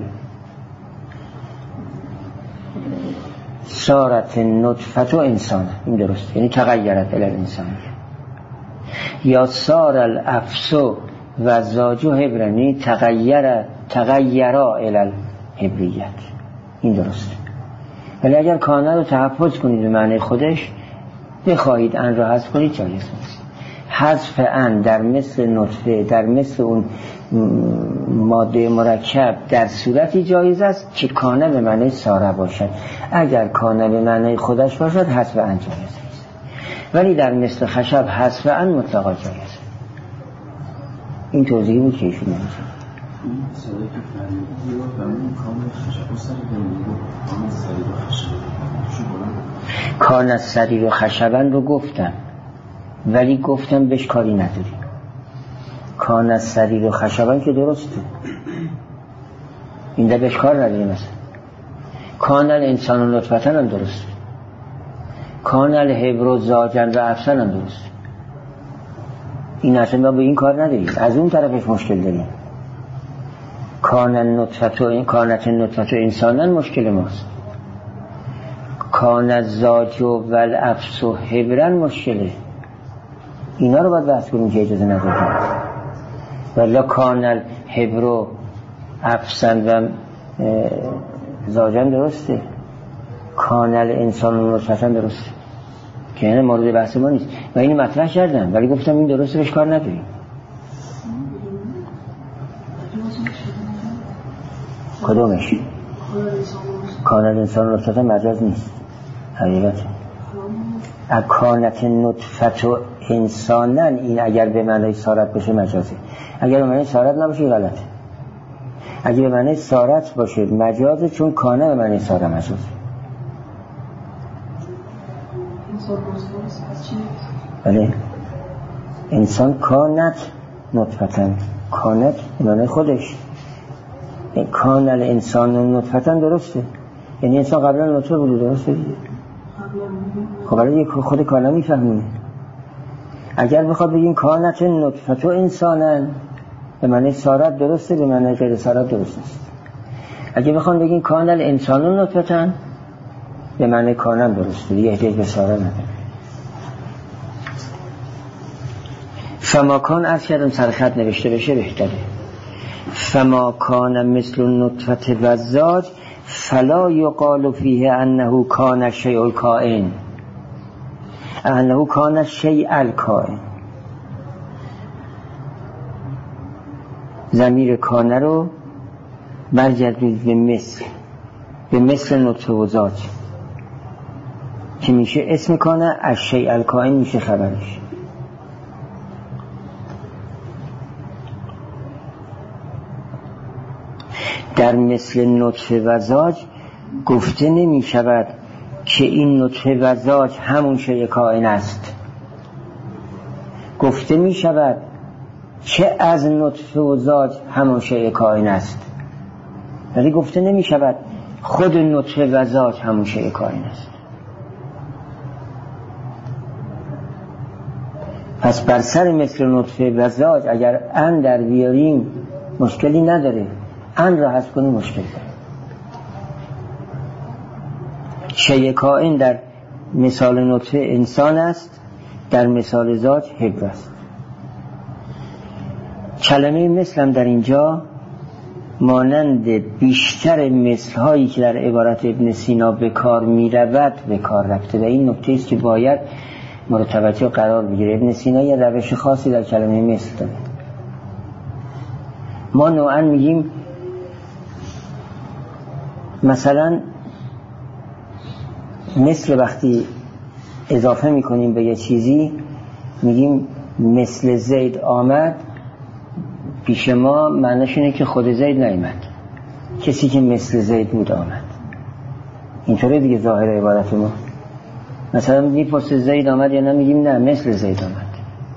سارت نطفت و انسان، این درست، یعنی تغییرت الی الانسان. یا سارل افسو و زاجو هبرنی تغییر تغییرا الی الهبریت، این درست. ولی اگر کانه رو تحفظ کنید به معنی خودش، بخواهید ان رو حذف کنید جایز نیست. حذف ان در مثل نطفه، در مثل اون ماده مرکب در صورتی جایز است که کانه به معنی ساره باشد. اگر کانه به معنی خودش باشد حذف ان جایز نیست، ولی در مثل خشب حذف ان مطلقا جایز است. این توضیحی بود که ایشون نمیشه. کان از سریر و خشبن رو گفتم، ولی گفتم بهش کاری نداری. کان از سریر و خشبن که درسته، این ده بهش کار نداری. مثلا کان الانسان و نطفتن هم درسته، کان الهبر و زاجن و افسن هم درسته. این اصلا به این کار نداریم، از اون طرفش مشکل داریم. کان النطفت و کانت النطفت و انسانن مشکل ماست، کان الزاج و الافس و هبرن مشکله. اینا رو باید بحث کنیم که اجازه نداریم. ولی کان الهبر و افسن و زاجن درسته، کان الانسان و نطفتن درسته، که این مورد بحث ما نیست و اینو مطرح کردم، ولی گفتم این درسته بهش کار نداریم. کدومش؟ کان الانسان و نطفتن مجاز نیست، حقیقت. اکانت نطفت و انسانن، این اگر به معنی سارت باشه مجازه، اگر به معنی سارت نباشه غلطه. اگر به معنی سارت باشه مجازه، چون کانه به معنی سارت مجازه. بله انسان کانت نطفتن، کانت به معنی خودش، کان الانسان نطفتن درسته، یعنی انسان قبلا نطفه بوده، درسته؟ خب برای خود کانا میفهمونه. اگر بخواد بگیم کانت نطفت و انسانن به معنی سارت درسته، به معنی غیر سارت درست است. اگر بخواد بگیم کان الانسان نطفتن به معنی کانم درسته، دیگه احتیاج به سارت نداره. فما کان از کردم سرخط نوشته بشه بهتره. فما کان مثل نطفت وزاج فلا یقال فیه انه کان شیء الکائن، انه کان شیء الکائن. ضمیر کانه رو برگردید به مثل، به مثل نطفه و زاج که میشه اسم کانه، از شیء الکائن میشه خبرش. در مثل نطفه و زاج گفته نمی شود که این نطفه و زاج همون شیء کائن است، گفته می شود که از نطفه و زاج همون شیء کائن است، ولی گفته نمی شود خود نطفه و زاج همون شیء کائن است. پس بر سر مثل نطفه و زاج اگر ان در بیاریم مشکلی نداره، ان را حذف کنیم مشکل داره. شیء کائن در مثال نطفه انسان است، در مثال زاج حبر است. کلمه مثل هم در اینجا مانند بیشتر مثل هایی که در عبارت ابن سینا به کار می رود به کار رفته و این نکته است که باید مورد توجه قرار بگیره. ابن سینا یه روش خاصی در کلمه مثل داره. ما نوعا میگیم مثلا مثل وقتی اضافه میکنیم به یه چیزی میگیم مثل زید آمد، پیش ما معنیش اینه که خود زید نیامد، کسی که مثل زید بود آمد. اینطوره دیگه ظاهر عبارت ما. مثلا میپرسه زید آمد یا نه، میگیم نه مثل زید آمد.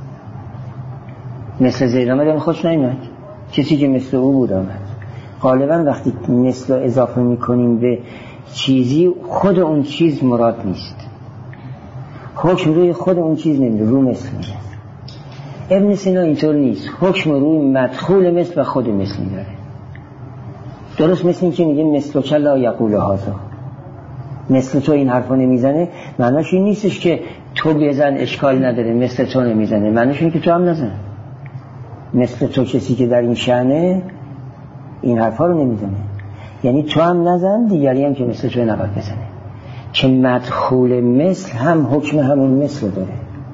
مثل زید آمد یعنی خودش نیامد، کسی که مثل او بود آمد. غالبا وقتی مثل رو اضافه میکنیم به چیزی خود اون چیز مراد نیست، حکم روی خود اون چیز نمیده، رو مثل میده. ابن سینا اینطور نیست، حکم روی مدخول مثل و خود مثل میداره. درست مثل این که میگه مثل کلا یقول هذا، مثل تو این حرفا نمیزنه، معناش این نیستش که تو بزن اشکال نداره، مثل تو نمیزنه، معناش اینه که تو هم نزن. مثل تو کسی که در این شأنه این حرفا رو نمیزنه، یعنی تو هم نزن، دیگری هم که مثل تو نباید بزنه. که مدخول مثل هم حکم همون مثل داره،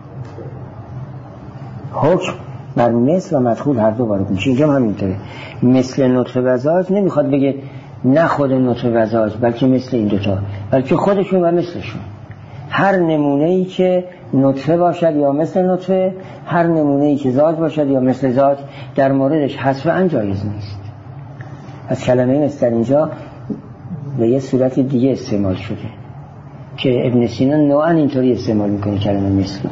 حکم بر مثل و مدخول هر دو وارد میشه. اینجا هم همینطوره. مثل نطفه و زاج نمیخواد بگه نه خود نطفه و زاج، بلکه مثل این دوتا، بلکه خودشون و مثلشون. هر نمونه‌ای که نطفه باشد یا مثل نطفه، هر نمونه‌ای که زاج باشد یا مثل زاج، در موردش حذف ان جایز نیست. از کلمه مثل در اینجا به یه صورت دیگه استعمال شده که ابن سینا نوعا اینطوری استعمال میکنه کلمه مثل.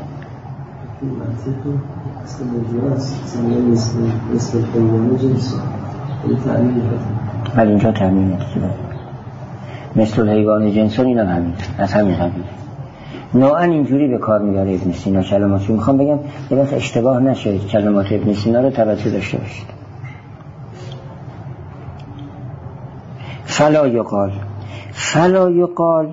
اصلا موضوع است، مثل مثل حیوان جنس این تعمیم میکنه. ولی اینجا تعمیم میکنه مثل حیوان جنس، این هم همین از همین قبیله. نوعا اینجوری به کار میاره ابن سینا کلماتو. میخوام بگم یه وقت اشتباه نشه، کلمات ابن سینا رو توجه داشته باشید. فلا یقال، فلا یقال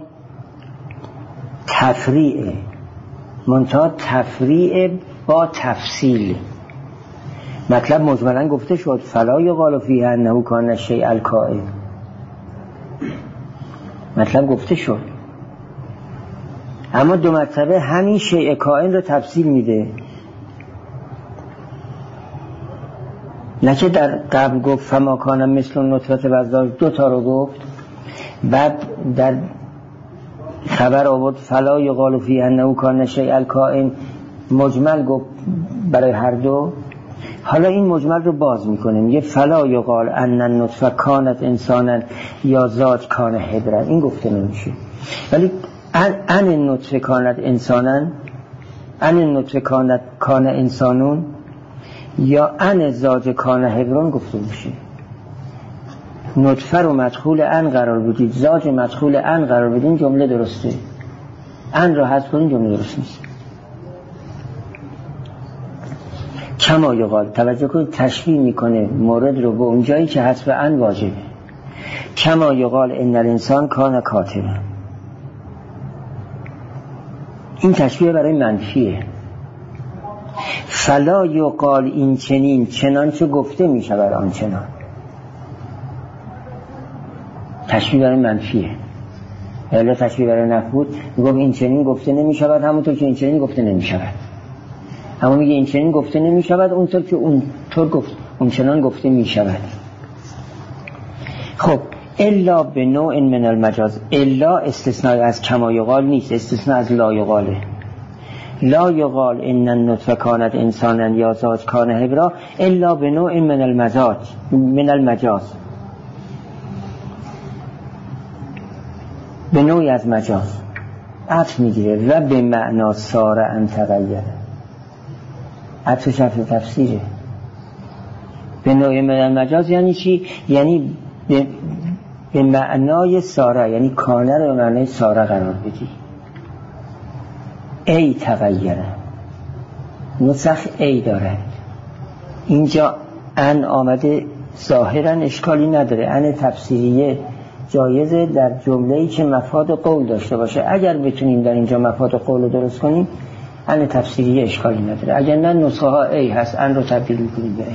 تفریعه، منتها تفریع با تفصیل. مطلب مجملا گفته شد فلا یقال فیه انه کان شیء الکائن، مطلب گفته شد، اما دو مرتبه همین شیء کائن رو تفصیل میده. نه که در قبل گفت فما کان مثل نطفه و زاج، دو تا رو گفت، بعد در خبر آورد فلا یقال فیه انه کان شیء کائن، مجمل گفت برای هر دو. حالا این مجمل رو باز میکنه، میگه فلا یقال ان النطفه کانت انسانا یا ذات کان حبرا، این گفته نمیشه. ولی ان ان النطفه کانت انسانا، ان النطفه کانت کان انسانون، یا ان ذات کان حبران گفته میشه. نطفه رو مدخول ان قرار بدید، ذات مدخول ان قرار بدید، جمله درسته. ان رو حذف کنید جمله درست نیست. کما یقال، توجه کنید تشبیه میکنه مورد رو به اون جایی که حذف ان واجبه. کما یقال ان الانسان کان کاتبا، این تشبیه برای منفیه. فلا یقال این چنین چنانچه گفته میشود آنچنان، تشبیه برای منفیه. الا تشبیه برای نفی بود میگم این چنین گفته نمیشود همونطور که این چنین گفته نمیشود، اما میگه این چنین گفته نمیشود اونطور که اونطور گفت اون چنان گفته میشود. خب الا به نوع من المجاز، الا استثناء از کما یقال نیست، استثناء از لا یقاله. لا یقال ان النطفه کانت انسانا یا ذات کان حبرا الا به نوع من المجاز، من المجاز به نوعی از مجاز عطف میگیره. و به معنا سار ان تغیره، عطف شرط تفسیره. به نوع من المجاز یعنی چی؟ یعنی به, به معنای ساره، یعنی کانه رو به معنای ساره قرار بدی. ای تغیره، نسخ ای داره، اینجا ان آمده ظاهرا اشکالی نداره. ان تفسیریه جایزه در جمله‌ای که مفاد قول داشته باشه. اگر بتونیم در اینجا مفاد قول رو درست کنیم ان تفسیریه اشکالی نداره. اگر نه نسخه ها ای هست، ان رو تبدیل می‌کنیم به ای.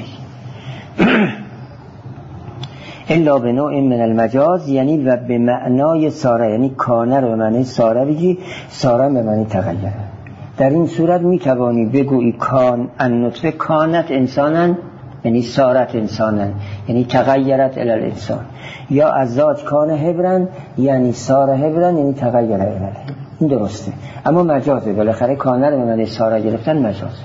الا به نوع من المجاز یعنی و به معنای ساره، یعنی کانه رو به معنی ساره بگی، ساره به معنی تغیره. در این صورت میتوانی بگویی کان النطفه کانت انسانا یعنی سارت انسانا یعنی تغیرت الی الانسان، یا از ذات کان حبرن یعنی ساره حبرن یعنی تغیر الی. این درسته، اما مجازه. بالاخره کانه رو به معنی ساره گرفتن مجازه،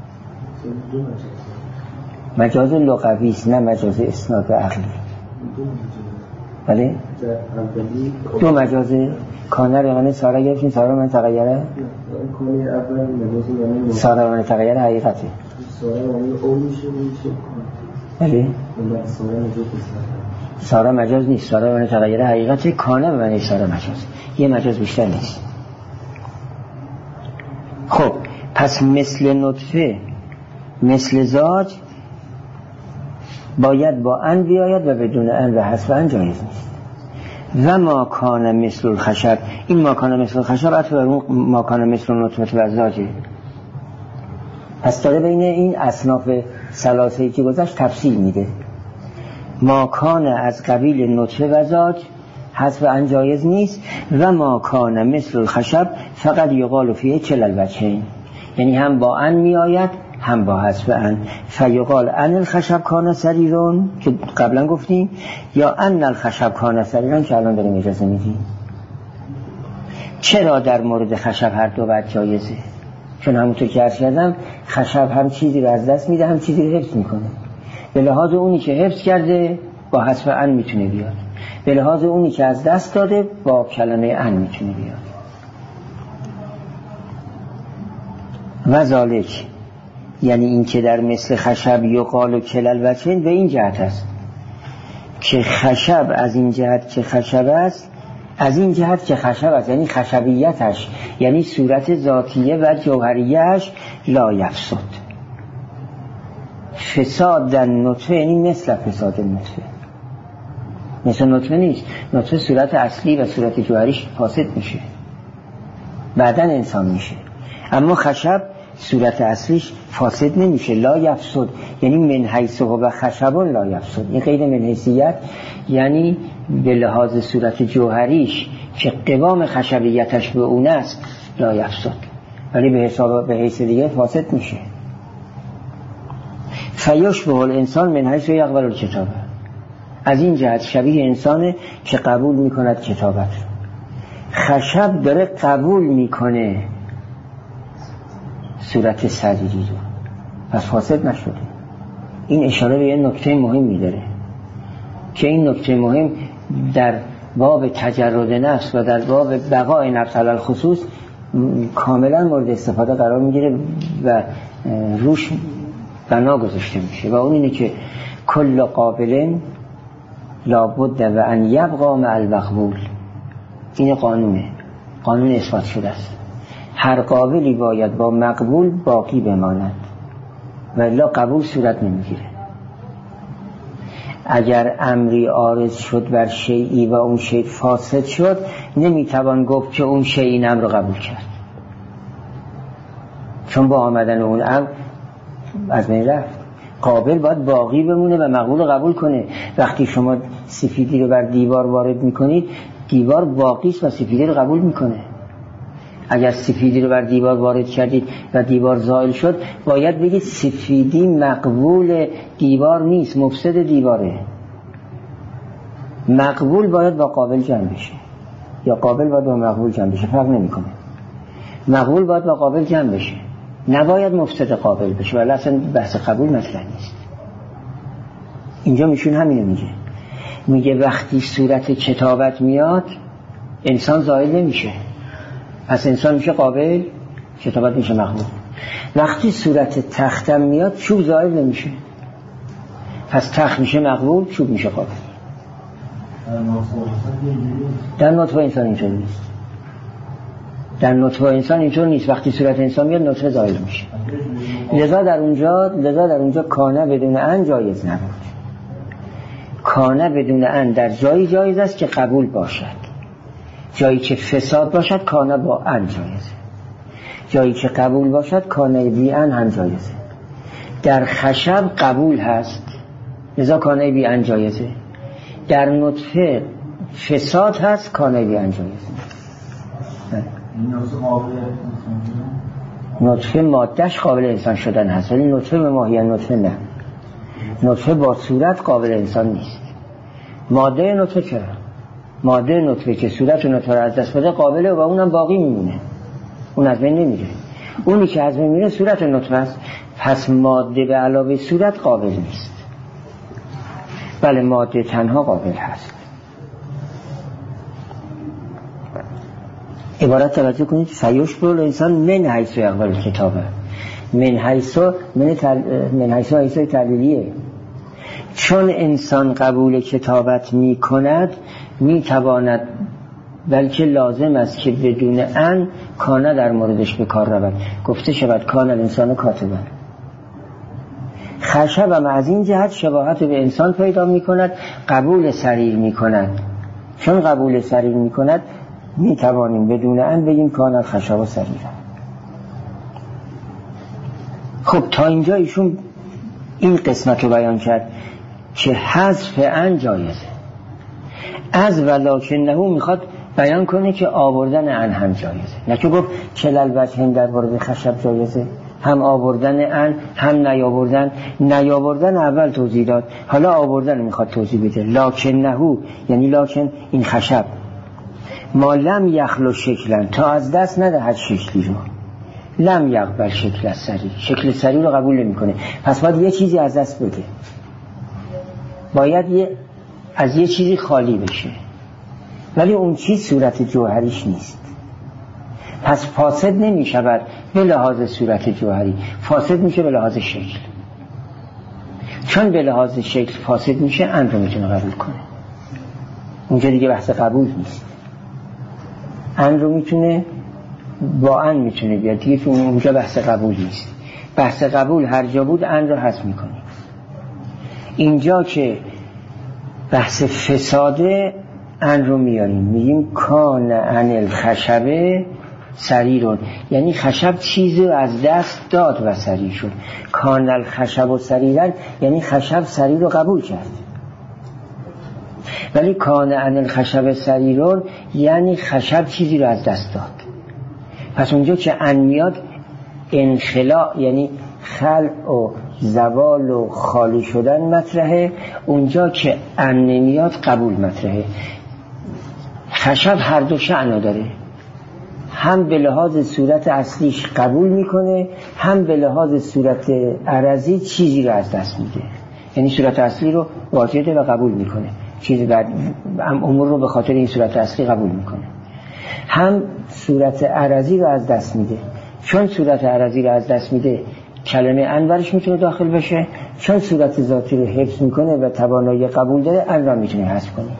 مجاز لغوی است نه مجاز اسناد عقلی. بله دو مجازه. کانه رو من ساره گرفتیم، ساره من تغییره، ساره من تغییره حقیقته. بله ساره مجاز نیست، ساره من تغییره حقیقته. کانه به معنی ساره مجاز، یه مجاز بیشتر نیست. خب پس مثل نطفه مثل ذات باید با ان بیاید و بدون ان و حذف ان جایز نیست. و ما کان مثل الخشب، این ما کان مثل الخشب عطف بر اون ما کان مثل نطفه و ذاته. پس داره بین این اصناف ثلاثه‌ای که گذشت تفصیل میده. ما کان از قبیل نطفه و ذات حذف ان جایز نیست. و ما کان مثل الخشب فقط یقال فیه کل الوجهین، یعنی هم با ان میآید هم با حذف ان. فیقال ان الخشب کان سریرون که قبلا گفتیم، یا ان الخشب کان سریرون که الان داریم اجازه میدیم. چرا در مورد خشب هر دو بعد جایزه؟ چون همونطور که عرض کردم خشب هم چیزی رو از دست میده هم چیزی رو حفظ میکنه. به لحاظ اونی که حفظ کرده با حذف ان میتونه بیاد، به لحاظ اونی که از دست داده با کلمه ان میتونه بیاد. و ذالک یعنی این که در مثل خشب یقال و کلل وجهین به این جهت است که خشب از این جهت که خشب است، از این جهت که خشب است یعنی خشبیتش یعنی صورت ذاتیه و جوهریش لا یفسد. فساد در نطفه یعنی مثل فساد نطفه، مثل نطفه نیست. نطفه صورت اصلی و صورت جوهریش فاسد میشه، بعداً انسان میشه، اما خشب صورت اصلیش فاسد نمیشه. لا یفسد یعنی من حیث و خشبون لا یفسد، این غیر من حیثیت یعنی به لحاظ صورت جوهریش که قوام خشبیتش به اون است لا یفسد، ولی به حساب به حیث دیگه فاسد میشه. فیشبه الانسان من حیث یقبل الکتاب، از این جهت شبیه انسانه که قبول میکند کتابت. خشب داره قبول میکنه صورت سریری رو، پس فاسد نشده. این اشاره به یه نکته مهمی داره که این نکته مهم در باب تجرد نفس و در باب بقای نفس علی الخصوص کاملا مورد استفاده قرار میگیره و روش بنا گذاشته میشه، و اون اینه که کل قابل لابد و ان یبقا مع المقبول. این قانونه، قانون اثبات شده است. هر قابلی باید با مقبول باقی بماند و الا قبول صورت نمیگیره. اگر امری عارض شد بر شیئی و اون شیء فاسد شد، نمیتوان گفت که اون شیء این امر رو قبول کرد، چون با آمدن اون امر از بین رفت. قابل باید باقی بمونه و مقبول رو قبول کنه. وقتی شما سفیدی رو بر دیوار وارد میکنید، دیوار باقی است و سفیدی رو قبول میکنه. اگر سفیدی رو بر دیوار وارد کردید و دیوار زائل شد، باید بگید سفیدی مقبول دیوار نیست، مفسد دیواره. مقبول باید با قابل جمع بشه یا قابل باید با مقبول جمع بشه، فرق نمیکنه. مقبول باید با قابل جمع بشه، نباید مفسد قابل بشه، ولی اصلا بحث قبول مطرح نیست. اینجا میشون همینو میگه، میگه وقتی صورت کتابت میاد انسان زائل نمیشه، پس انسان میشه قابل، کتابت میشه مقبول. وقتی صورت تختم میاد چوب زائل نمیشه، پس تخت میشه مقبول، چوب میشه قابل. در نطفه انسان اینطور نیست. در نطفه انسان اینطور نیست. وقتی صورت انسان میاد نطفه زائل میشه. لذا در اونجا لذا در اونجا کانه بدون ان جایز نبود. کانه بدون ان در جایی جایز است که قبول باشد. جایی که فساد باشد کانه با ان جایزه. جایی که قبول باشد کانه بی ان هم جایزه. در خشب قبول هست، لذا کانه بی ان جایزه. در نطفه فساد هست، کانه بی ان جایزه. نطفه مادهش قابل انسان شدن هست، ولی نطفه به ماهیت نطفه نه. نطفه با صورت قابل انسان نیست. ماده نطفه چرا؟ ماده نطفه که صورت نطفه را از دست بده قابله و اونم باقی میمونه، اون از بین نمیره. اونی که از بین میره صورت نطفه است، پس ماده به علاوه صورت قابل نیست. بله ماده تنها قابل هست. عبارت توجه کنید، سیشبه الانسان من حیث یقبل کتابه. من حیث من تل... من حیث حیث تعلیلیه. چون انسان قبول کتابت می کند می تواند، بلکه لازم است که بدون ان کانه در موردش به کار رود. گفته شود کان الانسان کاتبا. خشب هم از این جهت شباهت به انسان پیدا می کند، قبول سریر می کند. چون قبول سریر می کند می توانیم بدون ان بگیم کان الخشب سریر. خب تا اینجا ایشون این قسمت رو بیان کرد که حذف ان جایزه. از ولکنه میخواد بیان کنه که آوردن ان هم جایزه، نه که گفت کلل وجهین در مورد خشب جایزه، هم آوردن ان هم نیاوردن. نیاوردن اول توضیح داد، حالا آوردن میخواد توضیح بده. لکنه یعنی لکن این خشب ما لم یخلو شکلن، تا از دست ندهد شکلی رو. لم یقبل شکل سری، شکل سری رو قبول نمی کنه، پس باید یه چیزی از دست بده، باید یه از یه چیزی خالی بشه، ولی اون چیز صورت جوهریش نیست. پس فاسد نمی شود به لحاظ صورت جوهری، فاسد میشه به لحاظ شکل. چون به لحاظ شکل فاسد میشه، ان رو میتونه قبول کنه. اونجا دیگه بحث قبول نیست، ان رو میتونه با ان میتونه بیاد دیگه، که اونجا بحث قبول نیست. بحث قبول هر جا بود ان رو حذف میکنیم. اینجا که بحث فساده ان رو میاریم، میگیم کان ان الخشبه سریرون، یعنی خشب چیزی رو از دست داد و سریر شد. کان الخشب و سریرن یعنی خشب سریر رو قبول کرد. ولی کان ان الخشب سریرون یعنی خشب چیزی رو از دست داد. پس اونجا که ان میاد انخلاء یعنی خلع و زوال و خالی شدن مطرحه، اونجا که ان نمیاد قبول مطرحه. خشب هر دو شأنو داره، هم به لحاظ صورت اصلیش قبول میکنه، هم به لحاظ صورت عرضی چیزی رو از دست میده. یعنی صورت اصلی رو واجده و قبول میکنه، چیزی بعد امور رو به خاطر این صورت اصلی قبول میکنه. هم صورت عرضی رو از دست میده، چون صورت عرضی رو از دست میده کلمه انورش میتونه داخل بشه، چون صورت ذاتی رو حفظ میکنه و توانایی قبول داره ان را میتونه حذف کنه.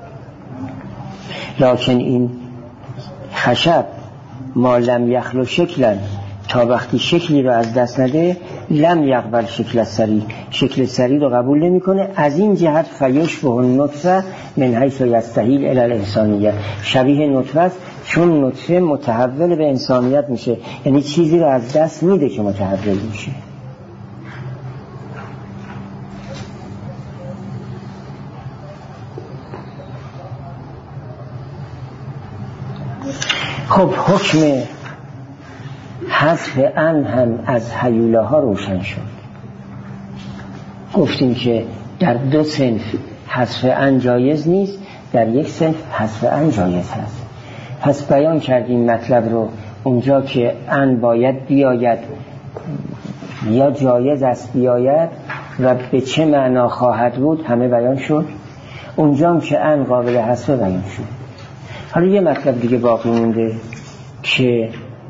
لکن این خشب ما لم یخلو شکلا، تا وقتی شکلی رو از دست نده لم یقبل شکل سری، شکل سری رو قبول نمیکنه. از این جهت فیشبه النطفه من حیث یستحیل الی الانسانیه، شبیه نطفه است چون نطفه متحول به انسانیت میشه، یعنی چیزی رو از دست میده که متحول میشه. خب حکم حذف ان هم از هیوله ها روشن شد. گفتیم که در دو صنف حذف ان جایز نیست، در یک صنف حذف ان جایز هست. پس بیان کردیم مطلب رو. اونجا که ان باید بیاید یا جایز است بیاید و به چه معنا خواهد بود همه بیان شد. اونجا که ان قابل حذف بیان شد. حالا یه مطلب دیگه باقی مونده که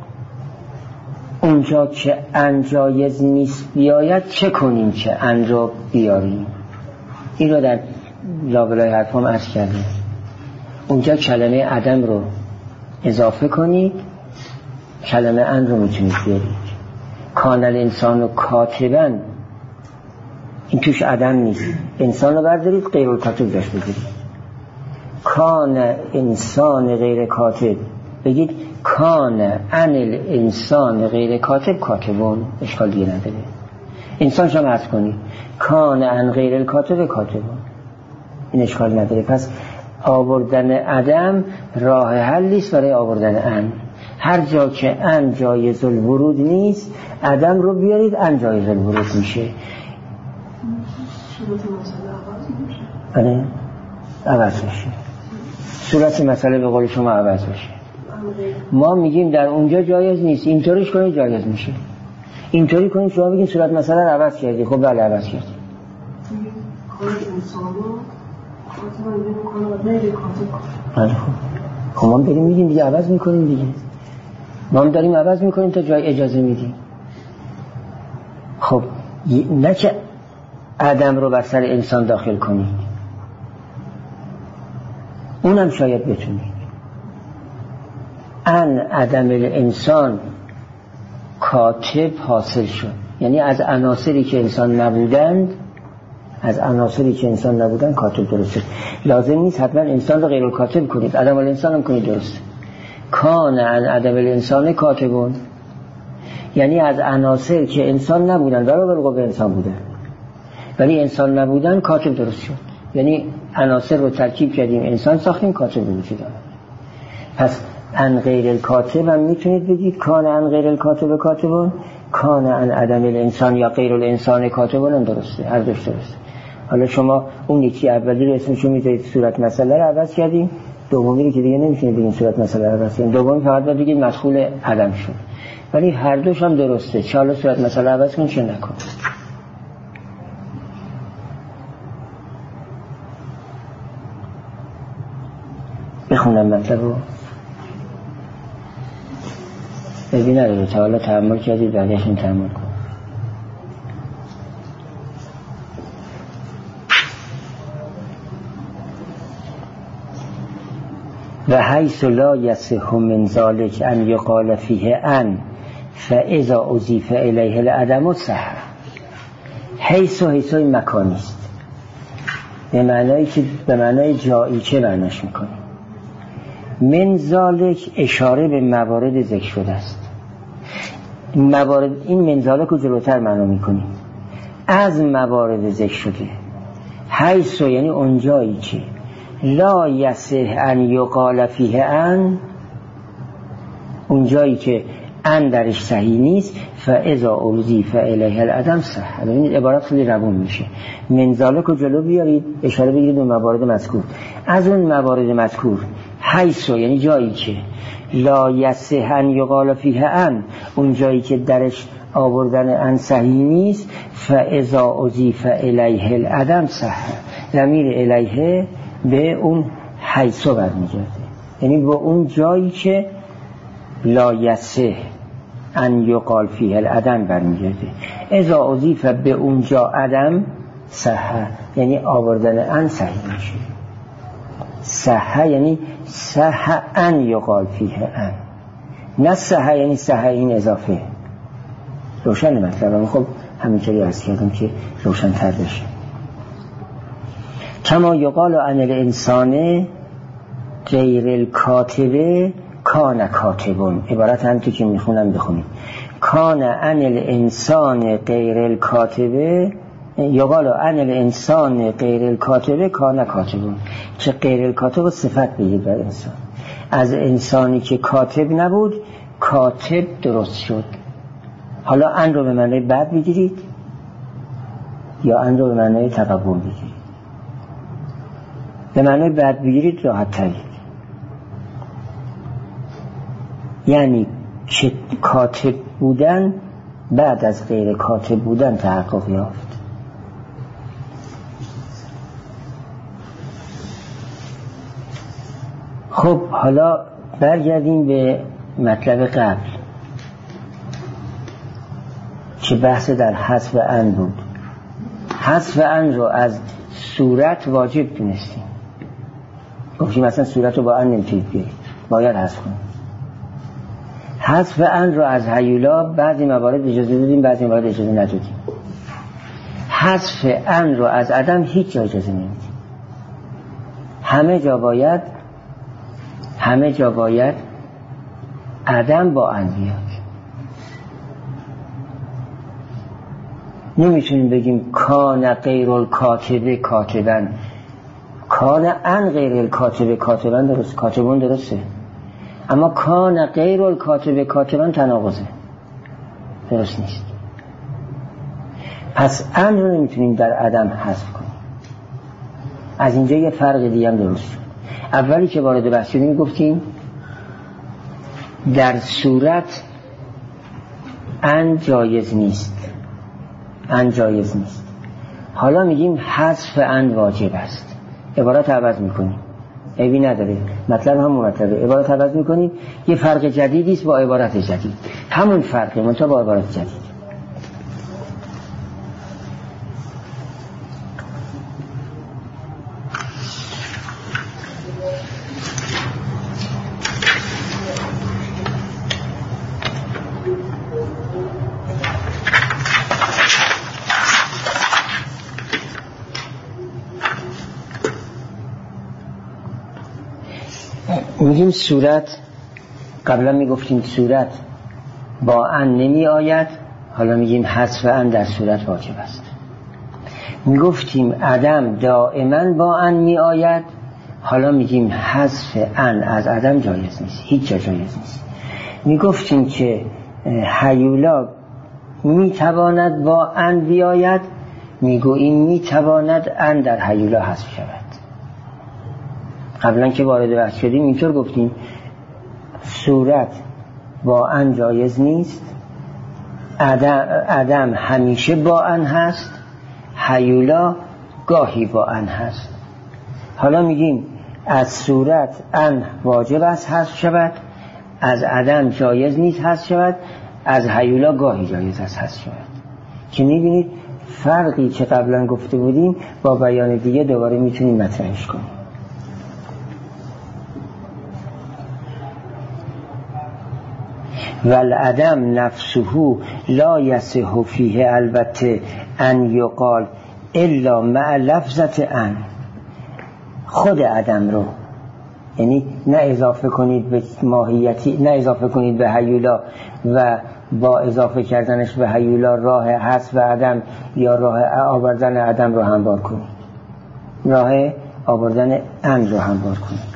اونجا که ان جایز نیست بیاید چه کنیم که ان رو بیاریم. این رو در لابلای حرفام عرض کردیم. اونجا کلمه عدم رو اضافه کنید، کلمه ان رو میتونید بیارید. کان الانسان و کاتبا، این توش عدم نیست، انسان رو بردارید غیر الکاتب داشت بگیرید. کان انسان غیر کاتب بگید کان ان الانسان غیر کاتب کاتبون، اشکال دیگه نداره. انسان شما عرض کنید کان ان غیر الکاتب کاتبون، این اشکال نداره. پس آوردن عدم راه حلیست برای آوردن ان. هر جا که ان جایز الورود نیست عدم رو بیارید، ان جایز الورود میشه. آره عوض میشه، صورت مسئله به قول شما عوض میشه. ما میگیم در اونجا جایز نیست، اینطوریش کنید جایز میشه. اینطوری کنید شما بگید صورت مسئله رو عوض کردی. خب بله عوض کردی. خب خب ما بریم میگیم دیگه عوض میکنیم دیگه. ما هم داریم عوض میکنیم تا جای اجازه میدیم. خب نه که عدم رو بر سر انسان داخل کنید، اونم شاید بتونید. ان عدم الانسان کاتب حاصل شد، یعنی از عناصری که انسان نبودند، از عناصری که انسان نبودند کاتب درست شد. لازم نیست حتما انسان رو غیر الکاتب کنید، عدم الانسان هم کنید درست. کان ان عدم الانسان کاتبون، یعنی از عناصر که انسان نبودند برابر قوه انسان بودند ولی انسان نبودند کاتب درست شد. یعنی عناصر رو ترکیب کردیم انسان ساختیم کاتب رو وجود آورد. پس ان غیر الکاتب هم میتونید بگید کان ان غیر الکاتب کاتبون، کان ان عدم الانسان یا غیر الانسان کاتبون هم درسته، هر دوش درسته. حالا شما اون یکی اولی رو اسمشو میذارید صورت مسئله رو عوض کردیم، دومی رو که دیگه نمیتونید بگید صورت مسئله رو عوض کردیم، دومی فقط باید بگید مدخول عدم شد. ولی هر دوش هم درسته، چه حالا صورت مسئله عوض کن چه نکن. بخونم مطلب رو ببین نداره تا حالا تحمل کردید بعدش این تحمل کن. و حیث لا یصح من ذلک ان یقال فیه ان فاذا اضیف الیه العدم صح. حیث و حیث مکانی است، به معنایی که به معنای جایی چه معناش میکنه. من ذلک اشاره به موارد ذکر شده است. موارد این من ذلک رو جلوتر معنا میکنیم. از موارد ذکر شده. حیث یعنی اونجایی که لا یصح ان یقال فیه ان، اونجایی که ان درش صحیح نیست فاذا اضیف الیه العدم صح. ببینید عبارت خیلی روون میشه. منزالک رو جلو بیارید، اشاره بگیرید به موارد مذکور. از اون موارد مذکور حیث یعنی جایی که لا یصح ان یقال فیه ان، اون جایی که درش آوردن ان صحیح نیست، فاذا اضیف الیه العدم صح. ضمیر الیه به اون حیث برمیگرده، یعنی به اون جایی که لا یصح ان یقال فیه العدم برمیگرده. اذا اضیف به اونجا عدم صح، یعنی آوردن ان صحیح میشه. صح یعنی صح ان یقال فیه ان، نه صح یعنی صح این اضافه. روشن مطلب؟ خب همینطوری عرض کردم که روشن تر بشه. کما یقال عن الانسان غیر الکاتبه کان کاتبون. عبارت هم تو که میخونم بخونید. کان عن الانسان غیر الکاتبه یقال عن الانسان غیر الکاتبه کان کاتبون، که غیر الکاتب صفت بگید بر انسان. از انسانی که کاتب نبود کاتب درست شد. حالا ان رو به معنی بد بگیرید یا ان رو به معنی تقبل بگیرید. به معنی بد بگیرید راحت ترید، یعنی که کاتب بودن بعد از غیر کاتب بودن تحقق یافت. خب حالا برگردیم به مطلب قبل که بحث در حذف ان بود. حذف ان رو از صورت واجب دونستیم، گفتیم مثلا صورت رو با ان نمیتونید بیارید، باید حذف کنید. حذف ان رو از هیولا بعضی موارد اجازه دادیم، بعضی موارد اجازه ندادیم. حذف ان رو از عدم هیچ جا اجازه نمیدیم. همه جا باید همه جا باید عدم با ان بیاد. نمیتونیم بگیم کان غیر الکاتبه کاتبن. کان ان غیر الکاتبه کاتبن درست، کاتبون درسته، اما کان غیر الکاتبه کاتبن تناقضه، درست نیست. پس ان رو نمیتونیم در عدم حذف کنیم. از اینجا یه فرق دیگه هم درست شد. اولی که وارد بحث شدیم گفتیم در صورت ان جایز نیست، ان جایز نیست. حالا میگیم حذف ان واجب است. عبارت عوض میکنیم، عیبی نداره، مطلب همون مطلبه. عبارت عوض میکنیم، یه فرق جدیدی است با عبارت جدید، همون فرقه منتها با عبارت جدید. میگیم صورت، قبلا میگفتیم صورت با ان نمی آید، حالا میگیم حذف ان در صورت واجب است. میگفتیم عدم دائما با ان می آید، حالا میگیم حذف ان از عدم جایز نیست، هیچ جا جایز نیست. میگفتیم که هیولا میتواند با ان بیاید، میگوییم میتواند ان در هیولا حذف شود. قبلا که وارد بحث شدیم اینطور گفتیم صورت با ان جایز نیست، عدم, عدم همیشه با ان هست، هیولا گاهی با ان هست. حالا میگیم از صورت ان واجب است حذف شود، از عدم جایز نیست حذف شود، از هیولا گاهی جایز است حذف شود. که میبینید فرقی که قبلا گفته بودیم با بیان دیگه دوباره میتونیم مطرحش کنیم. والعدم نفسه لا یصح فیه البته ان یقال الا مع لفظت ان. خود عدم رو، یعنی نه اضافه کنید به ماهیتی، نه اضافه کنید به هیولا و با اضافه کردنش به هیولا راه حذف عدم یا راه آوردن عدم رو هموار کنید، راه آوردن ان رو هموار کنید.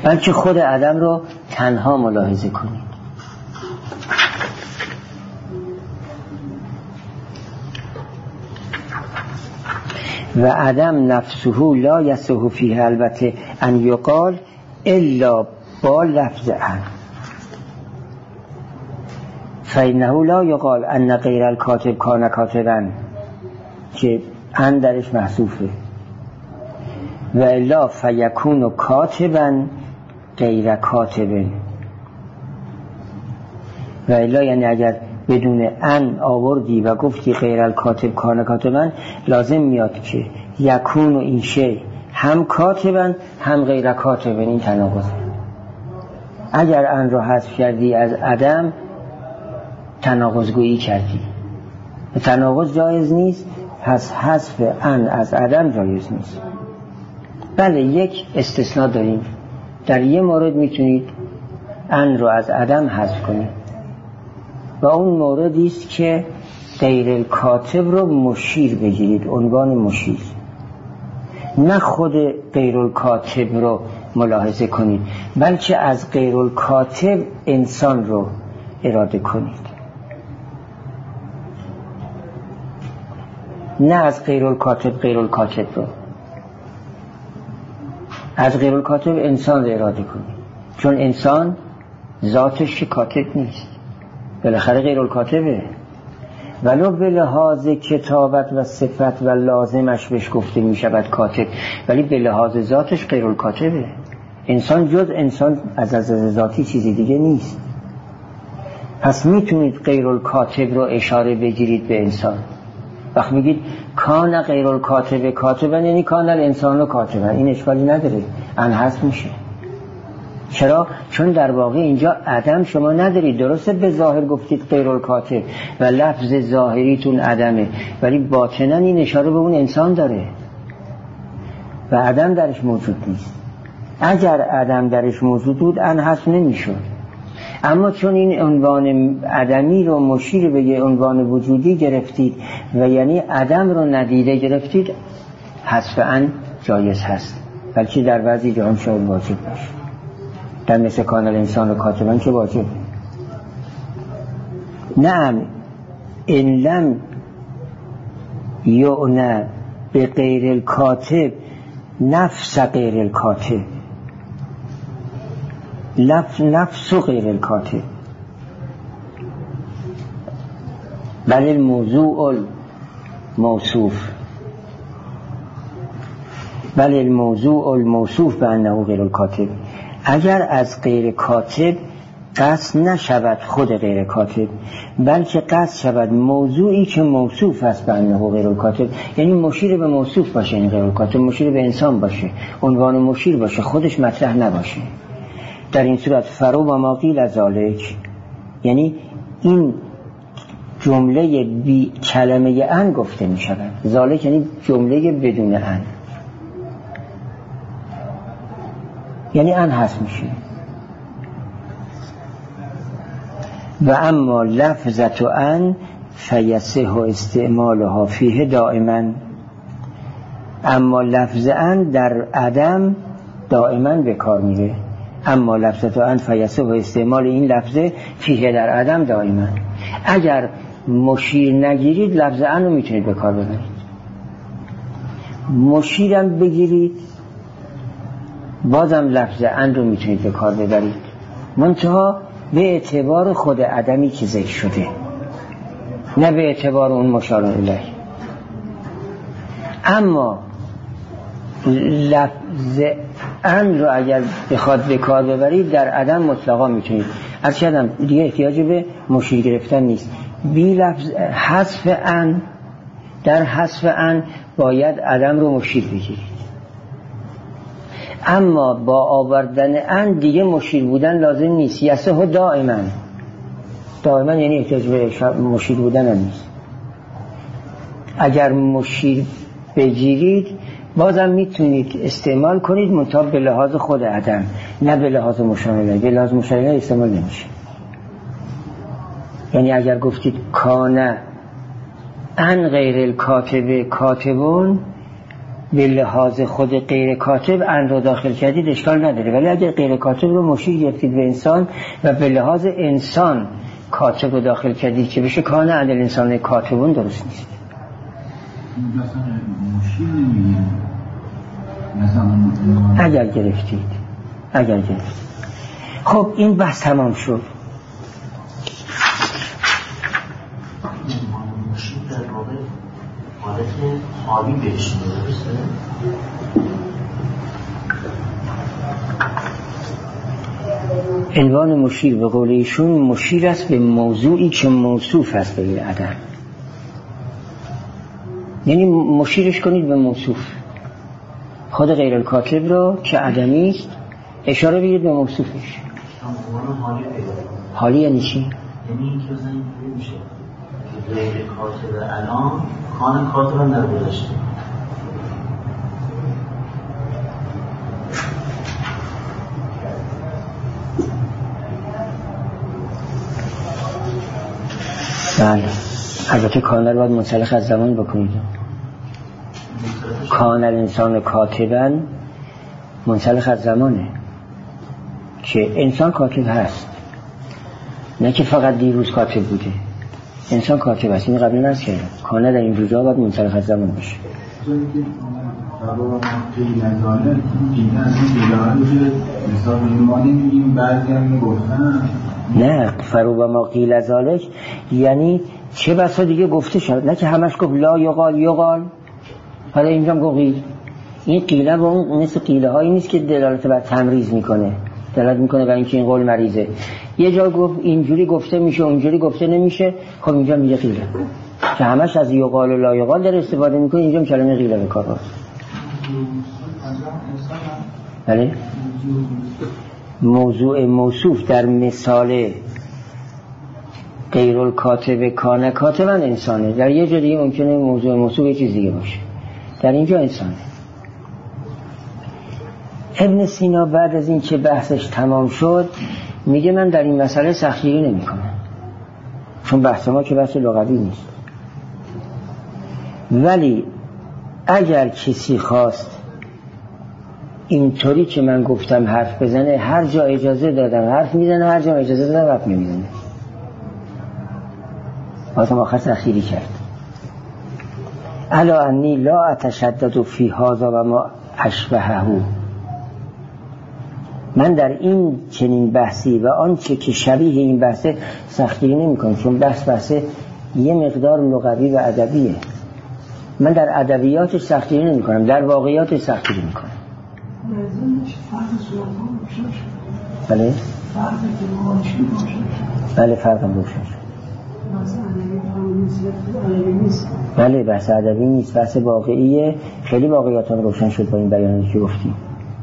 بلکه خود عدم رو تنها ملاحظه کنید. و عدم نفسه لا یصح فیه البته ان یقال الا با لفظ ان، فإنه لا یقال ان غیر الکاتب کان کاتبا که ان درش محذوفه، و الا فیکون کاتبا غیر کاتب، و الا یعنی اگر بدون ان آوردی و گفتی غیر الکاتب کان کاتبا، لازم میاد که یکون و این شی هم کاتبا هم غیر کاتبا، این تناقض. اگر ان را حذف کردی از عدم تناقض گویی کردی، تناقض جایز نیست، پس حذف ان از عدم جایز نیست. بله یک استثناء داریم، در یه مورد میتونید ان را از عدم حذف کنید و اون موردی است که غیر الکاتب رو مشیر بگیرید، عنوان مشیر، نه خود غیر الکاتب رو ملاحظه کنید، بلکه از غیر الکاتب انسان رو اراده کنید، نه از غیر الکاتب غیر الکاتب رو، از غیر الکاتب انسان رو اراده کنید، چون انسان ذاتش که کاتب نیست، بالاخره غیر الکاتبه، ولو به لحاظ کتابت و صفت و لازمش بهش گفته می شود کاتب، ولی به لحاظ ذاتش غیر الکاتبه. انسان جز انسان از از ذاتی چیزی دیگه نیست. پس میتونید غیر الکاتب رو اشاره بگیرید به انسان. وقت میگید کان غیر الکاتب کاتبا، یعنی کان الانسان و کاتبا، این اشکالی نداره، ان هست میشه. چرا؟ چون در واقع اینجا عدم شما ندارید. درسته به ظاهر گفتید غیر الکاتب و لفظ ظاهریتون عدمه، ولی باطنا این اشاره به اون انسان داره و عدم درش موجود نیست. اگر عدم درش موجود بود ان هست نمیشد، اما چون این عنوان عدمی رو مشیر به یه عنوان وجودی گرفتید و یعنی عدم رو ندیده گرفتید، حذف ان جایز هست، بلکه در بعضی جا هم شاید واجب باشه. در مثل کان الانسان و کاتبان که واجب. نعم ان لم یعنی به غیر الکاتب نفس غیر الکاتب، لفظ نفس غیر الکاتب، بل الموضوع الموصوف، بل الموضوع الموصوف به انه غیر الکاتب. اگر از غیر کاتب قصد نشود خود غیر کاتب، بلکه قصد شود موضوعی که موصوف است به انه غیر الکاتب، یعنی مشیر به موصوف باشه، این غیر الکاتب مشیر به انسان باشه، عنوان مشیر باشه، خودش مطرح نباشه. در این صورت فرو و ما قیل ذالک، یعنی این جمله بی کلمه ان گفته می شود. ذالک یعنی جمله بدون ان، یعنی ان هست میشه. و اما لفظت ان فیصح استعمالها فیه دائما، اما لفظ ان در عدم دائما به کار میره. اما لفظت ان فیصح استعمال این لفظه فیه در عدم دائما. اگر مشیر نگیرید لفظ ان رو میتونید به کار ببرید، مشیرم بگیرید بازم لفظ ان رو میتونید به کار ببرید، منتها به اعتبار خود عدمی که ذکر شده، نه به اعتبار اون مشار الیه. اما لفظ ان رو اگر بخواد به کار ببرید در عدم مطلقا میتونید. هرچند دیگه احتیاج به مشیر گرفتن نیست. بی لفظ حذف ان، در حذف ان باید عدم رو مشیر بگیرید، اما با آوردن ان دیگه مشیر بودن لازم نیست. یصح دائما، دائما یعنی احتیاج به مشیر بودن هم نیست. اگر مشیر بگیرید بازم میتونید استعمال کنید، منتها به لحاظ خود عدم، نه به لحاظ مشار الیه. به لحاظ مشار الیه استعمال نمیشه. یعنی اگر گفتید کان ان غیر الکاتب کاتبون، به لحاظ خود غیر کاتب ان رو داخل کردید اشکال نداره، ولی اگر غیر کاتب رو مشیر گرفتید به انسان و به لحاظ انسان کاتب رو داخل کردید که بشه کان ان الانسان کاتبون، درست نیست. مثلا مشیر نمیگیم مثلا اگر گرفتید اگر گرفتید خب این بحث تمام شد. مشیر در واقع حالت حالی بهش درسته؟ عنوان مشیر به قول ایشون مشیر است به موضوعی که موصوف است به عدم، یعنی مشیرش کنید به موصوف. خود غیر الکاتب رو که عدمی است اشاره بگید به موصوفش. حالی یعنی چی؟ یعنی اینکه مثلا اینجوری میشه که غیر کاتب الان کان کاتب هم در گذشته. بله، البته کان رو باید منسلخ از زمان بکنید. کان الانسان کاتبا منسلخ از زمانه که انسان کاتب هست، نه که فقط دیروز کاتب بوده. انسان کاتب هست، این قبل نرس کردم. کانه در این روزها باید منسلخ از زمان باشه. نه فرو ما قیل ذالک یعنی چه بسا دیگه گفته شد، نه که همش گفت لا یقال یقال، حالا اینجا گفت قیل. این قیله با اون مثل قیله هایی نیست که دلالت بر تمریض میکنه، دلالت میکنه بر اینکه این قول مریضه. یه جا گفت اینجوری گفته میشه اونجوری گفته نمیشه، خب اینجا میگه قیله که همش از یقال و لا یقال در استفاده میکنه، اینجا کلمه قیله به کار برد. بله موضوع موصوف در مثال غیر الکاتب کان کاتبا انسانه، در یه جا دیگه ممکنه موضوع موصوف یه چیز دیگه باشه، در اینجا انسانه. ابن سینا بعد از این که بحثش تمام شد میگه من در این مسئله سختگیری نمی کنم، چون بحث ما که بحث لغوی نیست، ولی اگر کسی خواست اینطوری که من گفتم حرف بزنه، هر جا اجازه دادم حرف میزنه، هر جا اجازه دادم حرف نمیزنه. آتم آخر تأخیری کرد. الا انی لا اتشدد فی هذا و ما اشبهه، من در این چنین بحثی و آنچه که شبیه این بحثه سختگیری نمی کنم، چون بحث بحثه یه مقدار لغوی و ادبیه. من در ادبیاتش سختگیری نمی کنم، در واقعیاتش سختگیری می کنم. بله بله فرقم روشن شد. بله بحث ادبی نیست، بحث واقعیه. خیلی واقعیاتان روشن شد با این بیانی که گفتیم.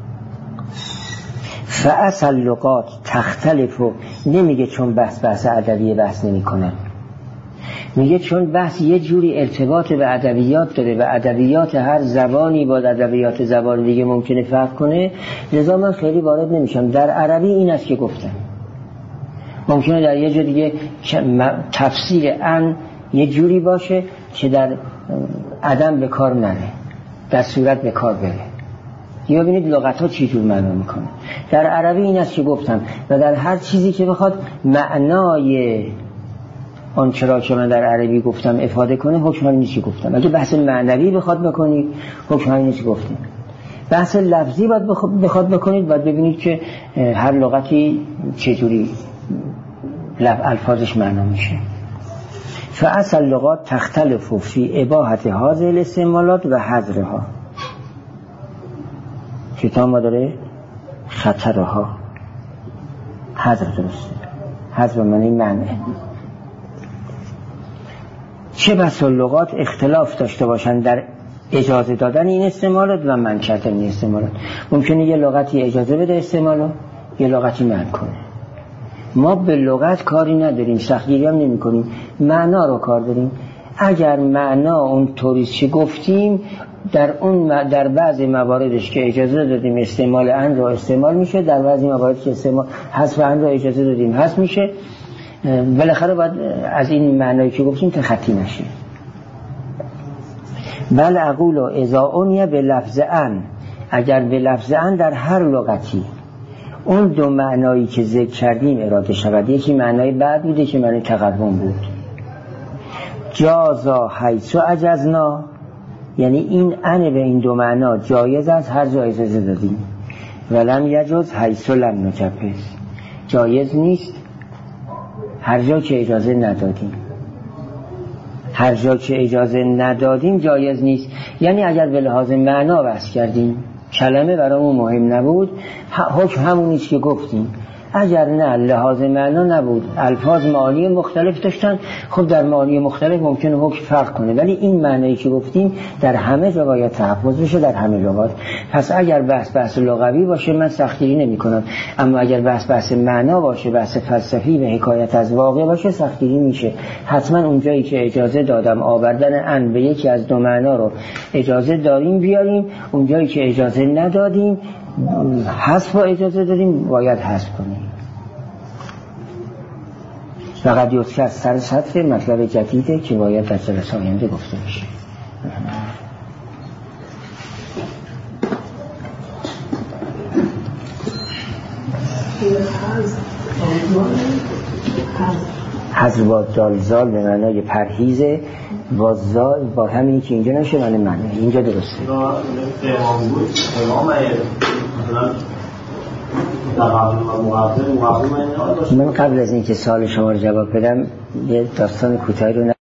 فاصل لغات تختلف، نمیگه چون بحث بحث ادبیه بحث نمی کنم، میگه چون بحث یه جوری ارتباط به ادبیات داره و ادبیات هر زبانی با ادبیات زبان دیگه ممکنه فرق کنه، لذا من خیلی وارد نمیشم. در عربی این است که گفتم، ممکنه در یه جور دیگه تفسیر ان یه جوری باشه که در عدم به کار نره، در صورت به کار بره. یا ببینید لغت ها چی جور معنا میکنه. در عربی این است که گفتم و در هر چیزی که بخواد معنای آن چرا که من در عربی گفتم افاده کنه، حکم همین نیست که گفتم. اگه بحث معنوی بخواد بکنید، حکم همین نیست که گفتیم. بحث لفظی باید بخواد بکنید، باید ببینید که هر لغتی چجوری الفاظش معنا میشه. فاصل لغات تختلف فی اباحت هذه الاستعمالات و حذرها. کتاب ما داره خطرها، حذر درسته، حذر معنی معنی. چه بسا لغات اختلاف داشته باشن در اجازه دادن این استعمالات و منع کردن این استعمالات. ممکنه یه لغتی اجازه بده استعمالو، یه لغتی منع کنه. ما به لغت کاری نداریم، سختگیری هم نمی کنیم، معنا رو کار داریم. اگر معنا اون طوری چه گفتیم، در اون در بعضی مواردش که اجازه دادیم استعمال ان رو استعمال میشه، در بعضی موارد که استعمال حذف ان رو اجازه دادیم حذف میشه. بالاخره باید از این معنایی که گفتیم تخطی نشه. بل اقول اذا عنی به لفظ ان، اگر به لفظ ان در هر لغتی اون دو معنایی که ذکر کردیم اراده شود، یکی معنای بعد بوده که معنای تقدم بود، جازا حیث عجزنا، یعنی این ان به این دو معنا جایز است هر جا اجازه دادیم، ولم یجوز حیث لم نجوز، جایز نیست هر جا که اجازه ندادیم، هر جا که اجازه ندادیم جایز نیست. یعنی اگر به لحاظ معنا بحث کردیم کلمه برامون مهم نبود، حکم همونیست که گفتیم. اگر نه لحاظ معنا نبود، الفاظ معانی مختلف داشتن، خب در معانی مختلف ممکنه حکم فرق کنه، ولی این معنایی که گفتیم در همه جا باید تحفظ بشه، در همه لغات. پس اگر بحث بحث لغوی باشه من سختگیری نمی کنم، اما اگر بحث بحث معنا باشه، بحث فلسفی و حکایت از واقع باشه سختگیری میشه. حتما اونجایی که اجازه دادم آوردن ان به یکی از دو معنا رو اجازه داریم بیاریم، اونجایی که اجازه ندادیم حذف و اجازه دادیم باید حذف کنیم. فقط یوسف از سر سطر مطلب جدیده که باید در جلسه آینده گفته بشه. حذف با دالزال به معنای پرهیزه، با زال با همینی که اینجا نشه معنی معنی اینجا درسته. من قبل از اینکه سوال شما رو جواب بدم یه داستان کوتاهی رو